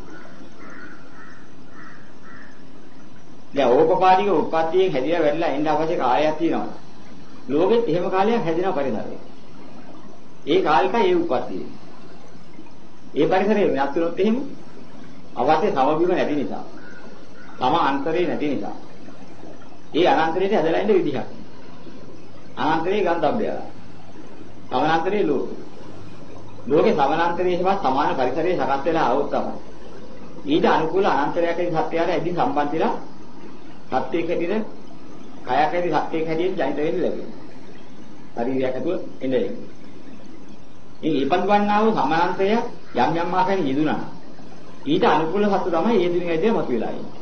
දැන් ඕපපාදික උප්පත්තියෙන් හැදිලා වැඩිලා එන්න අවශ්‍ය කාලයක් තියෙනවා. ලෝකෙත් එහෙම කාලයක් හැදෙන පරිසරයක්. ඒ කාලිකයි ඒ උප්පත්තිය. ඒ පරිසරය වෙනස් වුණොත් එහෙම අවශ්‍ය සමබිම නැති නිසා, සම අන්තරේ නැති නිසා ඒ අනන්තරයට හැදලා ඉන්න විදිහක්. අනන්තරේ ගන්ධබ්බය. සමානාන්තරේ ලෝක. ලෝකේ සමානාන්තරයේ සමත් සමාන පරිසරයේ සකස් වෙලා આવොත් තමයි. ඊට අනුකූල අනන්තරයකින් සත්‍යයට ඇදී සම්බන්ධ වෙලා සත්‍යයක හැටියට කයක් ඇති සත්‍යයක හැටියට ජනිත වෙන්න ලැබෙනවා. ශරීරයක් ඇතුළ එන්නේ. ඉතින් ඊපත් වන්නා වූ සමානාන්තරය යම් යම් ආකාරයෙන් යෙදුණා. ඊට අනුකූල සත්‍ය තමයි ඒ දින ඇදී මතුවලා ඉන්නේ.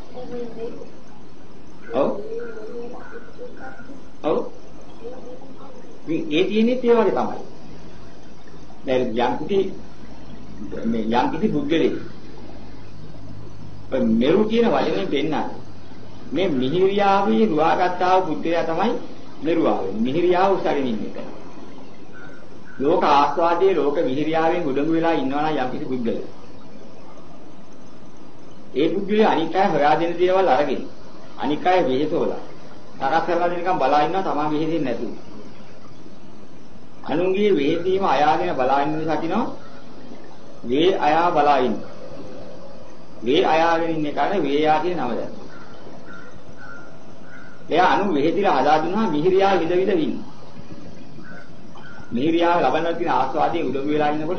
ඔව්. ඔව්. මේ තියෙන්නේ ඒ වගේ තමයි. දැන් යම් කිසි මේ යම් කිසි බුද්ධලෙක් මෙරු කියන වචනේ දෙන්නා මේ මිහිරියාවේ රුවාගත්තා වූ බුද්ධයා තමයි මෙරුවාවේ. මිහිරියාව උසගෙන ඉන්න එක. ලෝක ආස්වාදයේ ලෝක මිහිරියාවෙන් උඩඟු වෙලා ඉන්නවා නම් යම් කිසි බුද්ධලෙක්. ඒ බුද්ධලේ අනික් අය හොයා දෙන දේවල් අරගෙන අනික් අය වෙහෙසෝලා තරහ කරලා දෙනකම් බලා ඉන්නවා තමා වෙහෙසෙන්නේ නැතුව. අනුන්ගේ වෙහෙසීම අයාගෙන බලා ඉන්න නිසා කියනවා වේ අයා බලා ඉන්න. වේ අයාගෙන ඉන්න කාරණේ වේ යා කියන නම දැන්. එයා අනු වෙහෙතිලා හදා දුන්නා මිහිරියා විද විද වින්න. මිහිරියා ලබන්න තියෙන ආස්වාදයේ උදව් වෙලා ඉන්නකොට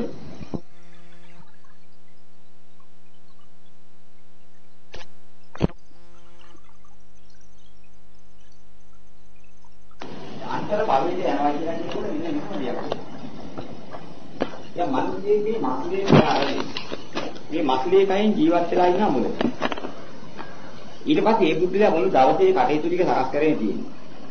අන්තර පරිවිද යනවා කියලා කියනකොට මෙන්න මෙහෙම දෙයක්. දැන් මනසේ මේ මස්ලේ කාරණේ. මේ මස්ලේ කයින් ජීවත් වෙලා ඉන්න මුල. ඊට පස්සේ ඒ බුද්ධිලා මොන දවසේ කටයුතු ටික සකස් කරගෙන තියෙනවා.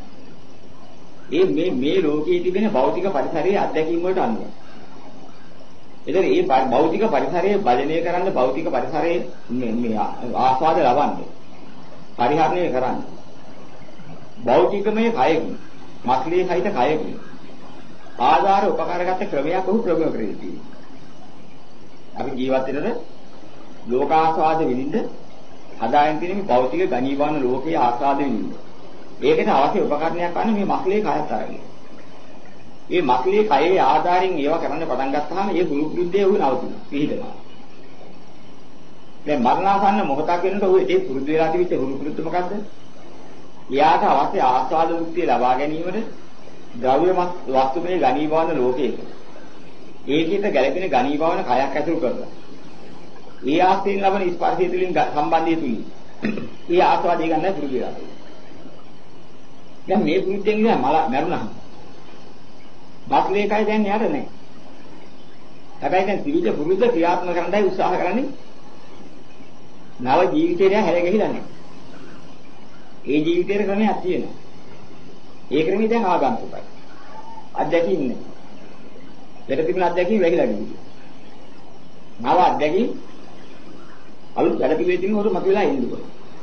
ඒ මේ මේ ලෝකයේ තිබෙන භෞතික පරිසරයේ අත්දැකීම් වලට අනුව. එතන මේ භෞතික පරිසරයේ බලණය කරන්න භෞතික පරිසරයේ මේ ආස්වාද ලබන්න. පරිහරණය කරන්න. භෞතිකමය කයකින් මස්ලේ සහිත කයකින් ආධාර උපකාරගත ක්‍රමයක් උහු ප්‍රගුණ කරේ තියෙනවා. අපි ජීවත් වෙනද ලෝකාස්වාද විඳින්න හදාගෙන තියෙන මේ භෞතික ගණීවාන ලෝකයේ ආස්වාද විඳින්න. ඒකට අවශ්‍ය උපකරණයක් ගන්න මේ මස්ලේ කයත් අරගෙන. මේ මස්ලේ කයේ ආධාරයෙන් ඒවා කරන්න පටන් ගත්තාම ඒ ගුරු විද්‍යාව උ නවතිනවා. පිළිදෙනවා. දැන් මරණාසන්න මොහොතක් වෙනකොට ඔය ඒ පුරුදු වෙලා තිබිච්ච ගුරු පුරුද්ද මොකද්ද? එයාට අවශ්‍ය ආස්වාද මුක්තිය ලබා ගැනීමට ද්‍රව්‍යමත් වස්තුමේ ගණීභවන ලෝකයක ඒකෙට ගැළපෙන ගණීභවන කයක් ඇතුළු කරලා ඒ ආස්තීන් ලබන ස්පර්ශය තුළින් සම්බන්ධය තුලින් ඒ ආස්වාදය ගන්න පුරුදු වෙලා. දැන් මේ පුරුද්දෙන් ඉඳන් මල මරුණා. බක්ලේකයි දැන් යාට නැහැ. හැබැයි දැන් ත්‍රිවිධ පුරුද්ද ක්‍රියාත්මක කරන්නයි උත්සාහ කරන්නේ. නව ජීවිතේට හැර ගිහිලා නැහැ. ඒ ජීවිතේට ක්‍රමයක් තියෙනවා. ඒ ක්‍රමී දැන් ආගන්තුකයි. අත්දැකීම් නෑ. පෙර තිබුණ අත්දැකීම් වැහිලා ගිහින්. නව අත්දැකීම් අලුත් වැඩ පිළිවෙලින් උඩ මතුවලා ඉන්නවා.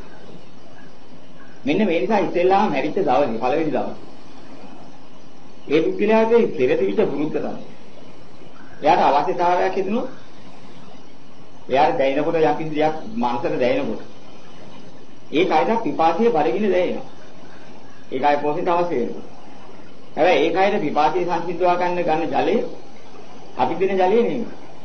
මෙන්න මේ නිසා ඉස්සෙල්ලාම මැරිච්ච දවසේ පළවෙනි දවසේ. ඒ පුද්ගලයාගේ පෙර තිබිච්ච පුරුද්ද තමයි. එයාට අවශ්‍යතාවයක් හිතුණොත් එයාට දැනෙනකොට යම් කිසි දෙයක් මනසට දැනෙනකොට ඒ කයද පිපාසිය බරගින දැනෙනවා. ඒකයි පොසිට අවශ්‍ය වෙනවා. හැබැයි ඒ කයද පිපාසිය සංසිඳවා ගන්න ගන්න ජලය අපි දෙන ජලය නෙමෙයි.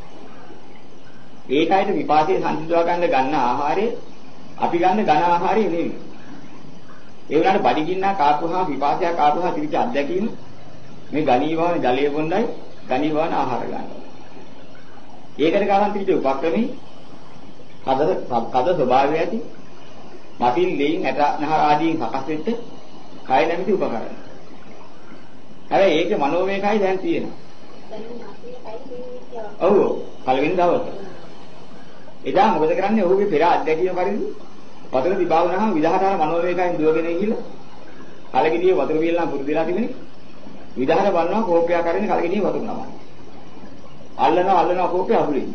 ඒ කයද පිපාසිය සංසිඳවා ගන්න ගන්න ආහාරය අපි ගන්න ඝන ආහාරය නෙමෙයි. ඒ වුණාට බඩගින්න කාපුවා පිපාසිය කාපුවා තිබිච්ච අත්දැකීම මේ ගණීවවන ජලය බොන්නයි ගණීවවන ආහාර ගන්නවා. ඒකට ගන්න තිබිච්ච උපක්‍රමී කද කද ස්වභාවය ඇති මතින් දෙයින් ඇට නහර ආදීන් සකස් වෙච්ච කය නැමැති උපකරණ. හැබැයි ඒකේ මනෝමය කය දැන් තියෙනවා. ඔව් පළවෙනි දවසේ. එදා මොකද කරන්නේ? ඔහුගේ පෙර අත්දැකීම පරිදි වතුර දිබා වුණාම විදහාට අර මනෝමය කයෙන් දුවගෙන ගිහිල්ලා කලගිරියේ වතුර පියලා පුරුදු වෙලා තිබුණේ. විදහාට බලනවා කෝපයක් අරගෙන කලගිරියේ වතුර නමනවා. අල්ලනවා අල්ලනවා කෝපේ අහුලෙන්නේ.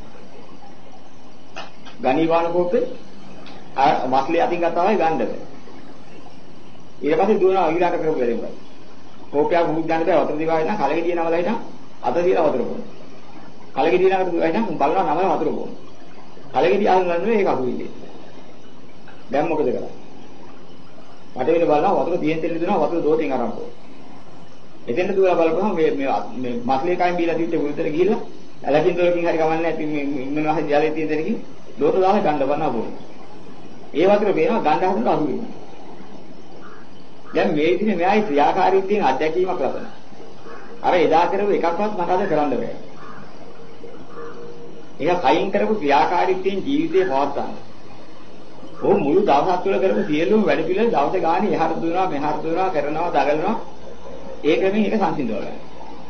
ගණීවාන කෝපේ ආ මස්ලේ අතින් ගත්තා වගේ ගන්න බෑ. ඊට පස්සේ දුවනවා ඊළඟ කරපු වෙලෙන්. කෝපයක් මුහුත් ගන්න බෑ වතුර දිවා ඉන්න කලගෙඩිය නමලා ඉන්න අත දිලා වතුර බොන. කලගෙඩිය නමකට දුවා ඉන්න බලනවා නමල වතුර බොන. කලගෙඩිය අහුන් ගන්න මේක අහුවින්නේ. දැන් මොකද කරන්නේ? වටේට බලනවා වතුර දියෙන් තෙල්ල දෙනවා වතුර දෝතින් අරන් පොන. එතෙන්ට දුවලා බලපුවම මේ මේ මස්ලේ කයින් බීලා තිබ්බ උරුතර ගිහිල්ලා ඇලකින් දොරකින් හරි කමන්නේ නැති මේ ඉන්නනවා හරි ජලයේ තියෙන දෙනකින් දෝත දාලා ගන්න බනවා බොන. ඒ වතුර පේනවා ගන්න හදන අහුවෙන්නේ. දැන් මේ විදිහේ මෙයායි ක්‍රියාකාරීත්වයෙන් අත්දැකීමක් ලබනවා. අර එදා කරපු එකක්වත් මට අද කරන්න බෑ. ඒක කයින් කරපු ක්‍රියාකාරීත්වයෙන් ජීවිතේ පවත්වන්න. ඔහු මුළු දවසක් තුළ කරපු සියලුම වැඩ පිළිවෙල දවස ගානේ එහාට දුවනවා මෙහාට දුවනවා කරනවා දගලනවා. ඒ ක්‍රමයෙන් ඒක සංසිඳව ගන්න.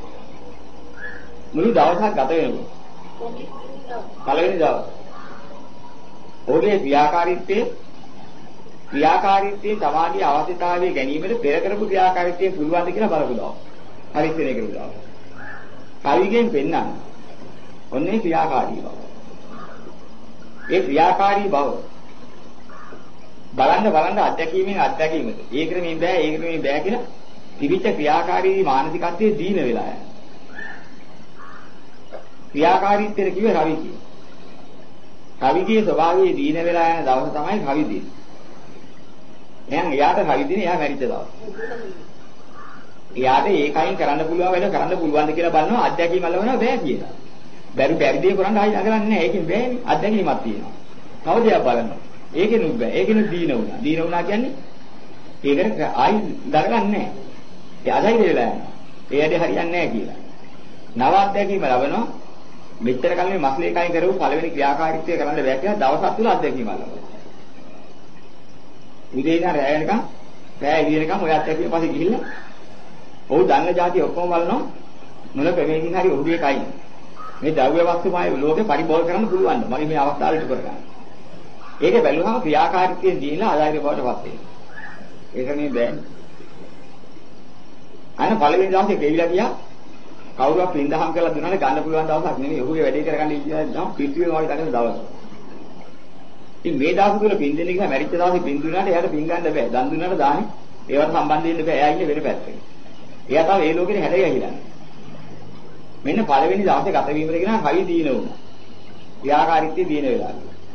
මුළු දවසක් ගත වෙනකොට. පළවෙනි දවස්. ඔහුගේ ක්‍රියාකාරීත්වයේ ක්‍රියාකාරීත්වයේ සමාධිය අවශ්‍යතාවයේ ගැනීමට පෙර කරපු ක්‍රියාකාරීත්වයේ පුළුවන්ද කියලා බලපුවා. හරි ඉතින් ඒක උදාව. කවිගෙන් පෙන්නන්න. ඔන්නේ ක්‍රියාකාරී බව. ඒ ක්‍රියාකාරී බව බලන්න බලන්න අත්දැකීමෙන් අත්දැකීමද. ඒ ක්‍රමයෙන් බෑ ඒ ක්‍රමයෙන් බෑ කියලා තිබිච්ච ක්‍රියාකාරී මානසිකත්වයේ දීන වෙලා යනවා. ක්‍රියාකාරීත්වයට කිව්වේ රවි කියලා. කවිගේ ස්වභාවයේ දීන වෙලා යන දවස තමයි කවි දින. එහෙනම් එයාට කවි දින එයා මැරිච්ච දවස. එයාට ඒකයින් කරන්න පුළුවන් වෙන කරන්න පුළුවන්ද කියලා බලනවා අත්දැකීම ලැබෙනවා බෑ කියලා. බැරි බැරි දේ කරන්න ආයි නගලන්නේ නැහැ. ඒකෙන් බෑනේ අත්දැකීමක් තියෙනවා. තව දෙයක් බලනවා. ඒකෙනුත් බෑ. ඒකෙනුත් දීන වුණා. දීන වුණා කියන්නේ ඒකට ආයි දරගන්නේ නැහැ. ඒ අදයි වෙලා යනවා. ඒ වැඩේ හරියන්නේ නැහැ කියලා. නව අත්දැකීම ලැබෙනවා. මෙච්චර කල් මේ මස්ලේ කයින් කරපු පළවෙනි ක්‍රියාකාරීත්වය කරන්න බෑ කියලා දවසක් තුල අත්දැකීම ලැබෙනවා. උදේ ඉඳන් රැය වෙනකම් රැය ඉරියනකම් ඔය අත්දැකීම පස්සේ ගිහිල්ලා ඔහු දන්න જાති ඔක්කොම බලනවා මොන ප්‍රමේයකින් හරි ඔහුගේ කයින් මේ ද්‍රව්‍ය වස්තුමය ලෝකේ පරිභෝග කරන්න පුළුවන්. මගේ මේ අවස්ථාව ඉටු කර ගන්න. ඒකේ බැලුවම ක්‍රියාකාරීත්වයෙන් දීලා ආදායක බවට පත් වෙනවා. ඒක නේ බෑනේ. අන්න පළවෙනි දවසේ ගෙවිලා ගියා. කවුරුවක් පින්දහම් කරලා දුන්නානේ ගන්න පුළුවන් දවසක් නෙමෙයි. ඔහුගේ වැඩේ කරගන්න ඉඳලා නම් පිටුවේ වගේ තකන දවස. ඉතින් මේ දවස් තුල පින් දෙන්න ගියා මැරිච්ච දවසේ පින් දුන්නාට එයාට පින් ගන්න බෑ. දන් දුන්නාට දාන්නේ ඒවට සම්බන්ධ වෙන්න බෑ. එයා ඉන්නේ වෙන පැත්තක. එයා තාම ඒ ලෝකෙට හැදෙයි ඇහිලා. මෙන්න පළවෙනි දවසේ ගත වීමද කියන හරි දීන වුණා. ක්‍රියාකාරීත්වය දීන වෙලාව.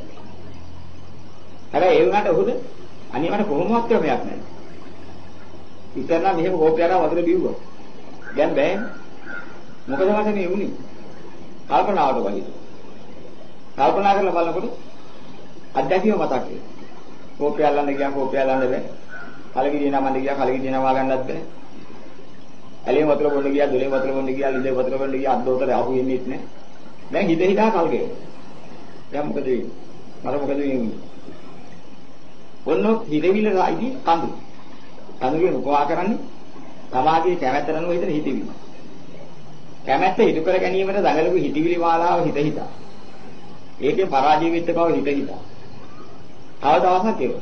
හැබැයි ඒ වුණාට ඔහුද අනිවාර්ය කොහොමවත් ක්‍රමයක් නැහැ. ඉතින් නම් මෙහෙම කෝප්පයක් වතුර බිව්වා. දැන් බෑනේ. මොකද මට මේ වුනේ? කල්පනාවට වගේ. කල්පනා කරලා බලනකොට අත්දැකීම මතක් වෙනවා. කෝපය අල්ලන්න ගියා කෝපය අල්ලන්න බෑ. කලගිරිය නමන්න ගියා කලගිරිය නමා ගන්නත් බෑ. ඇලේ වතුර බොන්න ගියා දොලේ වතුර බොන්න ගියා ලිඳේ වතුර බොන්න ගියා අද්දෝතර අහු වෙන්නේ නැහැ. දැන් හිත හිතා කල් ගෙවන. දැන් මොකද වෙන්නේ? මට මොකද වෙන්නේ? ඔන්නෝ හිතවිල්ල රායිදී කඳු. කඳුගේ මොකවා කරන්නේ? තමාගේ කැමැත්ත රණුව හිතන හිතවිලි. කැමැත්ත ඉදු කර ගැනීමට දඟලපු හිතවිලි මාලාව හිත හිතා. ඒකේ පරාජය වෙච්ච බව හිත හිතා. තව දවසක් ඒක.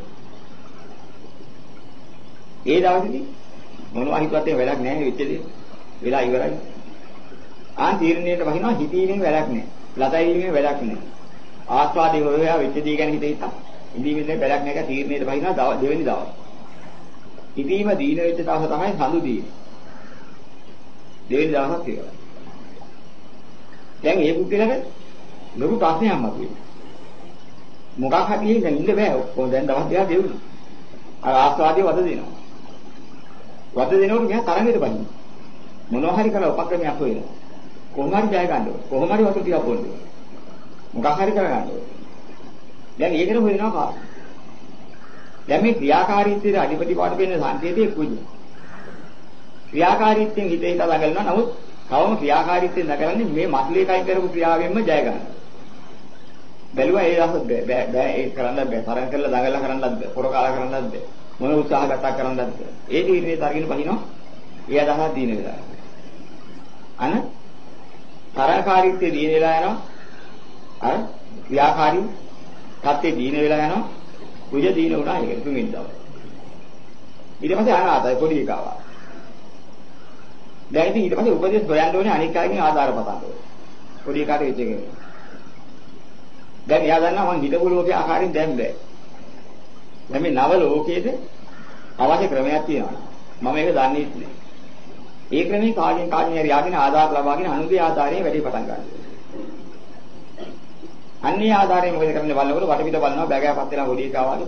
ඒ දවසේදී මොනවා හිතුවත් ඒ වැඩක් නැහැ වෙච්ච දේ. වෙලා ඉවරයි. ආන් තීරණයට වහිනවා හිතීමේ වැඩක් නැහැ. ලතයිීමේ වැඩක් නැහැ. ආස්වාදේ හොයලා වෙච්ච දේ ගැන හිත හිතා. ඉඳීමේ වැඩක් නැහැ තීරණයට වහිනවා දෙවෙනි දවස්. හිතීම දීන වෙච්ච දවස තමයි සඳු දීන. දෙවෙනි දවසක් ඒක. දැන් මේ පුද්ගලයාට ලොකු ප්‍රශ්නයක් මතුවේ. මොකක් හරි ඉන්න ඉන්න බෑ. ඔක්කොම දැන් දවස් දෙකක් ගෙවුණා. අර ආස්වාදයේ වද දෙනවා. වද දෙනකොට මෙයා තරඟෙට බහිනවා. මොනවා හරි කරලා උපක්‍රමයක් හොයනවා. කොහොම හරි ජය ගන්න ඕන. කොහොම හරි වතුර ටිකක් බොන්න ඕන. මොකක් හරි කරගන්න ඕන. දැන් ඒකට හොයනවා කාට? දැන් මේ ක්‍රියාකාරීත්වයේ අධිපති පාඩ වෙන සංකේතයේ කුජු. ක්‍රියාකාරීත්වයෙන් හිත හිත ළඟලනවා. නමුත් කවම ක්‍රියාකාරීත්වයෙන් නැගලන්නේ මේ මස්ලේ කයි කරපු ක්‍රියාවෙන්ම ජය ගන්න. බැලුවා ඒ දවස් බෑ බෑ ඒ කරන්න බෑ. තරංග කරලා දඟලලා කරන්නත් බෑ. පොර කාලා කරන්නත් බෑ. මොන උත්සාහ ගතක් කරන්නත් බෑ. ඒ තීරණේ තරගින පහිනවා. ඒ අදහස් දින වෙලා. අන තරකාරීත්වයේ දින වෙලා යනවා. අර ක්‍රියාකාරී තත්ත්වයේ දින වෙලා යනවා. කුජ දින උනා ඒක තුන්වෙනි දවස්. ඊට පස්සේ අනාතයි පොඩි එකාවා. දැන් ඉතින් ඊට පස්සේ උපදේශ හොයන්න ඕනේ අනික් අයගෙන් ආධාර පතන්න ඕනේ. පොඩි එකාට වෙච්ච එක. දැන් එයා දන්නවා මං හිතපු ලෝකේ ආකාරයෙන් දැන් බෑ. දැන් මේ නව ලෝකයේද අවශ්‍ය ක්‍රමයක් තියෙනවා. මම ඒක දන්නේ නැහැ. ඒ ක්‍රමේ කාගෙන් කාගෙන් හරි යාගෙන ආධාර ලබාගෙන අනුගේ ආධාරයෙන් වැඩි පටන් ගන්නවා. අන්නේ ආධාරයෙන් මොකද කරන්නේ බලනකොට වටපිට බලනවා බෑගෑපත් වෙලා පොඩි එකා වගේ.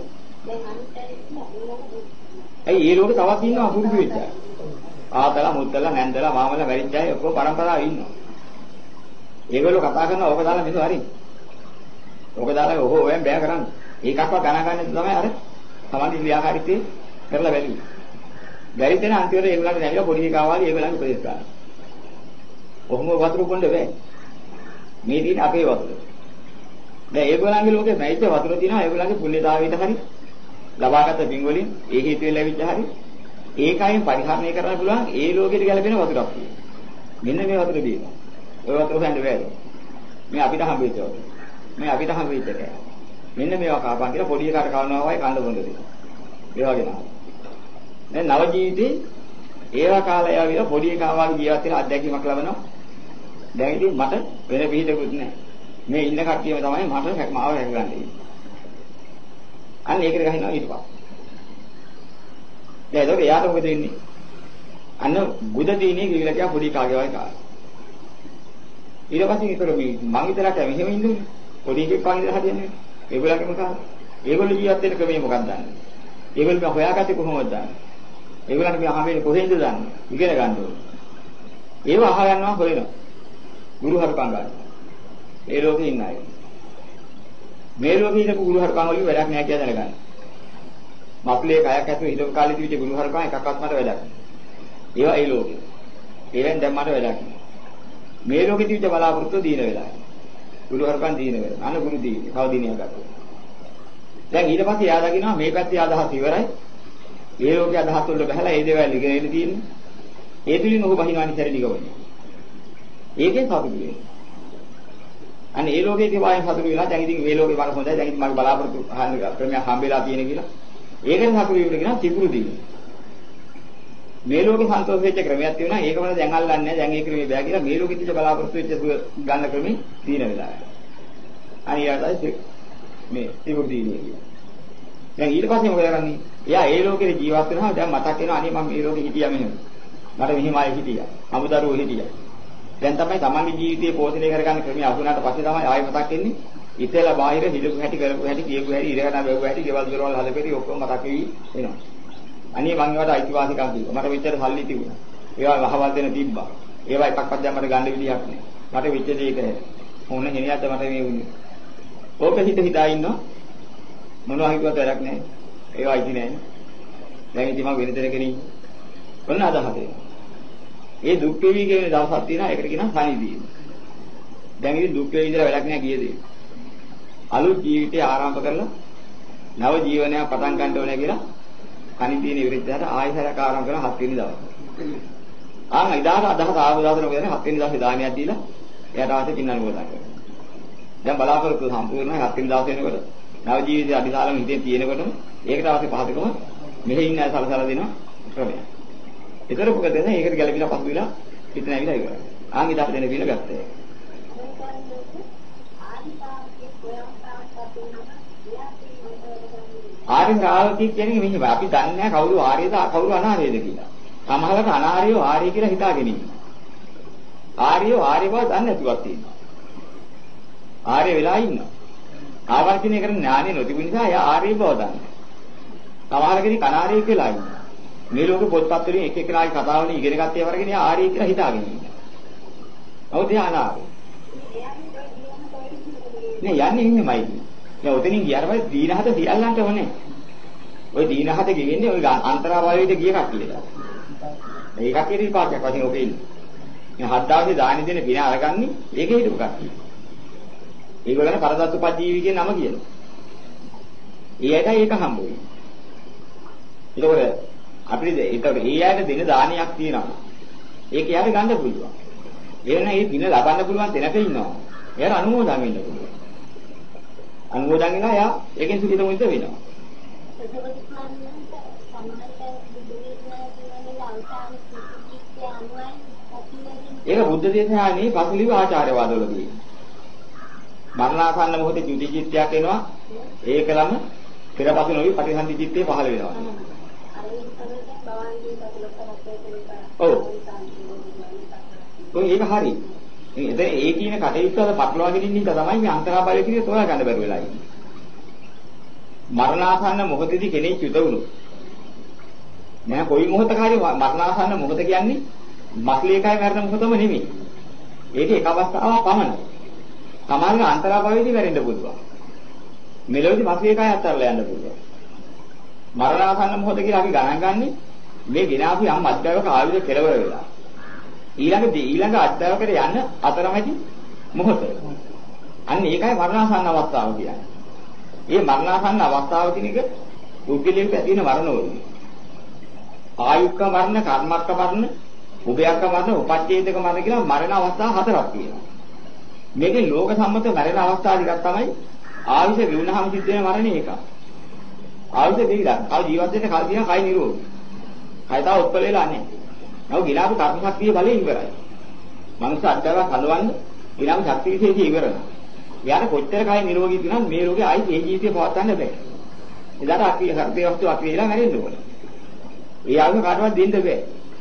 ඇයි ඒ ලෝකේ තවත් ඉන්නවා පුරුදු වෙච්ච අය. ආතලා මුත්තලා නැන්දලා මාමලා වැරිච්ච අය ඔක්කොම පරම්පරාවේ ඉන්නවා. ඒගොල්ලෝ කතා කරනවා ඕක දාලා මිසු හරි. ඕක දාලා ඔහො ඔයන් බෑ කරන්නේ. ඒකක්වත් ගණන් ගන්න තමයි අර සමාධි ක්‍රියාකාරීත්වයේ කරලා බැලුවේ. බැරි දෙන අන්තිමට ඒගොල්ලන්ට නැවිලා පොඩි එකා වගේ ඒගොල්ලන්ගේ උපදෙස් ගන්න. කොහොම වතුර බොන්න බෑ. මේ දින අපේ වතුර. දැන් ඒගොල්ලන්ගේ ලෝකේ නැයිච්ච වතුර තියෙනවා ඒගොල්ලන්ගේ පුණ්‍යතාවයට හරි ලබාගත පින් වලින් ඒ හේතුවෙන් ලැබිච්ච හරි ඒකයින් පරිහරණය කරන්න පුළුවන් ඒ ලෝකෙට ගැලපෙන වතුරක් තියෙනවා. මෙන්න මේ වතුර දිනවා. ඔය වතුර හොයන්න බෑ. මේ අපිට හම්බෙච්ච වතුර. මේ අපිට හම්බෙච්ච එක. මෙන්න මේවා කාපන් කියලා පොඩි එකාට කවනවා වගේ කන්න බොන්න දෙනවා. ඒ වගේ නෑ. දැන් නව ජීවිතේ ඒවා කාලය ආවිලා පොඩි එකා වගේ ජීවත් වෙන අත්දැකීමක් ලබනවා. දැන් ඉතින් මට වෙන පිළිදෙකුත් නෑ. මේ ඉන්න කට්ටියම තමයි මට මාව හැංගන්නේ. අන්න ඒකට ගහිනවා ඊට පස්සේ. දැන් ඒක එයාට මොකද වෙන්නේ? අන්න බුද දිනේ කියලා කියා පොඩි කාගේ වගේ කාලා. ඊට පස්සේ ඒතර මේ මං විතරක් මෙහෙම ඉන්නේ. පොඩි එකෙක් වගේ හදින්නේ. ඒගොල්ලන්ගේම කාලා. ඒගොල්ලෝ ජීවත් වෙන ක්‍රමය මොකක්ද දන්නේ? ඒගොල්ලෝ හොයාගත්තේ කොහොමද දන්නේ? ඒගොල්ලන්ට මේ අහන්නේ කොහෙන්ද දන්නේ? ඉගෙන ගන්න ඕනේ. ඒව අහ යනවා හොයනවා. ගුරු හරකම් ගන්න. ඒ ලෝකේ ඉන්න අය. මේ ලෝකේ ඉන්න ගුරු හරකම් වලින් වැඩක් නැහැ කියලා දැනගන්න. මස්ලේ කයක් ඇතුලේ හිටපු කාලේ තිබිච්ච ගුරු හරකම් එකක්වත් මට වැඩක් නැහැ. ඒවා ඒ ලෝකේ. ඒවෙන් දැන් මට වැඩක් නැහැ. මේ ලෝකේ තිබිච්ච බලාපොරොත්තු දීන වෙලා. ගුරු හරකම් දීන වෙලා. අන්න ගුරු දීනේ. කව දිනියක් ගත්තා. දැන් ඊට පස්සේ යා දකින්නවා මේ පැත්තේ අදහස් ඉවරයි. ඒ ලෝකයේ අදහස් වලට බහලා ඒ දේවල් ඉගෙනගෙන තියෙන්නේ. ඒ තුලින් ඔහු බහිනවනි සැරේ නිගමනය. ඒකෙන් සතුටු වෙනවා. අන්න ඒ ලෝකයේ තිබාගෙන සතුටු වෙලා දැන් ඉතින් මේ ලෝකේ බල හොඳයි දැන් ඉතින් මගේ බලාපොරොත්තු ක්‍රමයක් හම්බෙලා තියෙන කියලා. ඒකෙන් සතුටු වෙන්න කියන තිපුරු දින. මේ ලෝකේ සන්තෝෂ වෙච්ච ක්‍රමයක් තියෙනවා ඒක වල දැන් අල්ලන්නේ නැහැ දැන් ඒ ක්‍රමේ බෑ කියලා මේ ලෝකෙ තිබ්බ බලාපොරොත්තු වෙච්ච ගන්න ක්‍රමේ තීන වෙලා යනවා. අනිවාර්යයි මේ තිපුරු දිනේ කියන්නේ. දැන් ඊට පස්සේ මොකද කරන්නේ? එයා ඒ ලෝකේ ජීවත් වෙනවා දැන් මතක් වෙනවා අනේ මම මේ ලෝකෙ හිටියා මෙහෙම. මට මෙහිම ආයෙ හිටියා. අමුදරුවෝ හිටියා. දැන් තමයි තමන්ගේ ජීවිතේ පෝෂණය කරගන්න ක්‍රමය අහුණාට පස්සේ තමයි ආයෙ මතක් වෙන්නේ. ඉතලා බාහිර හිලපු හැටි කරපු හැටි කියපු හැටි ඉරකට බැව්ව හැටි ගෙවල් දොරවල් හදපෙටි ඔක්කොම මතක් වෙවි එනවා. අනේ මං ඒවට අයිතිවාසිකම් කිව්වා. මට මෙච්චර සල්ලි තිබුණා. ඒවා වහවල් දෙන තිබ්බා. ඒවා එකක්වත් දැන් මට ගන්න විදියක් නෑ. මට වෙච්ච දේ ඒක. මොන හිණියක්ද මට මේ වුනේ. ඕක හිත හිතා ඉන්නවා. මොනවා හිතුවත් වැඩක් නෑ. ඒවා අයිති නෑ. දැන් ඉතින් මම වෙන දෙයකින් ඔන්න අදහසේ. ඒ දුක් වේවි කියන දවසක් තියෙනවා. ඒකට කියනවා සනිදී. දැන් ඉතින් දුක් වේවි ඉඳලා වැඩක් නෑ කීයද? අලුත් ජීවිතය ආරම්භ කරලා නව ජීවනයක් පටන් ගන්න ඕනේ කියලා කනිදීන විරුද්ධයට ආයතරක ආරම්භ කරන හත් වෙනි දවසේ. ආන් ඉදාට අදහස ආව දවසේ මොකද හත් වෙනි දවසේ දානයක් දීලා එයාට අවශ්‍ය පින්නල් ගොඩක් කරනවා. දැන් බලාපොරොත්තු සම්පූර්ණයි හත් වෙනි දවසේ වෙනකොට නව ජීවිතයේ අදිසාලම හිතේ තියෙනකොටම ඒකට අවශ්‍ය පහදකම මෙහෙ ඉන්න අය සලසලා දෙනවා ක්‍රමයක්. ඒතර මොකද දෙන්නේ? ඒකට ගැළපිලා පසු වෙලා හිත නැවිලා ඉවරයි. ආන් ඉදාට දෙන පින ගත්තා. ආර්ය ශ්‍රාවකයෙක් කියන්නේ මෙහෙම. අපි දන්නේ නැහැ කවුරු ආර්යද කවුරු අනාර්යද කියලා. සමහරවිට අනාර්යෝ ආර්ය කියලා හිතාගෙන ඉන්නවා. ආර්යෝ ආර්ය බව දන්නේ නැතුවක් තියෙනවා. ආර්ය වෙලා ඉන්නවා. ආවර්ජනය කරන ඥානෙ නොතිබුණ නිසා එයා ආර්ය බව දන්නේ. සමහර කෙනෙක් අනාර්ය කියලා ඉන්නවා. මේ ලෝකෙ පොත්පත් වලින් එක එකනාගේ කතාවලින් ඉගෙන ගන්න ඒවා වර්ගනේ ආර්ය කියලා හිතාගෙන ඉන්නවා. නමුත් එයා අනාර්ය. නේ යන්නේ ඉන්නේමයි. දැන් ඔතනින් ගියාට පස්සේ දීන හත සියල්ලන්ට ඕනේ. ওই දීන හත ගෙන්නේ ওই අන්තරාභාවයට ගිය කට්ටියට. ඒ කට්ටියට විපාකයක් වශයෙන් ඔක ඉන්නේ. මේ හත් දවසේ දානි දෙන පින අරගන්නේ ඒකේ හිටපු කට්ටිය. ඒගොල්ලන් කරදත්තුපජීවි කියන නම කියනවා. ඒ අයටයි ඒක හම්බ වෙන්නේ. ඒකවල අපිට ඒකට ඒ අයට දෙන දානයක් තියෙනවා. ඒක යාට ගන්න පුළුවන්. ඒ වෙන ඒ පින ලබන්න පුළුවන් තැනක ඉන්නවා. එයාට අනුමෝදන් වෙන්න පුළුවන්. අනුමෝදන් වෙනවා යා ඒකෙන් සුඛිත මොකද වෙනවා. ඒක බුද්ධ දේශනාවේ පසුලිව ආචාර්යවාදවල තියෙනවා. මරණාසන්න මොහොතේ ද්විති චිත්තයක් එනවා. ඒකලම පෙරපසු නොවි පටිසන්ධි චිත්තේ පහළ වෙනවා. ඔව්. ඔය ඒක හරි. ඒ ඒ කියන කටයුත්ත වල පටලවාගෙන ඉන්න නිසා තමයි මේ අන්තරාභාවය කියන තෝරා ගන්න බැරි වෙලා ඉන්නේ. මරණාසන්න මොහොතේදී කෙනෙක් චුත වුණොත් නෑ කොයි මොහොතක හරි මරණාසන්න මොහොත කියන්නේ මස්ලේකයි මරණ මොහොතම නෙමෙයි. ඒක එක අවස්ථාවක් පමණයි. සමානව අන්තරාභාවයේදී වැරෙන්න පුළුවන්. මෙලොවදී මස්ලේකයි අත්හැරලා යන්න පුළුවන්. මරණාසන්න මොහොත කියලා අපි ගණන් ගන්නේ මේ විනාපි යම් අධ්‍යාවක ආයුධ කෙලවර වෙලා. ඊළඟ ඊළඟ අධ්‍යාවකට යන අතරමැදි මොහොත. අන්න ඒකයි මරණාසන්න අවස්ථාව කියන්නේ. මේ මරණාසන්න අවස්ථාව කියන එක පුද්ගලයෙකුට ඇති වෙන මරණවලදී. ආයුක්ක මරණ, කර්මක්ක මරණ, උභයක්ක මරණ, උපච්ඡේදක මරණ කියලා මරණ අවස්ථා හතරක් තියෙනවා. මේකේ ලෝක සම්මත මරණ අවස්ථා ටිකක් තමයි ආයුෂ විුණාම සිද්ධ වෙන මරණේ එක. ආයුෂ දෙවිලා කල් ජීවත් වෙන්න කල් දින කයි නිරෝධ. කය තා උත්පල වෙලා නැහැ. නව ගිලාපු කර්ම ශක්තිය බලයෙන් ඉවරයි. මනුස්ස අත්දැකලා කලවන්න ගිලාපු ශක්තිය විශේෂය ඉවරයි. එයාට කොච්චර කයි නිරෝගී තියනත් මේ රෝගේ ආයි මේ ජීවිතේ පවත්වන්න බෑ. එදාට අපි හර්පේ වස්තු අපි වෙලා මැරෙන්න ඕනේ. ඒ ආගම කාටවත් දෙන්න බෑ.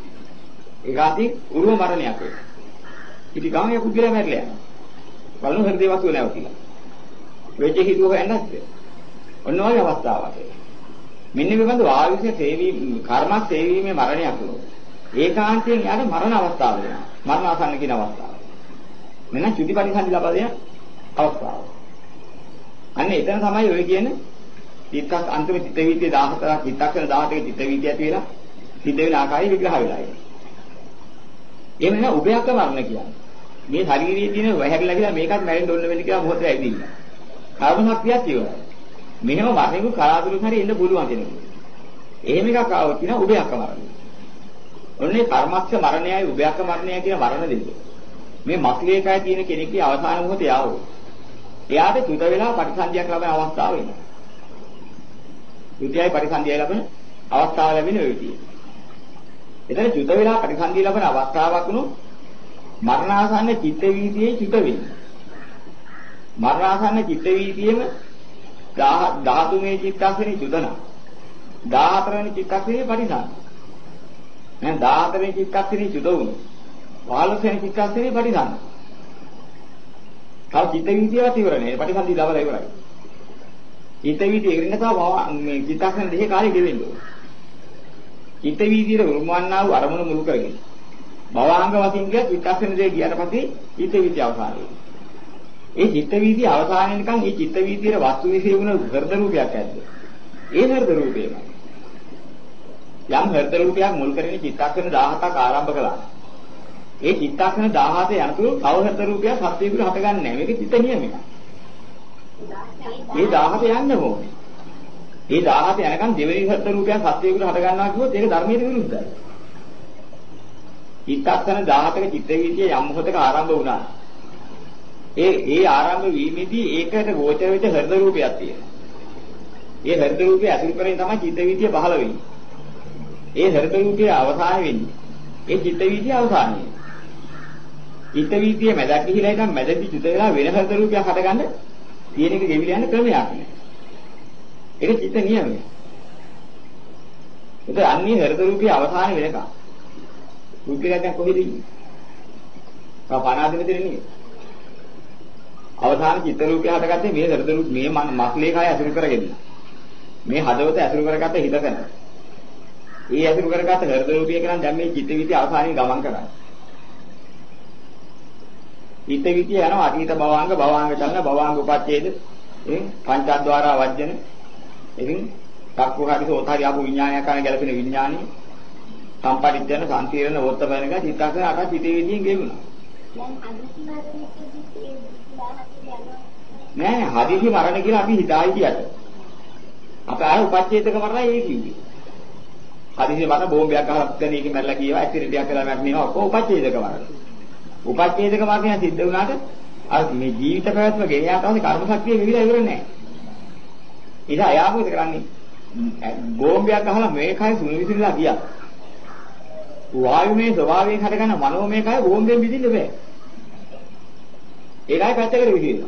ඒකාති උරුම මරණයක් වෙයි. ඉතින් ගාමයේ පුදුලා මැරලා යනවා. බලමු හෘදේ වස්තු නැවතිලා. වෙච්ච හිතුව හොයන්නත් ඔන්න ඔය අවස්ථාවක්. මෙන්න මේ බඳු ආයුෂ සේවී කර්මස් සේවීමේ මරණයක් වුණා. ඒකාන්තයෙන් යාට මරණ අවස්ථාව වෙනවා. මරණාසන්න කියන අවස්ථාව. මෙන්න චුතිපරිසන්දි ලබා දෙන අවස්ථාව. අන්න එතන තමයි ඔය කියන චිත්තක් අන්තිම චිත්ත වීතිය දහහතරක් චිත්තක්ෂණ දහහතක චිත්ත වීතිය ඇති වෙලා සිද්ධ වෙන ආකාරය විග්‍රහ වෙලා ඉන්නේ. ඒ වෙන උභයක්ක මරණ කියන්නේ. මේ ශරීරයේ තියෙන වැහැරිලා කියලා මේකත් මැරෙන්න ඕන වෙන්නේ කියලා මොහොතේ ඇවිදින්න. කර්ම ශක්තියක් ඉවරයි. මෙහෙම මරණයක කලාතුරකින් හරි එන්න පුළුවන් කෙනෙකුට. එහෙම එකක් ආවොත් කියන උභයක්ක මරණය. ඔන්නේ කර්මක්ෂ මරණයයි උභයක්ක මරණයයි කියන මරණ දෙක. මේ මක්ලේකයි තියෙන කෙනෙක්ගේ අවසාන මොහොතේ ආවොත් එයාට චුත වෙලා පරිසන්දියක් ලබන අවස්ථාව වෙනවා. චුතයයි පරිසන්දියයි ලබන අවස්ථාව ලැබෙන ඔය විදිය. එතන චුත වෙලා පරිසන්දිය ලබන අවස්ථාවක් උණු මරණාසන්න චිත්ත වීතියේ චුත වෙන්නේ. මරණාසන්න චිත්ත වීතියේම දහතුන් වෙනි චිත්තක්ෂණේ චුතන. දහහතර වෙනි චිත්තක්ෂණේ පරිසන්දි. දැන් දහහතර වෙනි චිත්තක්ෂණේ චුත වුණා. පහළොස් වෙනි චිත්තක්ෂණේ පරිසන්දි. තව චිත්ත වීතියවත් ඉවර නෑ. පරිසන්දි ලබලා ඉවරයි. චිත්ත වීතිය ඉවරින් තව මේ චිත්තක්ෂණ දෙකේ කාලය ගෙවෙන්න ඕනේ. චිත්ත වීතියේ උරුමවන්නා වූ අරමුණු මුල් කරගෙන භවාංග වශයෙන් කිය චිත්තක්ෂණ දෙක ගියාට පස්සේ චිත්ත වීතිය අවසන් වෙනවා. ඒ චිත්ත වීතිය අවසන් වෙනකන් මේ චිත්ත වීතියේ වස්තු විශේෂ වුණ හෘද රූපයක් ඇද්ද. ඒ හෘද රූපේමයි. යම් හෘද රූපයක් මුල් කරගෙන චිත්තක්ෂණ දහහතක් ආරම්භ කළා. ඒ චිත්තක්ෂණ දහහත යනතුරු කව හෘද රූපයක් සත්‍යයකට හටගන්නේ නැහැ. මේක චිත්ත නියමයක්. මේ දහහත යන්න ඕනේ. මේ දහහත යනකම් දෙවෙනි හෘද රූපයක් සත්‍යයකට හට ගන්නවා කිව්වොත් ඒක ධර්මයට විරුද්ධයි. චිත්තක්ෂණ දහහතක චිත්ත වීතිය යම් මොහොතක ආරම්භ වුණා. ඒ ඒ ආරම්භ වීමේදී ඒකට ගෝචර වෙච්ච හෘද රූපයක් තියෙනවා. ඒ හෘද රූපය අතුරු කරගෙන තමයි චිත්ත වීතිය පහළ වෙන්නේ. ඒ හෘද රූපය අවසාන වෙන්නේ. ඒ චිත්ත වීතිය අවසානයේ. චිත්ත වීතිය මැදක් ගිහිලා ඉතින් මැදදී චුත වෙලා වෙන හෘද රූපයක් හටගන්න තියෙන එක ගෙවිලා යන ක්‍රමයක් නෑ. ඒක චිත්ත නියමයි. ඒක අන්නේ හෘද රූපය අවසාන වෙනකම්. රූපය දැන් කොහෙද ඉන්නේ? තා පනාදින දෙන්නේ. අවසාන චිත්ත රූපය හටගත්තේ මේ හෘද රූප මේ මස්ලේ කය අසුරු කරගෙන. මේ හදවත අසුරු කරගත්ත හිත තැන. ඒ අසුරු කරගත්ත හෘද රූපය කරන් දැන් මේ චිත්ත වීතිය අවසානයේ ගමන් කරන්නේ. චිත්ත වීතිය යනවා අතීත භවාංග භවාංග චලන භවාංග උපච්ඡේද ඒ පංචද්වාර වජ්ජන ඉතින් චක්කුහරි සෝතාරි ආපු විඥානය කරන ගැලපෙන විඥානි සම්පරිත්‍යන සම්තිරණ වෝත්තපයනක චිත්තක්ෂණ අට චිත්ත වීතියෙන් ගෙවුණා. නෑ හදිසි මරණ කියලා අපි හිතායි කියට. අප ආය උපච්ඡේදක මරණයි ඒ කිව්වේ. හදිසි මරණ බෝම්බයක් ගහලා ගන්න එකේ මැරලා කියවා ඇක්සිඩන්ට් එකක් කරලා මැරෙනවා ඔක්කොම උපච්ඡේදක මරණ. උපච්ඡේදක මරණය සිද්ධ වුණාට අර මේ ජීවිත පැවැත්ම ගෙන යාට අවශ්‍ය කර්ම ශක්තිය මෙවිලා ඉවර නැහැ. ඊට අයා මොකද කරන්නේ? බෝම්බයක් ගහලා මේ කය සුණු විසිරලා ගියා. වායුමය ස්වභාවයෙන් හටගන්න මනෝමය කය බෝම්බෙන් විදින්න බෑ. ඒකයි පැත්තකට විදිනවා.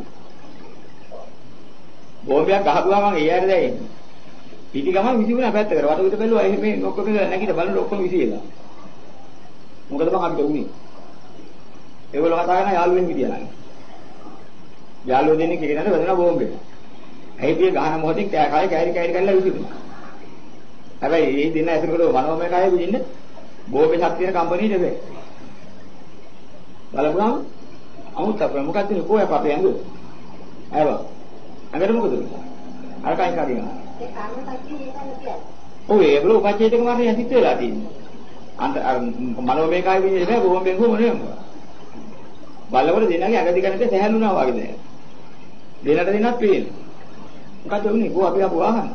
බෝම්බයක් ගහපුවා මම ඒ ඇර දැනෙන්නේ. පිටි ගමන් විසිරුණා පැත්තකට. වටපිට බැලුවා එහෙම මේ ඔක්කොම නැගිට බලන ඔක්කොම විසිරලා. මොකද මම අපිට උනේ? ඒගොල්ලෝ කතා කරන යාළුවෙන් හිටියා නේද? යාළුවෝ දෙන්නේ කියනද වැදෙන බෝම්බේ. ඇයිපිය ගහන මොහොතින් කෑ කය කෑරි කෑරි කරලා විසිරුණා. හැබැයි මේ දින ඇතුළත මනෝමය කය විදින්න බෝම්බේ ශක්තියන කම්පැනි දෙබේ. බලපුවාම අමුත් අපර මොකක්ද කොහේ අපේ ඇඟ? අයව. ඇඟට මොකද? අර කයින් කාරියන. ඒ කාර්ය ශක්තිය ඒකයි කියන්නේ. ඔව් ඒගොල්ලෝ උපච්ඡේදක මාර්ගය ඇසිත් වෙලා තියෙනවා. අන්ත මනෝමය කය විදින්න බෑ බෝම්බෙන් කොහොම නෙමෙයි. බලවල දෙන්නගේ අගදි කනට සැහැල්ලුණා වගේ දැන්. දෙන්නට දෙන්නත් පේන. මොකද උනේ? කො අපි ආපු ආහන.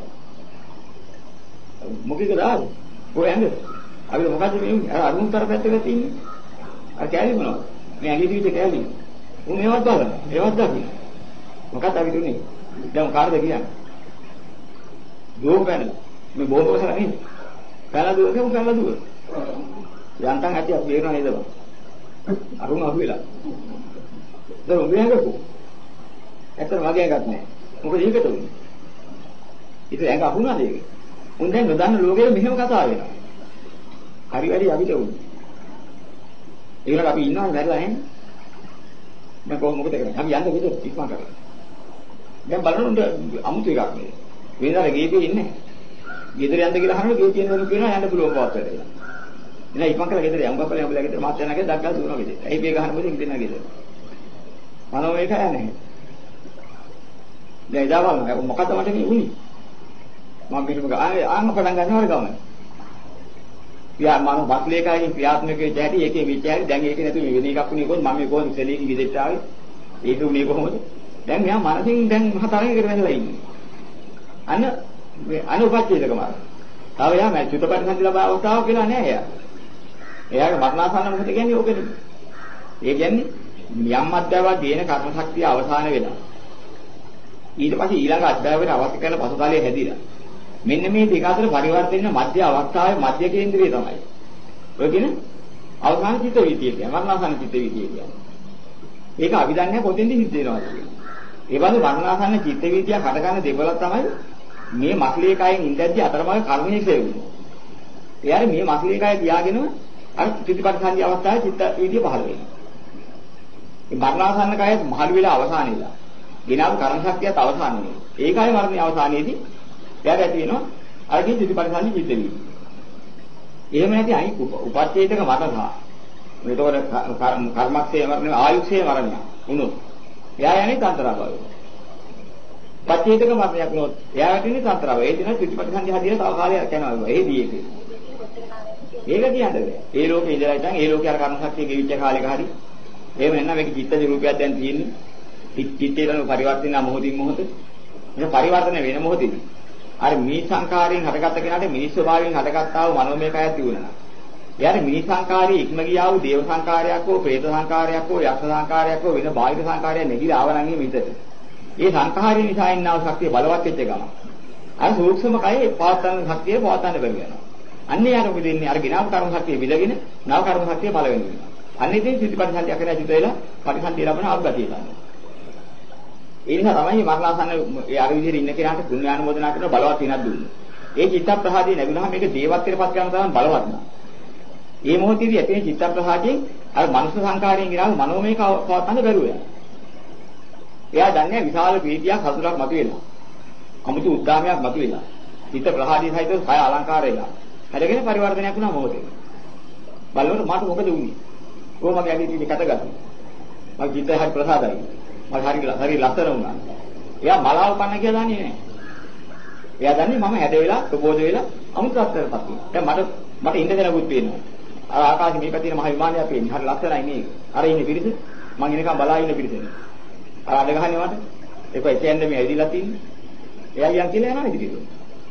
මොකේද ආවේ? කො යන්නේ? අපි මොකද මේ උනේ? අර අරුන්තර පැත්තක තියෙන්නේ. අර කැලේ මොනවද? මේ ඇඟේ දිවිත කැලේ. උන් ඒවත් බලන්න. ඒවත් දකින්න. මොකක්ද අපි දුන්නේ? දැන් කාටද කියන්නේ? දුව පැනලා. මේ බෝම්බ වසලා නේද? පැනලා දුව කියමු පැනලා දුව. යන්තම් ඇති අපි බේරනවා නේද බං? අරුණ අහු වෙලා. දැන් උඹ යංගකෝ. ඇත්තට මගේ එකක් නෑ. මොකද ඒකට උනේ? ඉතින් ඇඟ අහුණාද ඒක? උන් දැන් නොදන්න ලෝකෙ මෙහෙම කතා වෙනවා. හරි වැඩි අපිට උනේ. ඒකට අපි ඉන්නවද නැරලා නැහැ? මම කොහොම මොකද කරන්නේ? අපි යන්න විතර ඉක්මන් කරලා. දැන් බලන්න අමුතු එකක් නේ. වෙනදාර ගේපේ ඉන්නේ. ගෙදර යන්න කියලා අහනකොට ගේ කියන දේ කියනවා යන්න පුළුවන් බවත් වැඩලා. ඉතින් ඉක්මන් කරලා ගෙදර යමු බප්පලා යමුලා ගෙදර මාත් යනකේ දක්කලා දුවනවා ගෙදර. ඇයි මේ ගහන මොකද ඉඳිනා ගෙදර. මනෝ මේක යන්නේ. දැන් ඉදා බලන්න මොකද මට මේ උනේ? මම මෙහෙම ආයේ ආන්න පටන් ගන්නවද ගමන. ක්‍රියා මනෝ බක්ලේකයි ක්‍රියාත්මක වෙච්ච හැටි ඒකේ වෙච්ච හැටි දැන් ඒක නැතු වෙන එකක් උනේ කොහොමද මම මේ කොහොමද ඉතලීන් ගෙදරට ආවේ? ඒක උනේ කොහොමද? දැන් මෙයා මනසින් දැන් මහ තරඟයකට වැටලා ඉන්නේ. අන්න මේ අනුපච්චේදක මාර්ග. තව යා මම චුතපරිසන්ති ලබා අවස්ථාව කියලා නෑ එයා. එයාගේ මරණාසන්න මොකද කියන්නේ ඕකනේ. ඒ කියන්නේ යම් අධ්‍යාවක් දේන කර්ම ශක්තිය අවසාන වෙලා. ඊට පස්සේ ඊළඟ අධ්‍යාපනයට අවශ්‍ය කරන පසුතලයේ හැදිලා. මෙන්න මේ දෙක අතර පරිවර්තන වෙන මධ්‍ය අවස්ථාවේ මධ්‍ය කේන්ද්‍රය තමයි. ඔය කියන අවසාන චිත්ත වීතිය කියන්නේ මරණාසන්න චිත්ත වීතිය කියන්නේ. ඒක අභිධර්මය පොතෙන්දි සිද්ධ වෙනවා කියන්නේ. ඒ වගේ මරණාසන්න චිත්ත වීතිය හටගන්න දෙවල තමයි මේ මස්ලී කයෙන් ඉඳද්දී අතරමඟ කර්මයේ ක්ෂේවුනේ. එයාට මේ මස්ලී කය තියාගෙන අර ප්‍රතිපත්තිසන්දි අවස්ථාවේ චිත්ත වීතිය පහළ වෙනවා. මේ මරණාසන්න කය මහලු වෙලා අවසානෙලා. ගෙනාවු කර්ම ශක්තියත් අවසාන වෙනවා. ඒකයි මරණයේ අවසානයේදී එයාට ඇති වෙනවා අර කියන ප්‍රතිපත්තිසන්දි චිත්ත වීතිය. එහෙම නැති අනිත් උපච්ඡේදක මරණා. මේතකොට කර්මක්ෂේ මරණය ආයුක්ෂේ මරණය වුණොත් එයා යන්නේ තන්තරාභාවය. පච්ඡේදක මරණයක් වුණොත් එයා යන්නේ තන්තරාභාවය. ඒ දින ප්‍රතිපත්තිසන්දි හදින තව කාලයක් යනවා. ඒදී ඒක. ඒක කියන්නේ. ඒ ලෝකේ ඉඳලා ඉතින් ඒ ලෝකේ අර කර්ම ශක්තිය ගෙවිච්ච කාලෙක හරි. එහෙම නැත්නම් මේක චිත්තජ රූපයක් දැන් තියෙන්නේ. චිත්තේන පරිවර්තන මොහොතින් මොහොත. මේ පරිවර්තන වෙන මොහොතේදී අර මිනිස් සංකාරයෙන් හටගත්ත කෙනාට මිනිස් ස්වභාවයෙන් හටගත්තා වූ මනෝමය කයක් තිබුණා. එයාට මිනිස් සංකාරයේ ඉක්ම ගියා වූ දේව සංකාරයක් හෝ ප්‍රේත සංකාරයක් හෝ යක්ෂ සංකාරයක් හෝ වෙන බාහිර සංකාරයක් නැගිලා ආවනම් මේ විදිහට. ඒ සංකාරය නිසා ඉන්නා වූ ශක්තිය බලවත් වෙච්ච ගමන් අර සූක්ෂම කයේ පවත්තන ශක්තිය පවත්තන්න බැරි වෙනවා. අන්නේ යාර උපදින්නේ අර ගිනාම කර්ම ශක්තිය විදගෙන නව කර්ම ශක්තිය පළ වෙනවා. අන්නේ ඉතින් සිතිපරිසන්තිය කරලා සිට වෙලා පරිසන්තිය ලබන ආගතිය ගන්නවා. ඒ නිසා තමයි මරණාසන්න ඒ අර විදිහට ඉන්න කෙනාට පුණ්‍යානුමෝදනා කරන බලවත් වෙනක් දුන්නේ. ඒ චිත්ත ප්‍රහාදී නැගුණාම මේක දේවත්වයට පත් කරන තරම් බලවත් නෑ. මේ මොහොතේදී ඇති වෙන චිත්ත ප්‍රහාදයෙන් අර මනුෂ්‍ය සංකාරයෙන් ගිරාම මනෝමය පවත්තන්න බැරුව යනවා. එයා දන්නේ විශාල ප්‍රීතියක් හසුරක් මතුවෙනවා. අමුතු උද්දාමයක් මතුවෙලා. චිත්ත ප්‍රහාදී සහිතව කය අලංකාර වෙලා. හැදගෙන පරිවර්තනයක් වුණා මොහොතේ. බලනකොට මට මොකද වුනේ? කොහොමද යන්නේ ඉතින් කටගත්තා. මගේ චිත්තය හරි ප්‍රසාදයි. මට හරි හරි ලස්සන වුණා. එයා මලාව කන්න කියලා දන්නේ නැහැ. එයා දන්නේ මම හැද වෙලා ප්‍රබෝධ වෙලා අමුතුත්තරපත් වෙනවා. දැන් මට මට ඉන්න දෙනකුත් පේනවා. අර ආකාශයේ මේ පැත්තේ මහ විමානයක් පේන්නේ. හරි ලස්සනයි මේක. අර ඉන්නේ පිරිස. මං ඉනකම් බලා ඉන්න පිරිසනේ. අර අඬ ගහන්නේ මට. ඒක එතෙන්ද මේ ඇවිදලා තින්නේ. එයා යන් කියලා යනවා ඉදිරියට.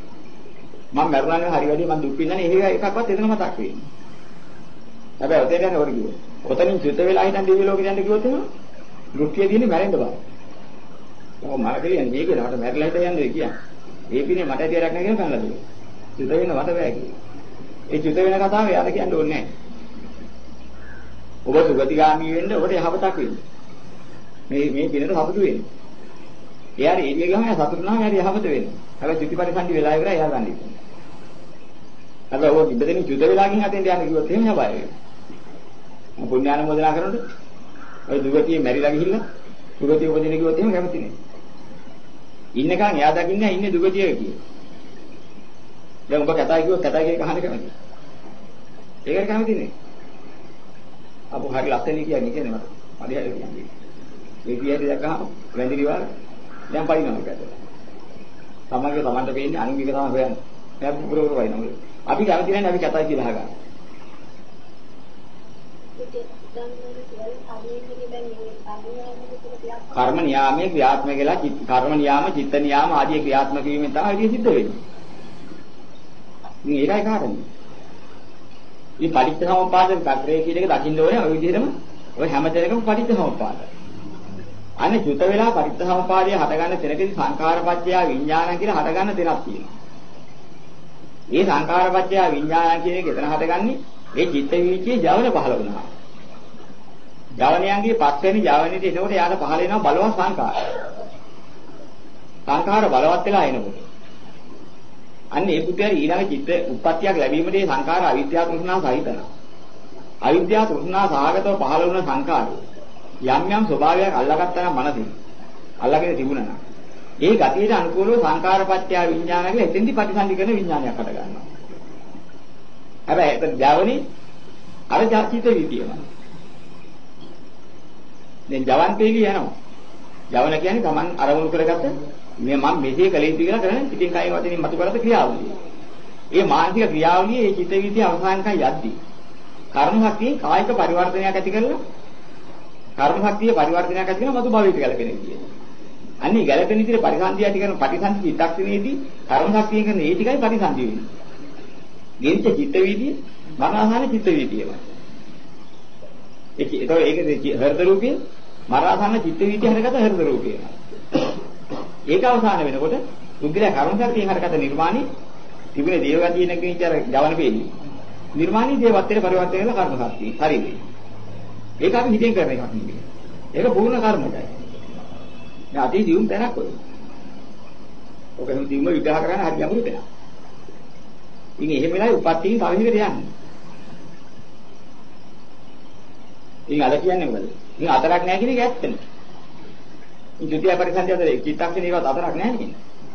මම මරුණානේ හරි වැඩි මං දුක් විඳන්නේ ඒක එකක්වත් එතන මතක් වෙන්නේ. හැබැයි ඔතේ යන්නේ හොර කිව්වා. ඔතනින් චුත වෙලා හිටන් දිව්‍ය ලෝකෙට යන්න කිව්වොත් එහෙම දෘෂ්ටිය දිනේ මැරෙන්න බෑ. ඔව් මම කියන්නේ මේකේ නට මැරිලා හිට යන්නේ කියන්නේ. ඒ පිනේ මට ඇතියක් නැහැ කියලා කනලා දුන්නා. චුත වෙන්න මට බෑ කියලා. ඒ චුත වෙන කතාව එයාට කියන්න ඕනේ නැහැ. ඔබ සුගතිගාමී වෙන්න ඔබට යහපතක් වෙන්න. මේ මේ පිනට සතුටු වෙන්න. එයාට එළිය ගහම සතුටු නම් එයාට යහපත වෙන්න. හැබැයි චුතිපරිසන්දි වෙලා ඉවරයි එයා ගන්න ඉතින්. හැබැයි ඔය ඉබදෙනින් චුත වෙලා ගින් හතෙන් යන්න කිව්වොත් එහෙම යබයි වෙනවා. මම පුණ්‍යානුමෝදනා කරනකොට ඔය දුගතිය මැරිලා ගිහිල්ලා දුගතිය උපදින කිව්වොත් එහෙම කැමති නෑ. ඉන්නකන් එයා දකින්නේ ඉන්නේ දුගතිය කියලා. දැන් ඔබ කතා කිව්වොත් කතා කියන කහන්න කැමති. ඒකට කැමති නේ. අපු හරි ලස්සනයි කියන්නේ කියන්නේ මට. හරි හරි කියන්නේ. මේ පියරි දැක්කම වැඳිලි වාර දැන් පයින්නවා ඒකට. තමන්ගේ තමන්ට වෙන්නේ අනුන්ගේ තමයි හොයන්නේ. දැන් පුරවර වයින්නවා. අපි කැමති නැහැ අපි කතා කියලා අහගන්න. කර්ම නියාමයේ ක්‍රියාත්මක වෙලා කර්ම නියාම චිත්ත නියාම ආදී ක්‍රියාත්මක වීමෙන් තමයි ඒක සිද්ධ වෙන්නේ. ඉතින් ඒකයි කාරණේ. මේ පටිච්චසමුප්පාද කතරේ කියන එක දකින්න ඕනේ ඔය විදිහටම ඔය හැම තැනකම පටිච්චසමුප්පාද. අනේ චුත වෙලා පටිච්චසමුපාදය හටගන්න තැනකදී සංඛාරපච්චය විඥාන කියලා හටගන්න දෙයක් තියෙනවා. මේ සංඛාරපච්චය විඥාන කියන එක එතන හටගන්නේ ඒ චිත්ත වීචයේ ජවන පහළ වුණා. ජවනයන්ගේ පස්වෙනි ජවනෙට එනකොට යාට පහළ වෙනවා බලවත් සංඛාර. සංඛාර බලවත් වෙලා එනකොට. අන්න ඒ පුද්ගලයා ඊළඟ චිත්ත උත්පත්තියක් ලැබීමට මේ සංඛාර අවිද්‍යාව තෘෂ්ණාව සහිතනවා. අවිද්‍යාව තෘෂ්ණාව සහගතව පහළ වුණ සංඛාරය යම් යම් ස්වභාවයක් අල්ලාගත්තා නම් මනසින් අල්ලාගෙන තිබුණා නම් ඒ ගතියට අනුකූලව සංඛාරපච්චය විඥාන කියලා එතෙන්දි ප්‍රතිසන්දි කරන විඥානයක් හට ගන්නවා. හැබැයි ඒක ජවනේ අර චිත්ත වීතියම. දැන් ජවන් තේවි යනවා. ජවන කියන්නේ Taman අරමුණු කරගත්ත මේ මම මෙසේ කළ යුතු කියලා කරන ඉතින් කයි වදිනින් මතු කරත ක්‍රියාවලිය. ඒ මානසික ක්‍රියාවලිය ඒ චිත්ත වීතිය අවසානකම් යද්දී කර්ම ශක්තිය කායික පරිවර්තනයක් ඇති කරලා කර්ම ශක්තිය පරිවර්තනයක් ඇති කරන මතු භවයට ගැලපෙන කියන්නේ. අන්නේ ගැලපෙන විදිහට පරිසන්දිය ඇති කරන ප්‍රතිසන්දි චිත්තක්ෂණයේදී කර්ම ශක්තිය කරන ඒ ටිකයි පරිසන්දිය වෙන්නේ. ගෙන්ච චිත්ත වීතිය මරණාසන්න චිත්ත වීතියම. ඒක ඒක හෘද රූපේ මරණාසන්න චිත්ත වීතිය හරකට හෘද රූපේ. ඒක අවසාන වෙනකොට පුද්ගලයා කර්ම ශක්තියෙන් හරකට නිර්මාණي තිබුණේ දේවගතිය නැගිච්ච අර ජවන පෙන්නේ. නිර්මාණي දේවත්වයට පරිවර්තන වෙන කර්ම ශක්තිය. හරිද? ඒක අපි හිතෙන් කරන එකක් නෙවෙයි. ඒක පූර්ණ කර්මයයි. දැන් අතී දියුම් තැනක් ඔය. ඔක එහෙම දියුම විග්‍රහ කරන්න හරි අමුරු දෙයක්. ඉතින් එහෙම වෙලාවේ උපත්තියෙන් තව හිකට යන්නේ. ඉතින් අද කියන්නේ මොකද? ඉතින් අතරක් නැහැ කියන එක ඇත්තනේ. ඉතින් ද්විතිය පරිසන්දි අතර චිත්තක්ෂණේවත් අතරක් නැහැ කියන්නේ.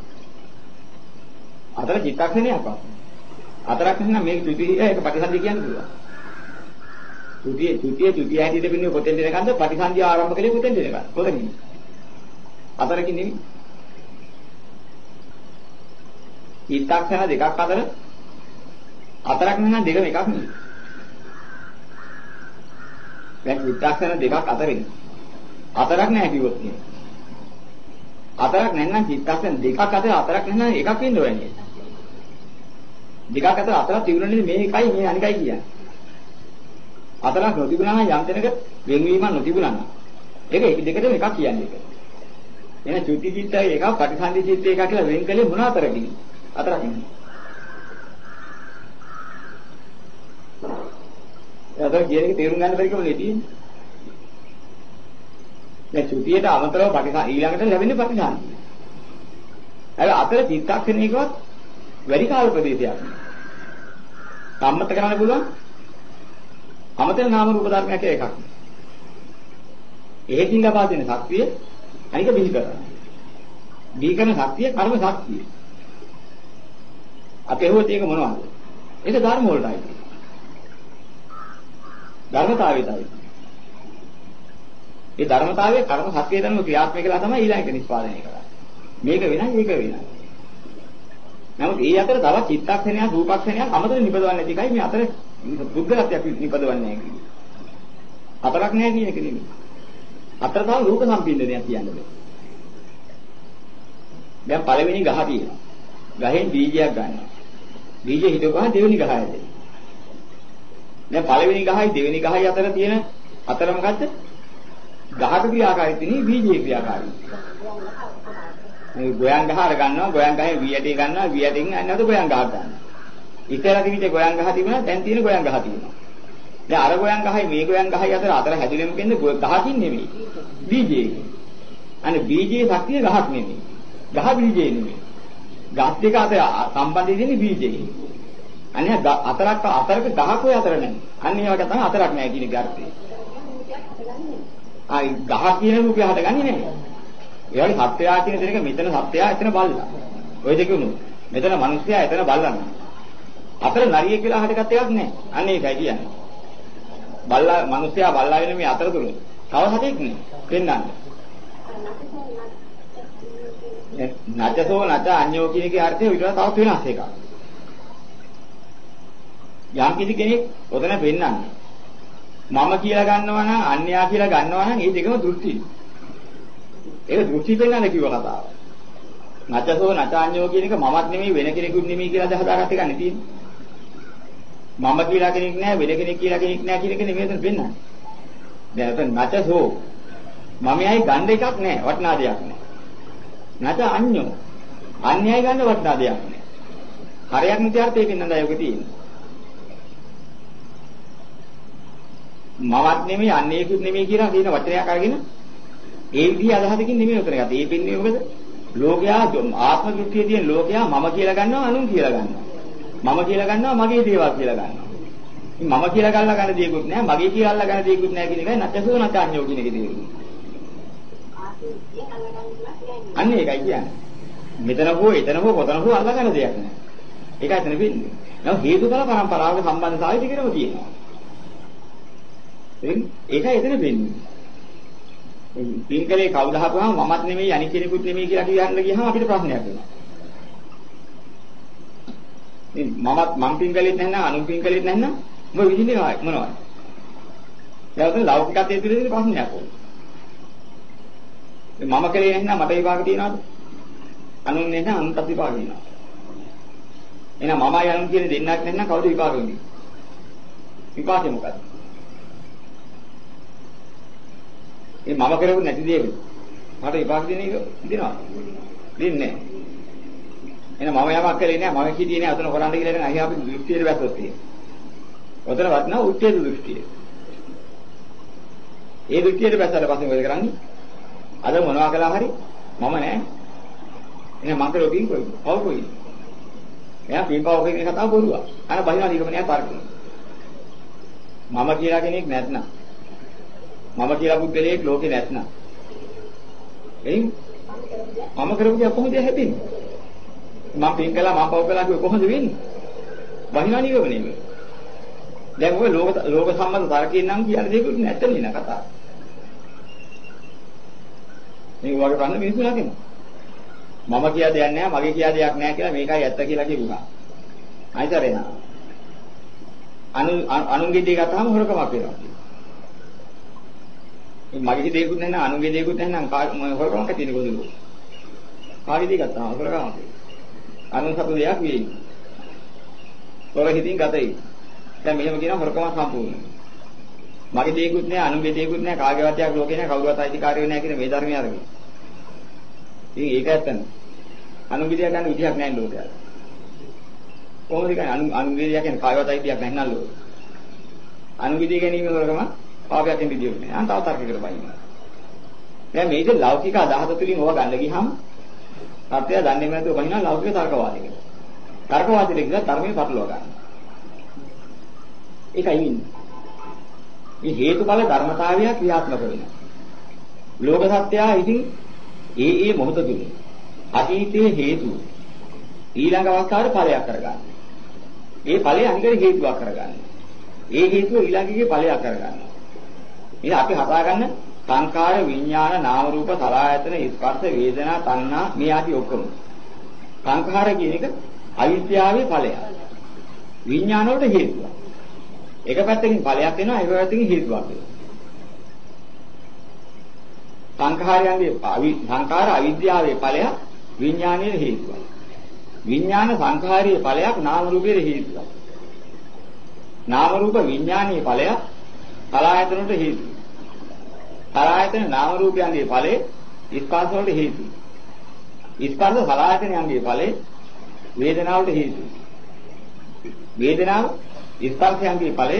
අතර චිත්තක්ෂණයක් වත්. අතරක් නැත්නම් මේක ද්විතිය ඒක පරිසන්දි කියන්නේ පුළුවන්. ද්විතිය ද්විතිය ද්විතිය හැටියට වෙන්නේ කොතෙන්ද දෙනකන්ද පරිසන්දි ආරම්භ කලේ කොතෙන්ද දෙනකන්ද? කොතනින්? අතරකින් නෙමෙයි. චිත්තක්ෂණ දෙකක් අතර අතරක් නැත්නම් දෙකම එකක් නෙමෙයි. දැන් චිත්තක්ෂණ දෙකක් අතරින් අතරක් නැහැ කිව්වොත් නේ. අතරක් නැත්නම් චිත්තක්ෂණ දෙකක් අතර අතරක් නැත්නම් එකක් වෙන්න ඕනේ. දෙකක් අතර අතරක් තිබුණනේ මේ එකයි මේ අනිකයි කියන්නේ. අතරක් නොතිබුණා නම් යම් තැනක වෙන්වීමක් නොතිබුණා නම් ඒක දෙකටම එකක් කියන්නේ ඒක. එහෙනම් චුති චිත්තය එකක් පටිසන්ධි චිත්තය එකක් කියලා වෙන් කළේ මොන අතරකින්? අතරක් නෙමෙයි. එතකොට කියන එක තේරුම් ගන්න බැරි කම නේ තියෙන්නේ. දැන් චුතියට අමතරව පටිසන් ඊළඟට ලැබෙන්නේ පටිසන්ධි. අර අතර චිත්තක්ෂණයකවත් වැඩි කාල ප්‍රදේශයක්. සම්මත කරන්න පුළුවන්. අමතර නාම රූප ධර්මයක් එකක්. එහෙකින් ලබා දෙන ශක්තිය අනික බිහි කරනවා. බිහි කරන ශක්තිය කර්ම ශක්තිය. අපේ හොත් ඒක මොනවද? ඒක ධර්ම වලටයි. ධර්මතාවයටයි. ඒ ධර්මතාවයේ කර්ම ශක්තිය දනම ක්‍රියාත්මක කළා තමයි ඊළඟට නිෂ්පාදනය කරන්නේ. මේක වෙනයි ඒක වෙනයි. නමුත් ඒ අතර තව චිත්තක්ෂණයක් රූපක්ෂණයක් අමතර නිපදවන්නේ නැති එකයි මේ අතර බුද්ධත්වයක් නිපදවන්නේ නැහැ කියන්නේ. අතරක් නැහැ කියන එක නෙමෙයි. අතර තව රූප සම්පින්දනයක් කියන්නේ. දැන් පළවෙනි ගහ තියෙනවා. ගහෙන් බීජයක් ගන්නවා. බීජය හිටපුවා දෙවෙනි ගහ ඇද. දැන් පළවෙනි ගහයි දෙවෙනි ගහයි අතර තියෙන අතර මොකද්ද? ගහක ක්‍රියාකාරීත්වය නෙවෙයි බීජයේ ක්‍රියාකාරීත්වය. මේ ගෝයන් ගහ අර ගන්නවා ගෝයන් ගහේ වී ඇටේ ගන්නවා වී ඇටෙන් අන්නද ගෝයන් ගහක් ගන්නවා. ඉතලා තිබිච්ච ගෝයන් ගහ තිබුණා දැන් තියෙන ගෝයන් ගහ තියෙනවා. දැන් අර ගෝයන් ගහයි මේ ගෝයන් ගහයි අතර අතර හැදුණෙම කියන්නේ ගහකින් නෙමෙයි බීජයේ. අනේ බීජයේ ශක්තිය ගහක් නෙමෙයි. ගහ බීජයේ නෙමෙයි. ගස් දෙක අතර සම්බන්ධය දෙන්නේ බීජයේ. අනේ අතරක් අතරක ගහක් ඔය අතර නැහැ. අන්න ඒ වගේ තමයි අතරක් නැහැ කියන ගාර්ථය. ආයි ගහ කියන රූපය හදගන්නේ නැහැ. ඒ වගේ සත්‍යයා කියන දෙයක මෙතන සත්‍යයා එතන බල්ලා. ওই දෙක උණු. මෙතන මිනිස්සයා එතන බල්ලා. අතර නරියෙක් කියලා හටගත් එකක් නැහැ. අන්න ඒකයි කියන්නේ. බල්ලා මිනිස්සයා බල්ලා වෙන මේ අතර තුල තව හතෙක් නේ. පෙන්නන්නේ. නැචසෝ නැච අඤ්ඤෝ කියන එකේ අර්ථය ඊට වඩා තවත් වෙනස් එකක්. යම් කිසි කෙනෙක් ඔතන පෙන්නන්නේ. මම කියලා ගන්නවා නම් අන්‍යයා කියලා ගන්නවා නම් මේ දෙකම දෘෂ්ටි. ඒක දෘෂ්ටි පෙන්නන්න කිව්ව කතාව. නැචසෝ නැචාඤ්ඤෝ කියන එක මමත් නෙමෙයි වෙන කෙනෙකුත් නෙමෙයි කියලා හදාගත්ත එක නෙ තියෙන්නේ. මම කියලා කෙනෙක් නැහැ වෙන කෙනෙක් කියලා කෙනෙක් නැහැ කියන එක නෙමෙයි එතන පෙන්නන්නේ. දැන් එතන නැචසෝ මමයි ගන්න එකක් නැහැ වටිනා දෙයක් නැහැ. නැචාඤ්ඤෝ අන්‍යයි ගන්න වටිනා දෙයක් නැහැ. හරයක් නිති අර්ථය පෙන්නන්නයි ඔක තියෙන්නේ. මමත් නෙමෙයි අන්නේකුත් නෙමෙයි කියලා කියන වචනයක් අරගෙන ඒ විදිහ අදහසකින් නෙමෙයි උතර ගත්තේ. ඒ පින්නේ මොකද? ලෝකයා ආත්ම දෘෂ්ටියේ තියෙන ලෝකයා මම කියලා ගන්නවා අනුන් කියලා ගන්නවා. මම කියලා ගන්නවා මගේ දේවල් කියලා ගන්නවා. ඉතින් මම කියලා ගල්ලා ගන්න දෙයක්වත් නැහැ මගේ කියලා අල්ලා ගන්න දෙයක්වත් නැහැ කියන එකයි නැත්සෝ නැත්ඥෝ කියන එකේ තේරුම. අන්න ඒකයි කියන්නේ. මෙතන හෝ එතන හෝ කොතන හෝ අල්ලා ගන්න දෙයක් නැහැ. ඒකයි එතන වෙන්නේ. නමුත් හේතුඵල පරම්පරාවක සම්බන්ධතාවය ටිකම තියෙනවා. ඒකයි එතන වෙන්නේ. පින්කලේ කවුද හපුවාම මමත් නෙමෙයි අනිත් කෙනෙකුත් නෙමෙයි කියලා කියන්න ගියාම අපිට ප්‍රශ්නයක් වෙනවා. ඉතින් මමත් මං පින්කලෙත් නැත්නම් අනුන් පින්කලෙත් නැත්නම් මොකද විදිහේ මොනවද? ඒකට ලෞකිකත්වයේ පිළිදෙන ප්‍රශ්නයක් ඕන. මම කලේ නැත්නම් මට විපාක තියනවද? අනුන් නැත්නම් අනුන්ට විපාක දෙනවා. එහෙනම් මමයි අනුන් කියන දෙන්නක් නැත්නම් කවුද විපාක දෙන්නේ? විපාකේ මොකක්ද? ඒ මම කරපු නැති දේවල් මට විපාක දෙන එක දෙනවා. දින්නේ. එහෙනම් මම යමක් කරේ නෑ මම කිව්වේ නෑ අතන කරන්න කියලා නේද අහි අපි දෘෂ්ටියට වැස්සොත් තියෙන්නේ. ඔතන වටනවා උච්ඡේද දෘෂ්ටිය. ඒ දෘෂ්ටියට වැස්සලා පස්සේ මොකද කරන්නේ? අද මොනවා කළා හරි මම නෑ. එහෙනම් මං කරෝ පින් කොයි? පව් කොයි? එයා පින් පව් කියන කතාව බොරුවක්. අර බහිනා නිගමනය තර්කන. මම කියලා කෙනෙක් නැත්නම් මම කියලා පුද්ගලයෙක් ලෝකේ නැත්නම් එයින් මම කරපු දේ කොහොමද හැදෙන්නේ? මම පින් කළා මම පව් කළා කිව්ව කොහොමද වෙන්නේ? බහිනා නිගමනය. දැන් ඔය ලෝක ලෝක සම්බන්ධ තර්කයෙන් නම් කියන දේකුත් නැත්නම් නේ කතාව. මේ වගේ ප්‍රශ්න මිනිස්සු ළඟින් මම කියා දෙයක් නැහැ මගේ කියා දෙයක් නැහැ කියලා මේකයි ඇත්ත කියලා කියුණා. අයිතරේ නා. අනු අනුන්ගේ දේ ගත්තාම හොරකමක් වෙනවා. මගේ දේකුත් නැහැ අනුන්ගේ දේකුත් නැහැ නම් හොරකමක් තියෙන කොහොමද? කාගේ දේ ගත්තාම හොරකමක්. අනුන් සතු දෙයක් වෙයි. තොර හිතින් ගතයි. දැන් මෙහෙම කියනවා හොරකමක් සම්පූර්ණ. මගේ දේකුත් නැහැ අනුන්ගේ දේකුත් නැහැ කාගේ වත්යක් ලෝකේ නැහැ කවුරුවත් අයිතිකාරයෝ නැහැ කියන මේ ධර්මය අරගෙන. ඉතින් ඒක ඇත්තනේ. අනුන්ගේ දෙයක් ගන්න විදිහක් නැහැ ලෝකයට. කොහොමද කියන්නේ අනු අනුන්ගේ දෙයක් කියන්නේ කායවත් අයිතියක් නැහැ නේද ලෝකෙ. අනුන්ගේ දෙය ගැනීම වලකම පාපයක් වෙන විදියක් නෑ. අන්තව තර්කයකට බයිනවා. දැන් මේක ලෞකික අදහස තුලින් ඕවා ගන්න ගියාම සත්‍යය දන්නේ නැතුව බහිනවා ලෞකික තර්කවාදයකට. තර්කවාදෙට ගිහලා ධර්මයේ පටලවා ගන්න. ඒකයි ඉන්නේ. මේ හේතුඵල ධර්මතාවය ක්‍රියාත්මක වෙනවා. ලෝක සත්‍යය ඉතින් ඒ ඒ මොහොත තුල අතීතයේ හේතු ඊළඟ අවස්ථාවේ ඵලයක් කරගන්න. ඒ ඵලය අනිකට හේතුවක් කරගන්න. ඒ හේතුව ඊළඟගේ ඵලයක් කරගන්න. ඉතින් අපි හදාගන්න සංකාර විඥාන නාම රූප සලආයතන ස්පර්ශ වේදනා තණ්හා මේ ආදී ඔක්කොම. සංඛාර කියන එක අවිද්‍යාවේ ඵලයක්. විඥාන වලට හේතුවක්. එක පැත්තකින් ඵලයක් වෙනවා එක පැත්තකින් හේතුවක් වෙනවා. සංඛාරයන්ගේ සංඛාර අවිද්‍යාවේ ඵලයක් විඥානයේ හේතුවක්. විඥාන සංඛාරයේ ඵලයක් නාම රූපයේ හේතුවක්. නාම රූප විඥානයේ ඵලයක් සලආයතනට හේතුයි. සලආයතන නාම රූපයන්ගේ ඵලේ ස්පර්ශ වලට හේතුයි. ස්පර්ශ සලආයතනයන්ගේ ඵලේ වේදනාවට හේතුයි. වේදනාව ස්පර්ශයන්ගේ ඵලේ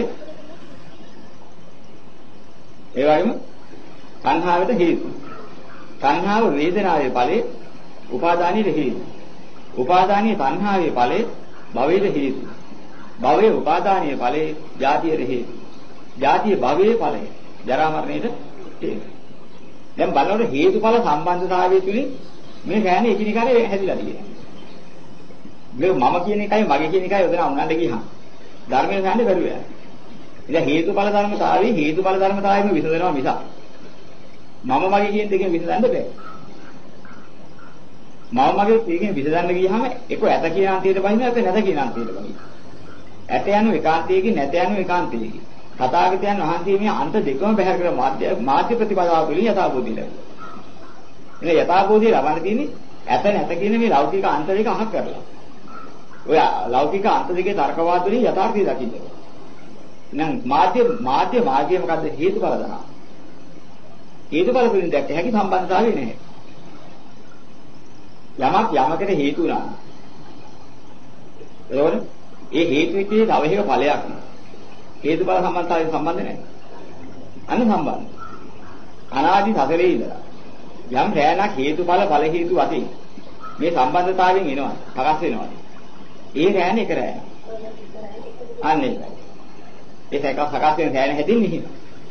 ඒ වගේම සංහාවට හේතුයි. සංහාව වේදනාවේ ඵලේ උපාදානයේ හේතුයි. උපාදානීය සංහාවේ ඵලේ භවයේ හේතුයි. භවයේ උපාදානීය ඵලේ ජාතියේ හේතුයි. ජාතිය භවයේ ඵලය ජරා මරණයට හේතු. දැන් බලනකොට හේතුඵල සම්බන්ධතාවය තුලින් මේ ගෑනේ එකිනෙකාට හැදිලා තියෙනවා. මේ මම කියන එකයි මගේ කියන එකයි උදේන උනන්න ගියහම ධර්මයෙන් ගන්න බැරුව යනවා. ඉතින් හේතුඵල ධර්මතාවයේ හේතුඵල ධර්මතාවයම විසඳනවා මිස මම මගේ කියන දෙකෙන් විසඳන්න බෑ. මම මගේ දෙකෙන් විසඳන්න ගියහම ඒක ඇත කියන අන්තියට බහිනවා ඒක නැත කියන අන්තියට බහිනවා. ඇත යනු ඒකාන්තයකින් නැත යනු ඒකාන්තයකින්. තථාගතයන් වහන්සේ මේ අන්ත දෙකම බැහැර කර මාධ්‍ය මාධ්‍ය ප්‍රතිපදාව පිළින් යථාභූතය ලැබුවා. එනේ යථාභූතය ලබන්න තියෙන්නේ ඇත නැත කියන මේ ලෞකික අන්ත දෙක අහක් කරලා. ඔය ලෞකික අන්ත දෙකේ තර්කවාද වලින් යථාර්ථය දකින්න. එහෙනම් මාධ්‍ය මාධ්‍ය මාර්ගය මොකද්ද හේතුඵල දහම. හේතුඵල වලින් දැක්ක හැකි සම්බන්ධතාවය නැහැ. යමක් යමකට හේතු උනා. එතකොට ඒ හේතු විකේ තව එක ඵලයක් නේ. හේතුඵල සම්බන්ධතාවයෙන් සම්බන්ධ නැහැ. අන්න සම්බන්ධ. අනාදි සසලේ ඉඳලා යම් රැණක් හේතුඵල ඵල හේතු වශයෙන් මේ සම්බන්ධතාවයෙන් එනවා. සකස් වෙනවා. ඒ රැණ එක රැණ. අන්න ඒකයි. ඒක එක සකස් වෙන රැණ හැදින්නේ එහෙම.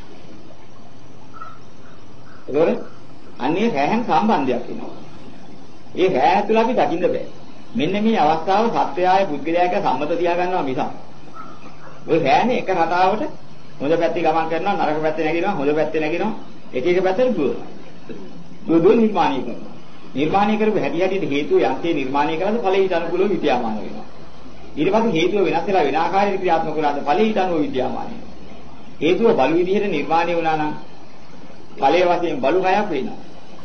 ඒකෝර අන්නේ රැහන් සම්බන්ධයක් වෙනවා. ඒ රැහ තුල අපි දකින්න බෑ. මෙන්න මේ අවස්ථාව සත්‍යයය පුද්ගලයාක සම්මත තියා ගන්නවා මිසක් ඔය රෑනේ එක රටාවට හොඳ පැත්තේ ගමන් කරනවා නරක පැත්තේ නැගිනවා හොඳ පැත්තේ නැගිනවා එක එක පැත්තට දුවනවා. දුව දුව නිර්මාණය කරනවා. නිර්මාණය කරපු හැටි හැටියට හේතුව යන්තේ නිර්මාණය කරලා ඵලයට අනුකූලව විද්‍යාමාන වෙනවා. ඊට පස්සේ හේතුව වෙනස් වෙලා වෙන ආකාරයකට ක්‍රියාත්මක වුණාද ඵලයට අනුව විද්‍යාමාන වෙනවා. හේතුව බලු විදිහට නිර්මාණය වුණා නම් ඵලයේ වශයෙන් බලු හයක් වෙනවා.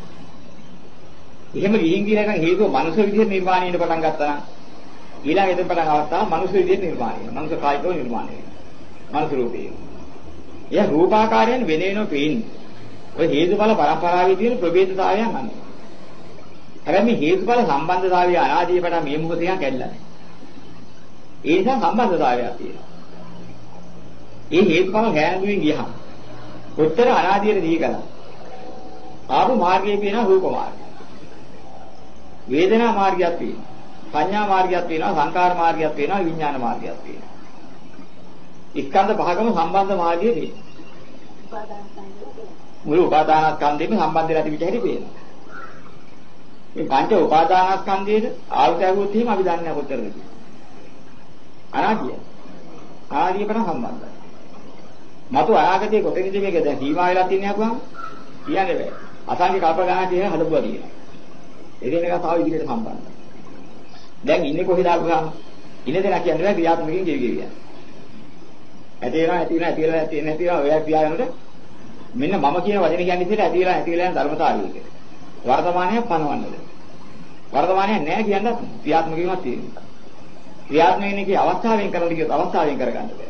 එහෙම ගිහින් ගිහින් එකන් හේතුව මනුෂ්‍ය විදිහට නිර්මාණය වෙන්න පටන් ගත්තා නම් ඊළඟ එතන පටන් අවස්ථාව මනුෂ්‍ය විදිහට නිර්මාණය වෙනවා. මනුෂ්‍ය කායිකව නිර්මාණය වෙනවා. මනුෂ්‍ය රූපේ. එයා රූපාකාරයෙන් වෙන වෙනම පේන්නේ. ඔය හේතුඵල පරම්පරාවේ තියෙන ප්‍රභේදතාවයන් අනුව. හැබැයි මේ හේතුඵල සම්බන්ධතාවය අනාදිය පටන් මේ මොහොතේ යන කැඩලා නැහැ. ඒ නිසා සම්බන්ධතාවයක් තියෙනවා. ඒ හේතුඵල හැඳුමින් ගියහම උත්තර අනාදියට දී ගලා ආපු මාර්ගයේ වෙන රූප මාර්ගය. වේදනා මාර්ගයක් තියෙනවා. සංඥා මාර්ගයක් තියෙනවා, සංකාර මාර්ගයක් තියෙනවා, විඥාන මාර්ගයක් තියෙනවා. ස්කන්ධ පහකම සම්බන්ධ මාර්ගයේ තියෙනවා. මුළු උපාදානස්කන්ධෙම සම්බන්ධ නැති විදිහට පේනවා. මේ පංච උපාදානස්කන්ධයේ ආයත ඇහුවොත් එහෙම අපි දන්නේ නැහැ කොතරද කියලා. අනාදිය. ආදිය කරන සම්බන්ධයි. මතු අනාගතයේ කොතනද මේක දැන් සීමා වෙලා තියන්නේ අකුවම කියන්නේ බෑ. අසංඛ්‍ය කල්ප ගණන් කියන හදපුවා කියනවා. ඒකෙන් එක තව ඉදිරියට සම්බන්ධයි. දැන් ඉන්නේ කොහෙද අකුවම? ඉන්නේ දෙනා කියන්නේ බෑ ක්‍රියාත්මකයෙන් ගෙවි ගෙවි යනවා. ඇති වෙනවා ඇති වෙනවා ඇති වෙනවා ඇති නැති වෙනවා ඔය ක්‍රියාවනට මෙන්න මම කියන වචනේ කියන්නේ ඉතින් ඇති වෙලා ඇති වෙලා යන ධර්මතාවය එක. වර්තමානයක් පනවන්නද? වර්තමානයක් නැහැ කියන්නත් ක්‍රියාත්මක වීමක් තියෙනවා. ක්‍රියාත්මක වෙන එකේ අවස්ථාවෙන් කරන්න කියොත් අවස්ථාවෙන් කරගන්න බෑ.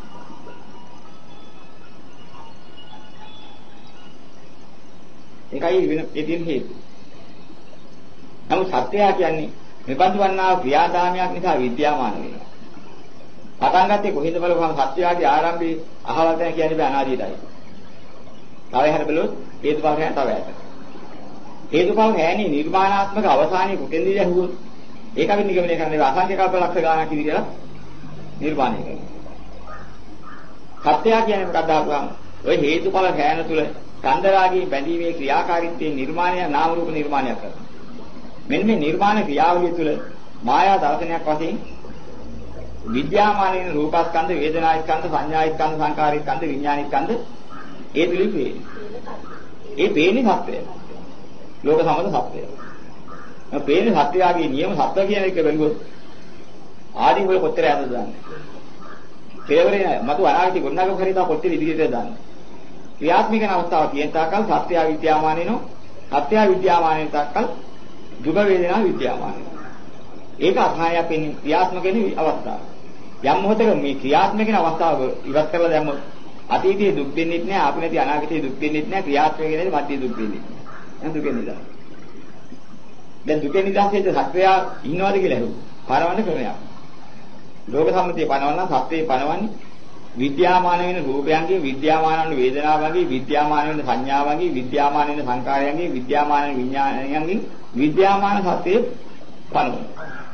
ඒකයි වෙන ඒ තියෙන හේතුව. නමුත් සත්‍යය කියන්නේ මෙබඳු වන්නා ක්‍රියාදාමයක් නිසා විද්‍යාමාන වෙනවා. පටන් ගත්තේ කොහෙද බලපුවම සත්‍යයගේ ආරම්භයේ අහවල් තැන කියන්නේ බෑ අනාදියටයි. තව හැර බලුවොත් හේතුඵල හැන තව ඇත. හේතුඵල හැනේ නිර්මාණාත්මක අවසානයේ කොතෙන්ද යහුවොත් ඒක අපි නිගමනය කරන්නේ අසංඛ්‍ය කල්ප ලක්ෂ ගාණක් ඉදිරියට නිර්මාණය කරනවා. සත්‍යය කියන්නේ මොකක්ද අහුවම ඔය හේතුඵල හැන තුල චන්දරාගයේ බැඳීමේ ක්‍රියාකාරීත්වයේ නිර්මාණය නාම රූප නිර්මාණයක් කරනවා. මෙන්න මේ නිර්මාණ ක්‍රියාවලිය තුල මායා දර්ශනයක් වශයෙන් විද්‍යාමානීන රූපස්කන්ධ, වේදනාස්කන්ධ, සංඥාස්කන්ධ, සංකාරස්කන්ධ, විඥානස්කන්ධ ඒ පිළිපේ. ඒ පේන්නේ සත්‍යය. ලෝක සමත සත්‍යය. මේ පේන්නේ සත්‍යයගේ නියම සත්‍ය කියන එක බැලුවොත් ආදී වල කොච්චර යද්ද දන්නේ. කෙලවරේ නෑ. මතු අනාගතේ ගොඩනගව හරියට කොච්චර ඉදිරියට දාන්නේ. ක්‍රියාත්මක වෙන අවස්ථාව තියෙන තාක්කල් සත්‍ය විද්‍යාමානිනෝ සත්‍ය විද්‍යාමානින තාක්කල් දුක වේදනා විද්‍යාමානිනෝ. ඒක අධායයක් වෙන්නේ ක්‍රියාත්මක වෙන අවස්ථාව. යම් මොහොතක මේ ක්‍රියාත්මක වෙන අවස්ථාව ඉවත් කරලා දැම්මොත් අතීතයේ දුක් දෙන්නේ නැහැ, ආපු නැති අනාගතයේ දුක් දෙන්නේ නැහැ, ක්‍රියාත්මක වෙන්නේ මැදේ දුක් දෙන්නේ නැහැ. එහෙනම් දුකෙන් නිදහස්. දැන් දුකෙන් නිදහසේද සත්‍යය ඉන්නවද කියලා අහුවා. පරවන්න ක්‍රමයක්. ලෝක සම්මතිය පනවන්න සත්‍යය පනවන්නේ විද්‍යාමාන වෙන රූපයන්ගේ, විද්‍යාමාන වෙන වේදනාවන්ගේ, විද්‍යාමාන වෙන සංඥාවන්ගේ, විද්‍යාමාන වෙන සංකාරයන්ගේ, විද්‍යාමාන වෙන විඥානයන්ගේ, විද්‍යාමාන සත්‍යය පනවනවා.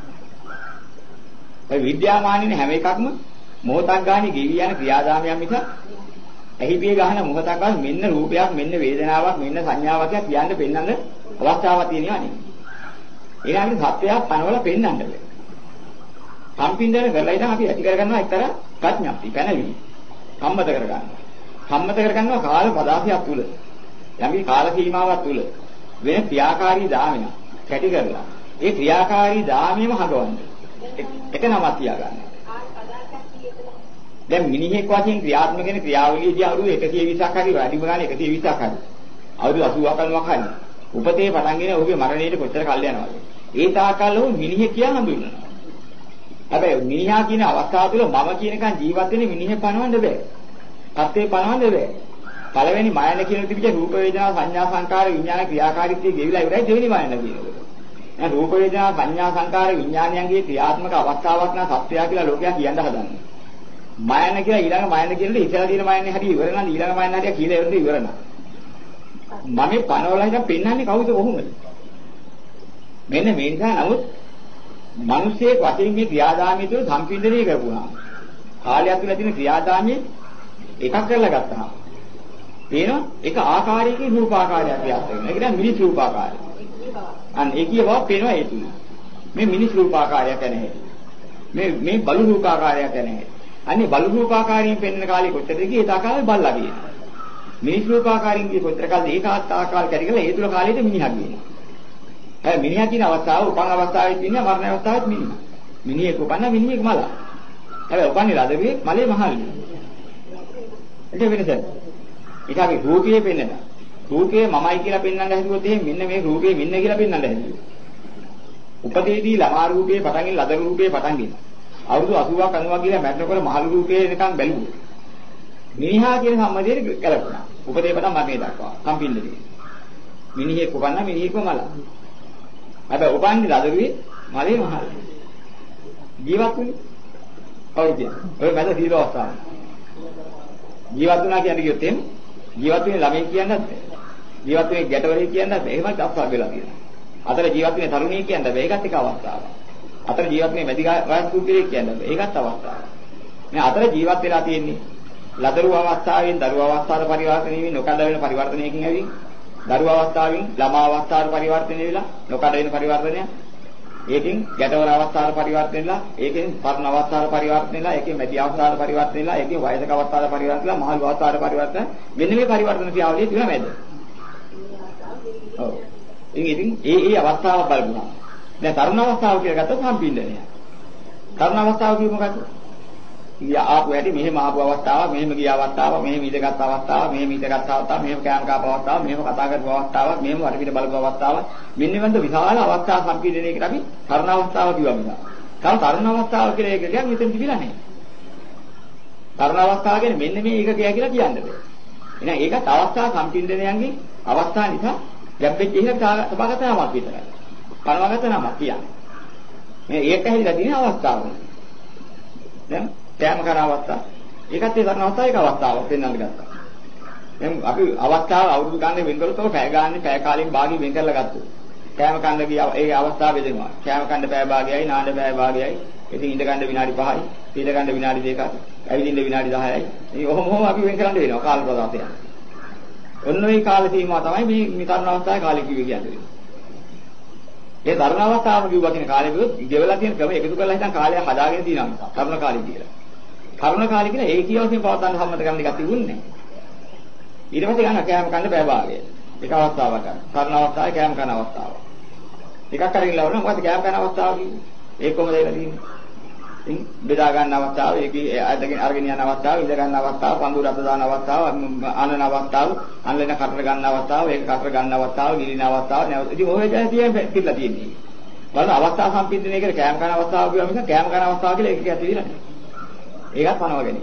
ඒ විද්‍යාමානින හැම එකක්ම මොහොතක් ගානේ ගෙවි යන ක්‍රියාදාමයක් මිස ඇහිපිය ගහන මොහොතක් ගාන මෙන්න රූපයක්, මෙන්න වේදනාවක්, මෙන්න සංඥාවක් කියන්න පෙන්වන්න අවස්ථාවක් තියෙනවා නේ. ඒගානේ සත්‍යයක් පනවලා පෙන්වන්න බෑ. සම්පින්දන කරලා ඉතින් අපි ඇති කරගන්නවා එක්තරා ප්‍රඥප්ති පැනවි. සම්මත කරගන්නවා. සම්මත කරගන්නවා කාල පදාසියක් තුල. යම්කි කාල සීමාවක් තුල වෙන ක්‍රියාකාරී දාමයක් කැටි කරලා ඒ ක්‍රියාකාරී දාමයේම හදවන්නේ. එක නමක් තියාගන්න. දැන් මිනිහෙක් වශයෙන් ක්‍රියාත්මක වෙන ක්‍රියාවලියේදී අවුරුදු එකසිය විස්සක් හරි වැඩිම ගානේ එකසිය විස්සක් හරි. අවුරුදු අසූවක් අනූවක් හරි. උපතේ පටන්ගෙන ඔහුගේ මරණයට කොච්චර කල් යනවද? ඒ තාකල් ඔහු මිනිහෙක් කියලා හඳුන්වනවා. හැබැයි මිනිහා කියන අවස්ථාව තුළ මම කියනකන් ජීවත් වෙන්නේ මිනිහෙක් පනවන්න බෑ. සත්‍යේ පනවන්න බෑ. පළවෙනි මායන කියන තිබිච්ච රූප වේදනා සංඥා සංකාර විඥාන ක්‍රියාකාරීත්වයේ ගෙවිලා ඉවරයි දෙවෙනි මායන කියනකොට. දැන් රූප වේදනා සංඥා සංකාර විඥානයන්ගේ ක්‍රියාත්මක අවස්ථාවක් නා සත්‍යය කියලා ලෝකයා කියන්න හදන්නේ. මායන කියලා ඊළඟ මායන කියන්නේ ඉතලා තියෙන මායනේ හැටි ඉවර නම් ඊළඟ මායන හැටි කියලා ඉවරද ඉවර නම්. මම පනවලා ඉතින් පෙන්වන්නේ කවුද කොහොමද? මෙන්න මේ නිසා නමුත් මිනිස්සේ වශයෙන් මේ ක්‍රියාදාමය තුළ සම්පින්දනය කරපුවා. කාලය තුළ තියෙන ක්‍රියාදාමයේ එකක් කරලා ගත්තා. පේනවා එක ආකාරයකින් රූපාකාරයක් ක්‍රියාත්මක වෙනවා. ඒක තමයි මිනිස් රූපාකාරය. අන්න ඒ කියව පේනවා ඒ තුල. මේ මිනිස් රූපාකාරයක් නැහැ. මේ මේ බලු රූපාකාරයක් නැහැ. අන්නේ බලු රූපාකාරයෙන් පෙන්වන කාලේ කොච්චරද කියේ ඒ ආකාරය බල්ලා කියනවා. මිනිස් රූපාකාරයෙන් කියේ කොච්චර කාලද ඒක ආකාර කැඩිගලා ඒ තුල කාලෙට මිනිහා කියනවා. ඒ මිනිහා කියන අවස්ථාව උපන් අවස්ථාවේ ඉන්නේ මරණ අවස්ථාවෙත් මිනිහා. මිනිහෙක් උපන්න මිනිහෙක් මල. හැබැයි උපන්නේ රදවියේ මලේ මහල්ලි. ඒක වෙනසක්. ඊට අපි රූපයේ පෙන්නන. රූපයේ මමයි කියලා පෙන්වන්න හැදුවොත් එහෙනම් මෙන්න මේ රූපයේ මෙන්න කියලා පෙන්වන්න හැදුවා. උපදේදී ළමා රූපයේ පටන්ගෙන ලද රූපයේ පටන්ගෙන. අවුරුදු අසූවක් අනූවක් කියලා මැරෙනකොට මහලු රූපයේ නිකන් බැලුවා. මිනිහා කියන සම්මතියේ කලකුණා. උපදේ පටන් මරණය දක්වා. සම්පින්දදී. මිනිහෙක් උපන්න මිනිහෙක්ව මල. හැබැයි උපන්නේ ලදරුවේ මලේ මහල්. ජීවත් වෙන්නේ කවුද කියන්නේ? ඔය මැද සීල අවස්ථාව. ජීවත් වුණා කියන්නේ කිව්වොත් එහෙම ජීවත් වෙන්නේ ළමයි කියන්නත් බෑ. ජීවත් වෙන්නේ ගැටවලේ කියන්නත් බෑ. එහෙමත් අප්‍රාග වෙලා තියෙනවා. අතර ජීවත් වෙන්නේ තරුණිය කියන්නත් බෑ. ඒකත් එක අවස්ථාවක්. අතර ජීවත් වෙන්නේ මැදි වයස් කුපිරේ කියන්නත් බෑ. ඒකත් අවස්ථාවක්. මේ අතර ජීවත් වෙලා තියෙන්නේ ලදරු අවස්ථාවෙන් දරුව අවස්ථාවට පරිවර්තනය වෙමින් නොකඩ වෙන පරිවර්තනයකින් ඇවිත් දරුව අවස්ථාවෙන් ළමා අවස්ථාවට පරිවර්තනය වෙලා නොකඩ වෙන පරිවර්තනය. ඒකෙන් ගැටවර අවස්ථාවට පරිවර්තනය වෙලා ඒකෙන් තරුණ අවස්ථාවට පරිවර්තනය වෙලා ඒකෙන් මැදි අවස්ථාවට පරිවර්තනය වෙලා ඒකෙන් වයසක අවස්ථාවට පරිවර්තනය වෙලා මහලු අවස්ථාවට පරිවර්තන මෙන්න මේ පරිවර්තන ක්‍රියාවලිය තියෙනවා මැද. ඔව්. ඉතින් ඒ ඒ අවස්ථාව බලපුවා. දැන් තරුණ අවස්ථාව කියලා ගත්තොත් සම්පින්දනය. තරුණ අවස්ථාව කිව්ව මොකක්ද? ගියා ආපු ඇටි මෙහෙම ආපු අවස්ථාව, මෙහෙම ගිය අවස්ථාව, මෙහෙම ඉඳගත් අවස්ථාව, මෙහෙම ඉඳගත් අවස්ථාව, මෙහෙම කෑම කාපු අවස්ථාව, මෙහෙම කතා කරපු අවස්ථාව, මෙහෙම වටපිට බලපු අවස්ථාව, මෙන්න මේ වගේ විශාල අවස්ථා සම්පීඩනයකට අපි තරුණ අවස්ථාව කිව්වා මිස. තව තරුණ අවස්ථාව කියලා එක කියන්නේ මෙතන තිබිලා නැහැ. තරුණ අවස්ථාව කියන්නේ මෙන්න මේ එකකය කියලා කියන්න බෑ. එහෙනම් ඒකත් අවස්ථා සම්පීඩනයන්ගේ අවස්ථා නිසා ගැඹෙච්ච ඉහළ සබගතනාවක් විතරයි. පරමගත නමක් කියන්නේ. මේ ඒක හැදිලා තියෙන අවස්ථාව. දැන් කෑම කරන අවස්ථාව. ඒකත් ඒ කරන අවස්ථාවේ එක අවස්ථාවක් වෙනඳ ගත්තා. දැන් අපි අවස්ථාව අවුරුදු ගානේ වෙන් කරලා තව පැය ගානේ පැය කාලෙකින් භාගي වෙන් කරලා ගත්තා. කෑම කන්න ගිය ඒ අවස්ථාව බෙදෙනවා. කෑම කන්න පැය භාගයයි, නාන්න පැය භාගයයි, ඉතින් ඉඳ ගන්න විනාඩි පහයි, පිට ගන්න විනාඩි දෙකයි, ඇවිදින්න විනාඩි දහයයි. ඉතින් ඔහොම ඔහොම අපි වෙන් කරන්න වෙනවා කාල ප්‍රදාසය. ඔන්න ඔය කාල සීමාව තමයි මේ මිතරන අවස්ථාවේ කාලය කිව්වේ කියන්නේ. ඒ ධර්ම අවස්ථාවම කිව්වා කියන කාලේ කිව්වොත් ගෙවලා තියෙන ක්‍රම එකතු කරලා හිටන් කාලය හදාගෙන තියෙනවා නිසා. තරුණ කාලේ කියලා. තරුණ කාලේ කියලා ඒ කියවසින් පවත්වන්න සම්මත කරන්න එකක් තිබුණේ නැහැ. ඊට පස්සේ ගන්න කෑම කන්න බෑ භාගය. එක අවස්ථාවක් ගන්න. තරුණ අවස්ථාවේ කෑම කන අවස්ථාව. එකක් අරගෙන ලවනවා මොකද කෑම කන අවස්ථාව කියන්නේ. ඒක කොහොමද ඒලා තියෙන්නේ? ඉතින් බෙදා ගන්න අවස්ථාව, ඒකේ අදගෙන අරගෙන යන අවස්ථාව, ඉඳ ගන්න අවස්ථාව, පඳුර අත දාන අවස්ථාව, අනන අවස්ථාව, අනලෙන කතර ගන්න අවස්ථාව, ඒක කතර ගන්න අවස්ථාව, ගිලින අවස්ථාව නේද? ඉතින් ඔය දැසියෙන් පිටලා තියෙන්නේ. බලන්න අවස්ථා සම්පීඩනය කියලා කෑම කන අවස්ථාව කියවම නිසා කෑම කන අවස්ථාව කියලා එකක ඇති වෙලා නැහැ. ඒකත් පනව ගැනීම.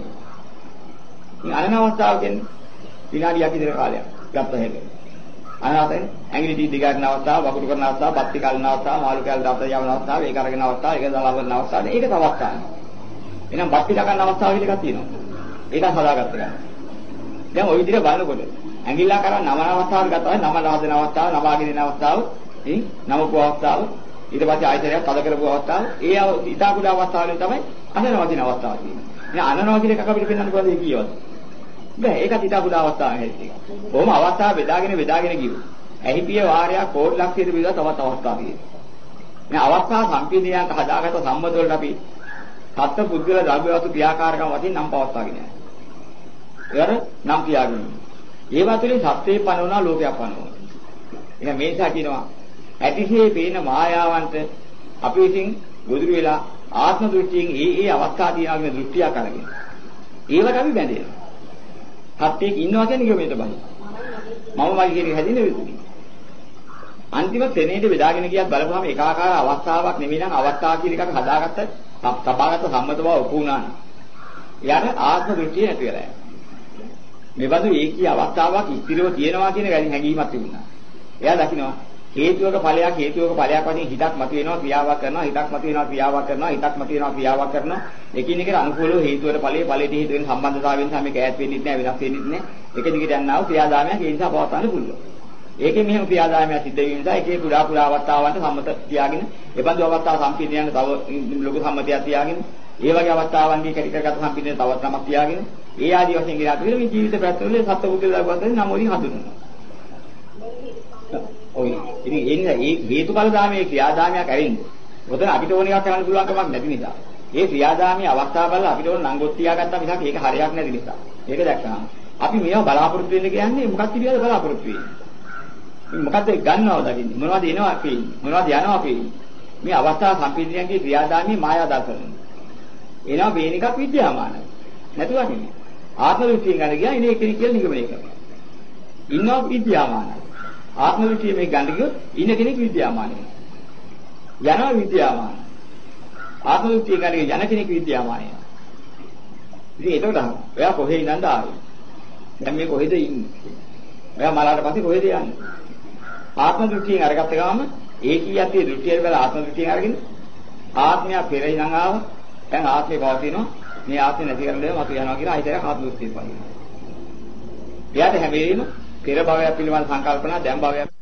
ඉතින් අනන අවස්ථාව කියන්නේ විනාඩියක් විතර කාලයක් ගත්ත හැකියි. අනාතෙන් ඇඟිලි දී දිග ගන්න අවස්ථාව, වකුරු කරන අවස්ථාව, පත්ති කල්න අවස්ථාව, මාළු කැල් දාපත යවන අවස්ථාව, ඒක අරගෙන අවස්ථාව, ඒක දාලා වරන අවස්ථාව, ඒක තව අවස්ථාවක්. එහෙනම් පත්ති ගන්න අවස්ථාව කියලා එකක් තියෙනවා. ඒකත් හදාගත්ත ගන්න. දැන් ওই විදිහට බලනකොට ඇඟිල්ලා කරා නම අවස්ථාවට ගත්තා නම හදන අවස්ථාව, නමාගෙන යන අවස්ථාව, ඉතින් නමපු අවස්ථාව, ඊට පස්සේ ආයතනයක් පද කරපු අවස්ථාව, ඒ ඉතා කුඩා අවස්ථාවලින් තමයි අනනවදින අවස්ථාව තියෙන්නේ. ඉතින් අනනවදින එකක් අපිට පෙන්වන්න පුළුවන් ඒ කියවද? බෑ ඒකත් ඉතා කුඩා අවස්ථාවක් හැදෙන්නේ. කොහොම අවස්ථාව බෙදාගෙන බෙදාගෙන ගියෝ. ඇහිපිය වාරයක් කෝට් ලක්ෂයට බෙදලා තවත් අවස්ථාවක් තියෙනවා. මේ අවස්ථා සම්පීඩනයන්ට හදාගත්ත සම්මත වලට අපි සත්ත්ව පුද්ගල ද්‍රව්‍යවස්තු ක්‍රියාකාරකම් වශයෙන් නම් පවත්වාගෙන යනවා. ඒවර නම් කියාගෙන. ඒ වතුලේ සත්‍යය පනවනවා ලෝකයක් පනවනවා. එහෙනම් මේ නිසා කියනවා ඇතිසේ පේන මායාවන්ට අපි විසින් ගොදුරු වෙලා ආත්ම දෘෂ්ටියෙන් ඒ ඒ අවස්ථා දිහාගෙන දෘෂ්ටියක් අරගෙන. ඒවට අපි බැඳෙනවා. සත්‍යයක් ඉන්නවා කියන්නේ කියෙමෙට බයි. මම මගේ කියන හැදින විදිහ. අන්තිම තැනේට බෙදාගෙන ගියත් බලපුවාම ඒකාකාර අවස්ථාවක් නෙමෙයි නම් අවස්ථා කියන එකක් හදාගත්ත තපාගත සම්මත බව ඔප්පු වුණා නම්. එයාට ආත්ම දෘෂ්ටිය නැති වෙලා යනවා. මේ බඳු ඒකී අවස්ථාවක් ඉතිරිව තියෙනවා කියන හැඟීමක් තිබුණා. එයා දකිනවා හේතුවක ඵලයක් හේතුවක ඵලයක් වශයෙන් හිතක් මත වෙනවා ක්‍රියාවක් කරනවා හිතක් මත වෙනවා ක්‍රියාවක් කරනවා හිතක් මත වෙනවා ක්‍රියාවක් කරනවා එකිනෙකට අනුකූලව හේතුවට ඵලයේ ඵලයට හේතු වෙන සම්බන්ධතාවයෙන් තමයි මේක ඈත් වෙන්නේ නැහැ වෙනස් වෙන්නේ නැහැ එක දිගට යනවා ක්‍රියාදාමයක් ඒ නිසා පවත්වන්න පුළුවන් ඒකේ මෙහෙම ක්‍රියාදාමයක් සිද්ධ වීම නිසා ඒකේ පුරා පුරා අවස්ථාවන්ට සම්මත තියාගෙන ඒ බඳු අවස්ථා සම්පීඩනයන් තව ලොකු සම්මතයක් තියාගෙන ඒ වගේ අවස්ථාවන්ගේ කැටි කරගත් සම්පීඩනය තවත් නමක් තියාගෙන ඒ ආදී වශයෙන් ගියාට මේ ජීවිත පැත්තවල සත්පුරුෂ දරුවන් නම් මොනින් හඳුන්වනවා ඔය ඉතින් ඒ නිසා ඒ හේතුඵල ධාමයේ ක්‍රියාදාමයක් ඇරින්නේ. මොකද අපිට ඕන එකක් කරන්න පුළුවන් කමක් නැති නිසා. ඒ ක්‍රියාදාමයේ අවස්ථාව බලලා අපිට ඕන නංගොත් තියාගත්තා මිසක් ඒක හරියක් නැති නිසා. ඒක දැක්කම අපි මේව බලාපොරොත්තු වෙන්න කියන්නේ මොකක්ද පිළිවෙල බලාපොරොත්තු වෙන්නේ. මේ මොකද්ද ගන්නවද දකින්නේ. මොනවද එනවා කියන්නේ. මොනවද යනවා කියන්නේ. මේ අවස්ථා සම්පීඩනයන්ගේ ක්‍රියාදාමයේ මායා දර්ශනය. එනවා වේන එකක් විද්‍යාමානයි. නැතුව නෙමෙයි. ආත්ම දෘෂ්ටියෙන් ගන්න ගියා ඉන්නේ කෙනෙක් කියලා නිගමනය කරනවා. ඉන්නවා විද්‍යාමානයි. ආත්ම දෘෂ්ටිය මේ ගන්න ගියොත් ඉන්න කෙනෙක් විද්‍යාමානයි. යනවා විද්‍යාමානයි. ආත්ම දෘෂ්ටිය ගන්න යන කෙනෙක් විද්‍යාමානයි. ඉතින් ඒකට ඔයා කොහේ ඉඳන්ද ආවේ? දැන් මේ කොහෙද ඉන්නේ? ඔයා මලාට පස්සේ කොහෙද යන්නේ? ආත්ම දෘෂ්ටියෙන් අරගත්ත ගාම ඒ කීයත් දෘෂ්ටිය වල ආත්ම දෘෂ්ටිය අරගෙන ආත්මය පෙර ඉඳන් ආව. දැන් ආත්මේ පවතිනවා. මේ ආත්මේ නැති කරන දේ මතු යනවා කියලා හිතේ ආත්ම දෘෂ්ටිය පයින්නවා. එයාට හැම වෙලෙම පෙර භවයක් පිළිබඳ සංකල්පනා දැන් භවයක්